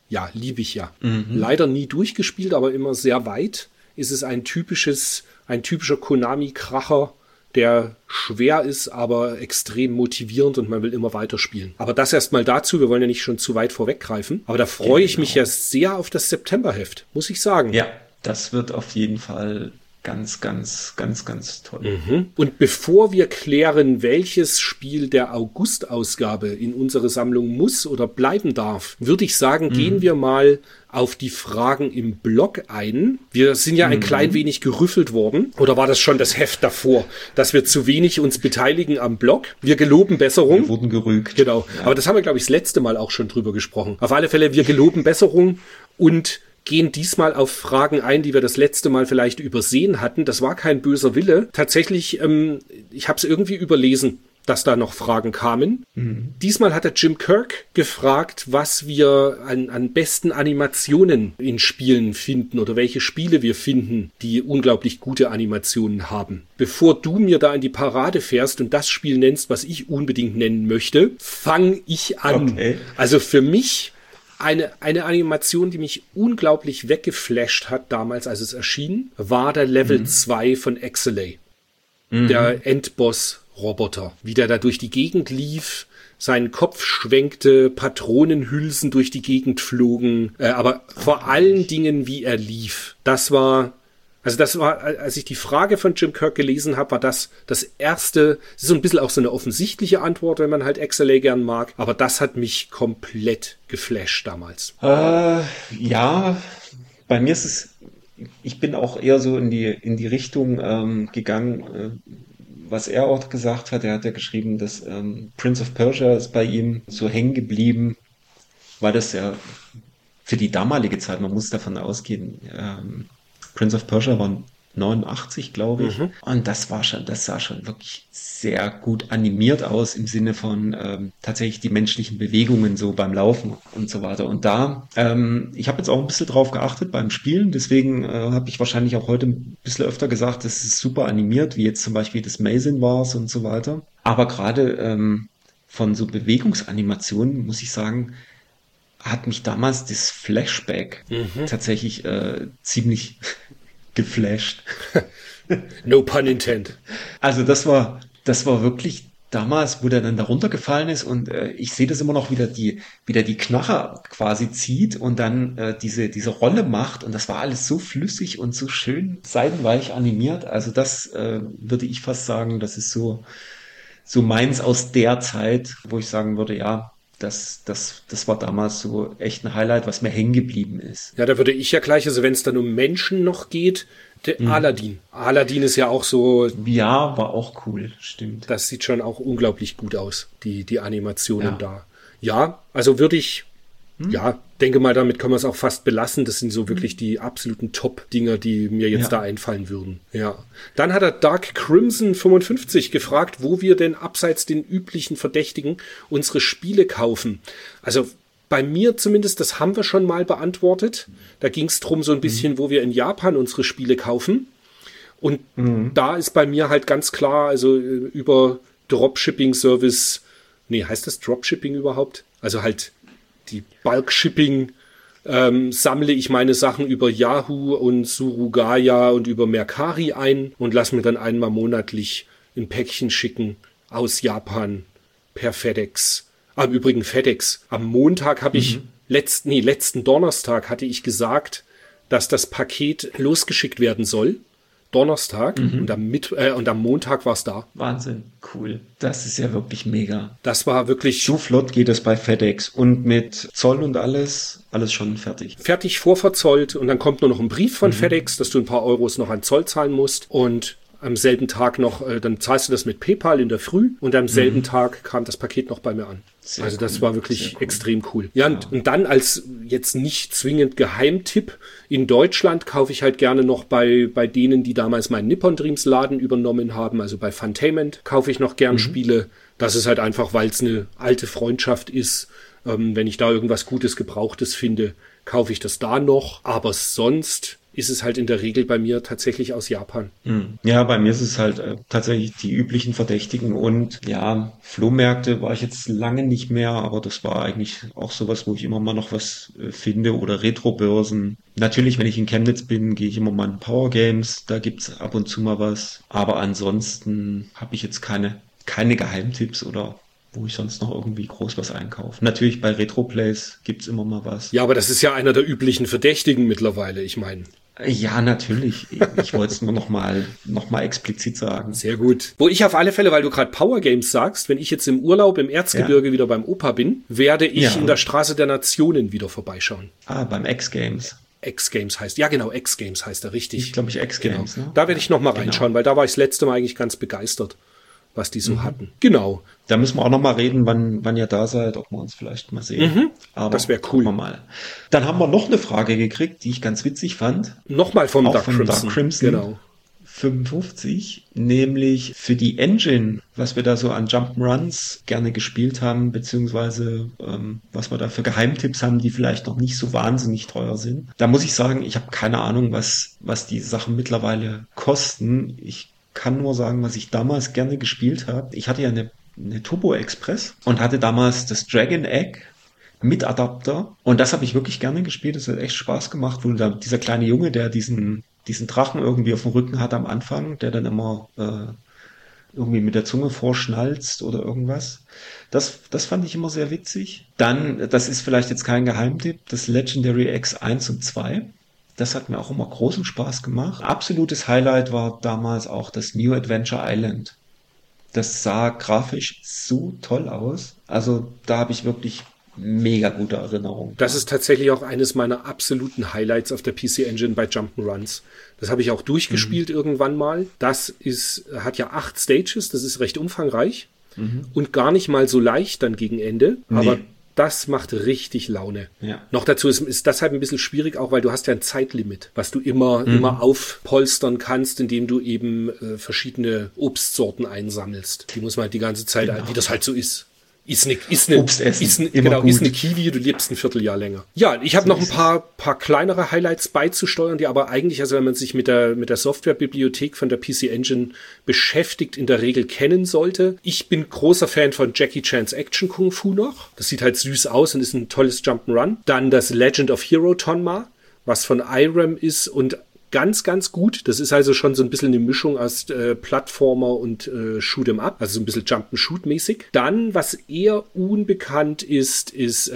Ja, liebe ich ja. Leider nie durchgespielt, aber immer sehr weit. Ist es ein typischer Konami-Kracher, der schwer ist, aber extrem motivierend und man will immer weiterspielen. Aber das erstmal dazu, wir wollen ja nicht schon zu weit vorweggreifen. Aber da freue ich mich ja sehr auf das Septemberheft, muss ich sagen. Ja, das wird auf jeden Fall ganz, ganz, ganz, ganz toll. Und bevor wir klären, welches Spiel der August-Ausgabe in unsere Sammlung muss oder bleiben darf, würde ich sagen, gehen wir mal auf die Fragen im Blog ein. Wir sind ja ein klein wenig gerüffelt worden. Oder war das schon das Heft davor, dass wir zu wenig uns beteiligen am Blog? Wir geloben Besserung. Wir wurden gerügt. Genau. Ja. Aber das haben wir, glaube ich, das letzte Mal auch schon drüber gesprochen. Auf alle Fälle, wir geloben Besserung und gehen diesmal auf Fragen ein, die wir das letzte Mal vielleicht übersehen hatten. Das war kein böser Wille. Tatsächlich, ich habe es irgendwie überlesen, dass da noch Fragen kamen. Diesmal hat der Jim Kirk gefragt, was wir an besten Animationen in Spielen finden oder welche Spiele wir finden, die unglaublich gute Animationen haben. Bevor du mir da in die Parade fährst und das Spiel nennst, was ich unbedingt nennen möchte, fange ich an. Okay. Also für mich eine Animation, die mich unglaublich weggeflasht hat damals, als es erschien, war der Level 2 von Exelay. Der Endboss-Roboter. Wie der da durch die Gegend lief, seinen Kopf schwenkte, Patronenhülsen durch die Gegend flogen, aber vor allen Dingen, wie er lief. Das war, als ich die Frage von Jim Kirk gelesen habe, war das erste, das ist so ein bisschen auch so eine offensichtliche Antwort, wenn man halt Exelay gern mag, aber das hat mich komplett geflasht damals. Ja, bei mir ist es, ich bin auch eher so in die Richtung gegangen, was er auch gesagt hat. Er hat ja geschrieben, dass Prince of Persia ist bei ihm so hängen geblieben, weil das ja für die damalige Zeit, man muss davon ausgehen, Prince of Persia war 89, glaube ich. Und das sah schon wirklich sehr gut animiert aus im Sinne von tatsächlich die menschlichen Bewegungen so beim Laufen und so weiter. Und da, ich habe jetzt auch ein bisschen drauf geachtet beim Spielen, deswegen habe ich wahrscheinlich auch heute ein bisschen öfter gesagt, das ist super animiert, wie jetzt zum Beispiel das Mazin Wars und so weiter. Aber gerade von so Bewegungsanimationen, muss ich sagen, hat mich damals das Flashback tatsächlich ziemlich geflasht. No pun intended. Also das war wirklich damals, wo der dann da runtergefallen ist und ich sehe das immer noch, wie der die Knarre quasi zieht und dann diese Rolle macht und das war alles so flüssig und so schön seidenweich animiert. Also das würde ich fast sagen, das ist so meins aus der Zeit, wo ich sagen würde, ja, das war damals so echt ein Highlight, was mir hängen geblieben ist. Ja, da würde ich ja gleich, also wenn es dann um Menschen noch geht, der Aladdin. Aladdin ist ja auch so... Ja, war auch cool, stimmt. Das sieht schon auch unglaublich gut aus, die Animationen da. Ja, also würde ich, denke mal, damit können wir es auch fast belassen. Das sind so wirklich die absoluten Top-Dinger, die mir jetzt da einfallen würden. Ja. Dann hat er Dark Crimson 55 gefragt, wo wir denn abseits den üblichen Verdächtigen unsere Spiele kaufen. Also bei mir zumindest, das haben wir schon mal beantwortet. Da ging es drum so ein bisschen, wo wir in Japan unsere Spiele kaufen. Und da ist bei mir halt ganz klar, also über Dropshipping-Service, heißt das Dropshipping überhaupt? Also halt die Bulk-Shipping sammle ich meine Sachen über Yahoo und Surugaya und über Mercari ein und lasse mir dann einmal monatlich ein Päckchen schicken aus Japan per FedEx. Im Übrigen FedEx. Am Montag habe ich, letzten Donnerstag hatte ich gesagt, dass das Paket losgeschickt werden soll. Donnerstag und am Montag war es da. Wahnsinn, cool. Das ist ja wirklich mega. Das war wirklich... So flott geht es bei FedEx und mit Zoll und alles schon fertig. Fertig vorverzollt und dann kommt nur noch ein Brief von FedEx, dass du ein paar Euros noch an Zoll zahlen musst und am selben Tag noch, dann zahlst du das mit PayPal in der Früh und am selben Tag kam das Paket noch bei mir an. Sehr also das war wirklich extrem cool. Ja, und dann als jetzt nicht zwingend Geheimtipp, in Deutschland kaufe ich halt gerne noch bei denen, die damals meinen Nippon Dreams Laden übernommen haben, also bei Funtainment kaufe ich noch gern Spiele. Das ist halt einfach, weil es eine alte Freundschaft ist. Wenn ich da irgendwas Gutes, Gebrauchtes finde, kaufe ich das da noch. Aber sonst ist es halt in der Regel bei mir tatsächlich aus Japan. Ja, bei mir ist es halt tatsächlich die üblichen Verdächtigen und ja, Flohmärkte war ich jetzt lange nicht mehr, aber das war eigentlich auch sowas, wo ich immer mal noch was finde oder Retrobörsen. Natürlich, wenn ich in Chemnitz bin, gehe ich immer mal in Power Games, da gibt's ab und zu mal was, aber ansonsten habe ich jetzt keine Geheimtipps oder wo ich sonst noch irgendwie groß was einkaufe. Natürlich bei Retroplays gibt's immer mal was. Ja, aber das ist ja einer der üblichen Verdächtigen mittlerweile, ich meine. Ja, natürlich. Ich wollte es nur noch mal explizit sagen. Sehr gut. Wo ich auf alle Fälle, weil du gerade Power Games sagst, wenn ich jetzt im Urlaub im Erzgebirge wieder beim Opa bin, werde ich in der Straße der Nationen wieder vorbeischauen. Beim X-Games. X-Games heißt, ja genau, X-Games heißt er richtig. Ich glaube, X-Games. Genau. Ne? Da werde ich noch mal reinschauen, weil da war ich das letzte Mal eigentlich ganz begeistert, was die so hatten. Genau. Da müssen wir auch noch mal reden, wann ihr da seid, ob wir uns vielleicht mal sehen. Aber das wäre cool. Wir mal. Dann haben wir noch eine Frage gekriegt, die ich ganz witzig fand. Nochmal vom Dark Crimson. Genau. 55, nämlich für die Engine, was wir da so an Jump'n'Runs gerne gespielt haben, beziehungsweise was wir da für Geheimtipps haben, die vielleicht noch nicht so wahnsinnig teuer sind. Da muss ich sagen, ich habe keine Ahnung, was die Sachen mittlerweile kosten. Ich kann nur sagen, was ich damals gerne gespielt habe. Ich hatte ja eine Turbo Express und hatte damals das Dragon Egg mit Adapter und das habe ich wirklich gerne gespielt. Das hat echt Spaß gemacht, wo da dieser kleine Junge, der diesen Drachen irgendwie auf dem Rücken hat am Anfang, der dann immer irgendwie mit der Zunge vorschnalzt oder irgendwas. Das fand ich immer sehr witzig. Dann, das ist vielleicht jetzt kein Geheimtipp, das Legendary X 1 und 2. Das hat mir auch immer großen Spaß gemacht. Absolutes Highlight war damals auch das New Adventure Island. Das sah grafisch so toll aus. Also da habe ich wirklich mega gute Erinnerungen. Das ist tatsächlich auch eines meiner absoluten Highlights auf der PC Engine bei Jump'n'Runs. Das habe ich auch durchgespielt irgendwann mal. Das hat ja 8 Stages, das ist recht umfangreich und gar nicht mal so leicht dann gegen Ende. Aber das macht richtig Laune. Ja. Noch dazu ist deshalb ein bisschen schwierig, auch weil du hast ja ein Zeitlimit, was du immer aufpolstern kannst, indem du eben verschiedene Obstsorten einsammelst. Die muss man halt die ganze Zeit, wie das halt so ist. Ist eine Kiwi, du lebst ein Vierteljahr länger. Ja, ich habe noch ein paar kleinere Highlights beizusteuern, die aber eigentlich, also wenn man sich mit der Softwarebibliothek von der PC Engine beschäftigt, in der Regel kennen sollte. Ich bin großer Fan von Jackie Chan's Action Kung Fu noch. Das sieht halt süß aus und ist ein tolles Jump'n'Run. Dann das Legend of Hero Tonma, was von Irem ist und ganz, ganz gut. Das ist also schon so ein bisschen eine Mischung aus Plattformer und Shoot'em Up, also so ein bisschen Jump-and-Shoot-mäßig. Dann, was eher unbekannt ist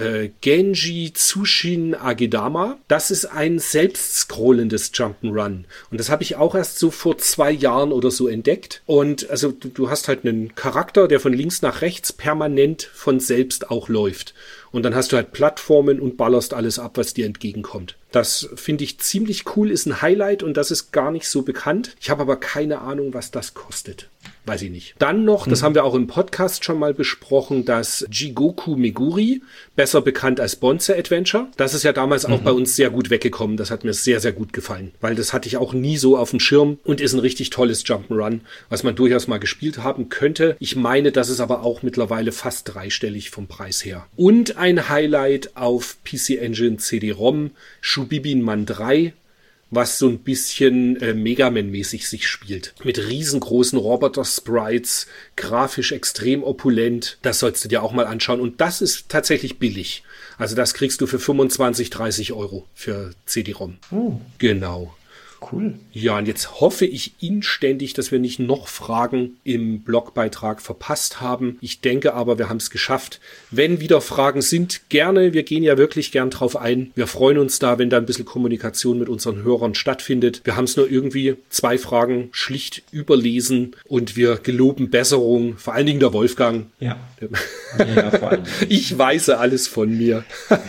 Genji Tsushin Agedama. Das ist ein selbstscrollendes Jump'n'Run. Und das habe ich auch erst so vor 2 Jahren oder so entdeckt. Und also du hast halt einen Charakter, der von links nach rechts permanent von selbst auch läuft. Und dann hast du halt Plattformen und ballerst alles ab, was dir entgegenkommt. Das finde ich ziemlich cool, ist ein Highlight und das ist gar nicht so bekannt. Ich habe aber keine Ahnung, was das kostet. Weiß ich nicht. Dann noch, das haben wir auch im Podcast schon mal besprochen, das Jigoku Meguri, besser bekannt als Bonze Adventure. Das ist ja damals auch bei uns sehr gut weggekommen. Das hat mir sehr, sehr gut gefallen, weil das hatte ich auch nie so auf dem Schirm und ist ein richtig tolles Jump'n'Run, was man durchaus mal gespielt haben könnte. Ich meine, das ist aber auch mittlerweile fast 3-stellig vom Preis her. Und ein Highlight auf PC Engine CD-ROM, Shubibin Man 3, was so ein bisschen Mega Man-mäßig sich spielt. Mit riesengroßen Roboter-Sprites, grafisch extrem opulent. Das sollst du dir auch mal anschauen. Und das ist tatsächlich billig. Also das kriegst du für 25, 30 Euro für CD-ROM. Oh. Genau. Cool. Ja, und jetzt hoffe ich inständig, dass wir nicht noch Fragen im Blogbeitrag verpasst haben. Ich denke aber, wir haben es geschafft. Wenn wieder Fragen sind, gerne. Wir gehen ja wirklich gern drauf ein. Wir freuen uns da, wenn da ein bisschen Kommunikation mit unseren Hörern stattfindet. Wir haben es nur irgendwie 2 Fragen schlicht überlesen und wir geloben Besserung. Vor allen Dingen der Wolfgang. Ja. Ja, vor allem. Ich weiß alles von mir.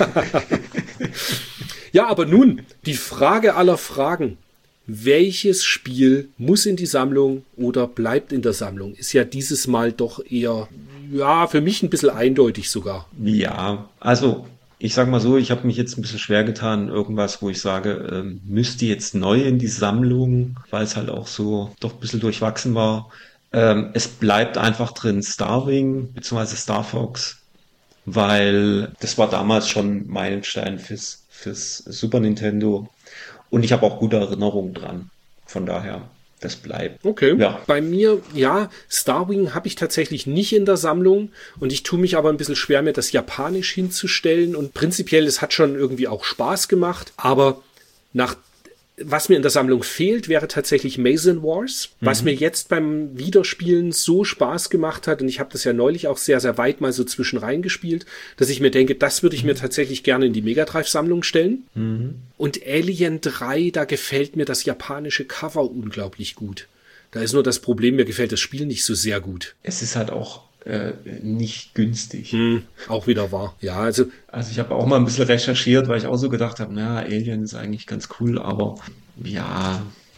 Ja, aber nun, die Frage aller Fragen. Welches Spiel muss in die Sammlung oder bleibt in der Sammlung? Ist ja dieses Mal doch eher, ja, für mich ein bisschen eindeutig sogar. Ja, also ich sag mal so, ich habe mich jetzt ein bisschen schwer getan, irgendwas, wo ich sage, müsste jetzt neu in die Sammlung, weil es halt auch so doch ein bisschen durchwachsen war. Es bleibt einfach drin Starwing bzw. Star Fox, weil das war damals schon Meilenstein fürs Super Nintendo. Und ich habe auch gute Erinnerungen dran. Von daher, das bleibt. Okay. Ja. Bei mir, ja, Starwing habe ich tatsächlich nicht in der Sammlung und ich tue mich aber ein bisschen schwer, mir das Japanisch hinzustellen und prinzipiell, es hat schon irgendwie auch Spaß gemacht, aber was mir in der Sammlung fehlt, wäre tatsächlich Mason Wars, was mir jetzt beim Wiederspielen so Spaß gemacht hat, und ich habe das ja neulich auch sehr, sehr weit mal so zwischen reingespielt, dass ich mir denke, das würde ich mir tatsächlich gerne in die Mega Drive-Sammlung stellen. Und Alien 3, da gefällt mir das japanische Cover unglaublich gut. Da ist nur das Problem, mir gefällt das Spiel nicht so sehr gut. Es ist halt auch nicht günstig. Auch wieder wahr. Ja, also Ich habe auch mal ein bisschen recherchiert, weil ich auch so gedacht habe, na, Alien ist eigentlich ganz cool, aber ja.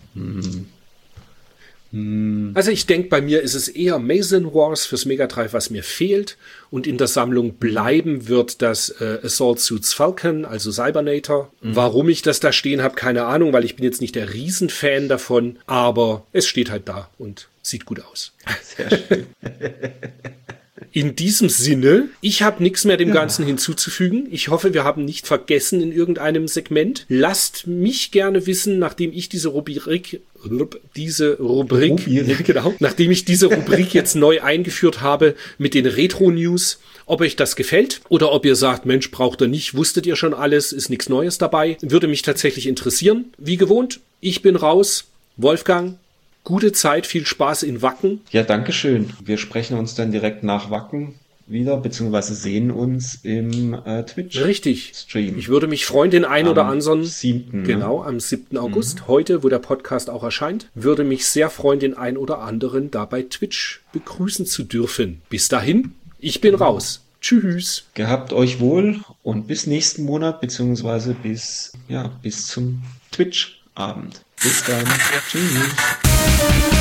Also ich denke, bei mir ist es eher Mason Wars fürs Mega Drive, was mir fehlt. Und in der Sammlung bleiben wird das Assault Suits Falcon, also Cybernator. Warum ich das da stehen habe, keine Ahnung, weil ich bin jetzt nicht der Riesenfan davon. Aber es steht halt da und sieht gut aus. Sehr schön. In diesem Sinne, ich habe nichts mehr dem Ganzen hinzuzufügen. Ich hoffe, wir haben nicht vergessen in irgendeinem Segment. Lasst mich gerne wissen, nachdem ich diese Rubrik jetzt neu eingeführt habe mit den Retro-News, ob euch das gefällt oder ob ihr sagt, Mensch, braucht ihr nicht, wusstet ihr schon alles, ist nichts Neues dabei. Würde mich tatsächlich interessieren. Wie gewohnt, ich bin raus. Wolfgang, gute Zeit, viel Spaß in Wacken. Ja, danke schön. Wir sprechen uns dann direkt nach Wacken wieder, beziehungsweise sehen uns im Twitch. Richtig. Stream. Ich würde mich freuen, den einen oder anderen. 7. Genau, am 7. August, heute, wo der Podcast auch erscheint, würde mich sehr freuen, den einen oder anderen da bei Twitch begrüßen zu dürfen. Bis dahin, ich bin raus. Tschüss. Gehabt euch wohl und bis nächsten Monat, beziehungsweise bis zum Twitch-Abend. Bis dann. Tschüss.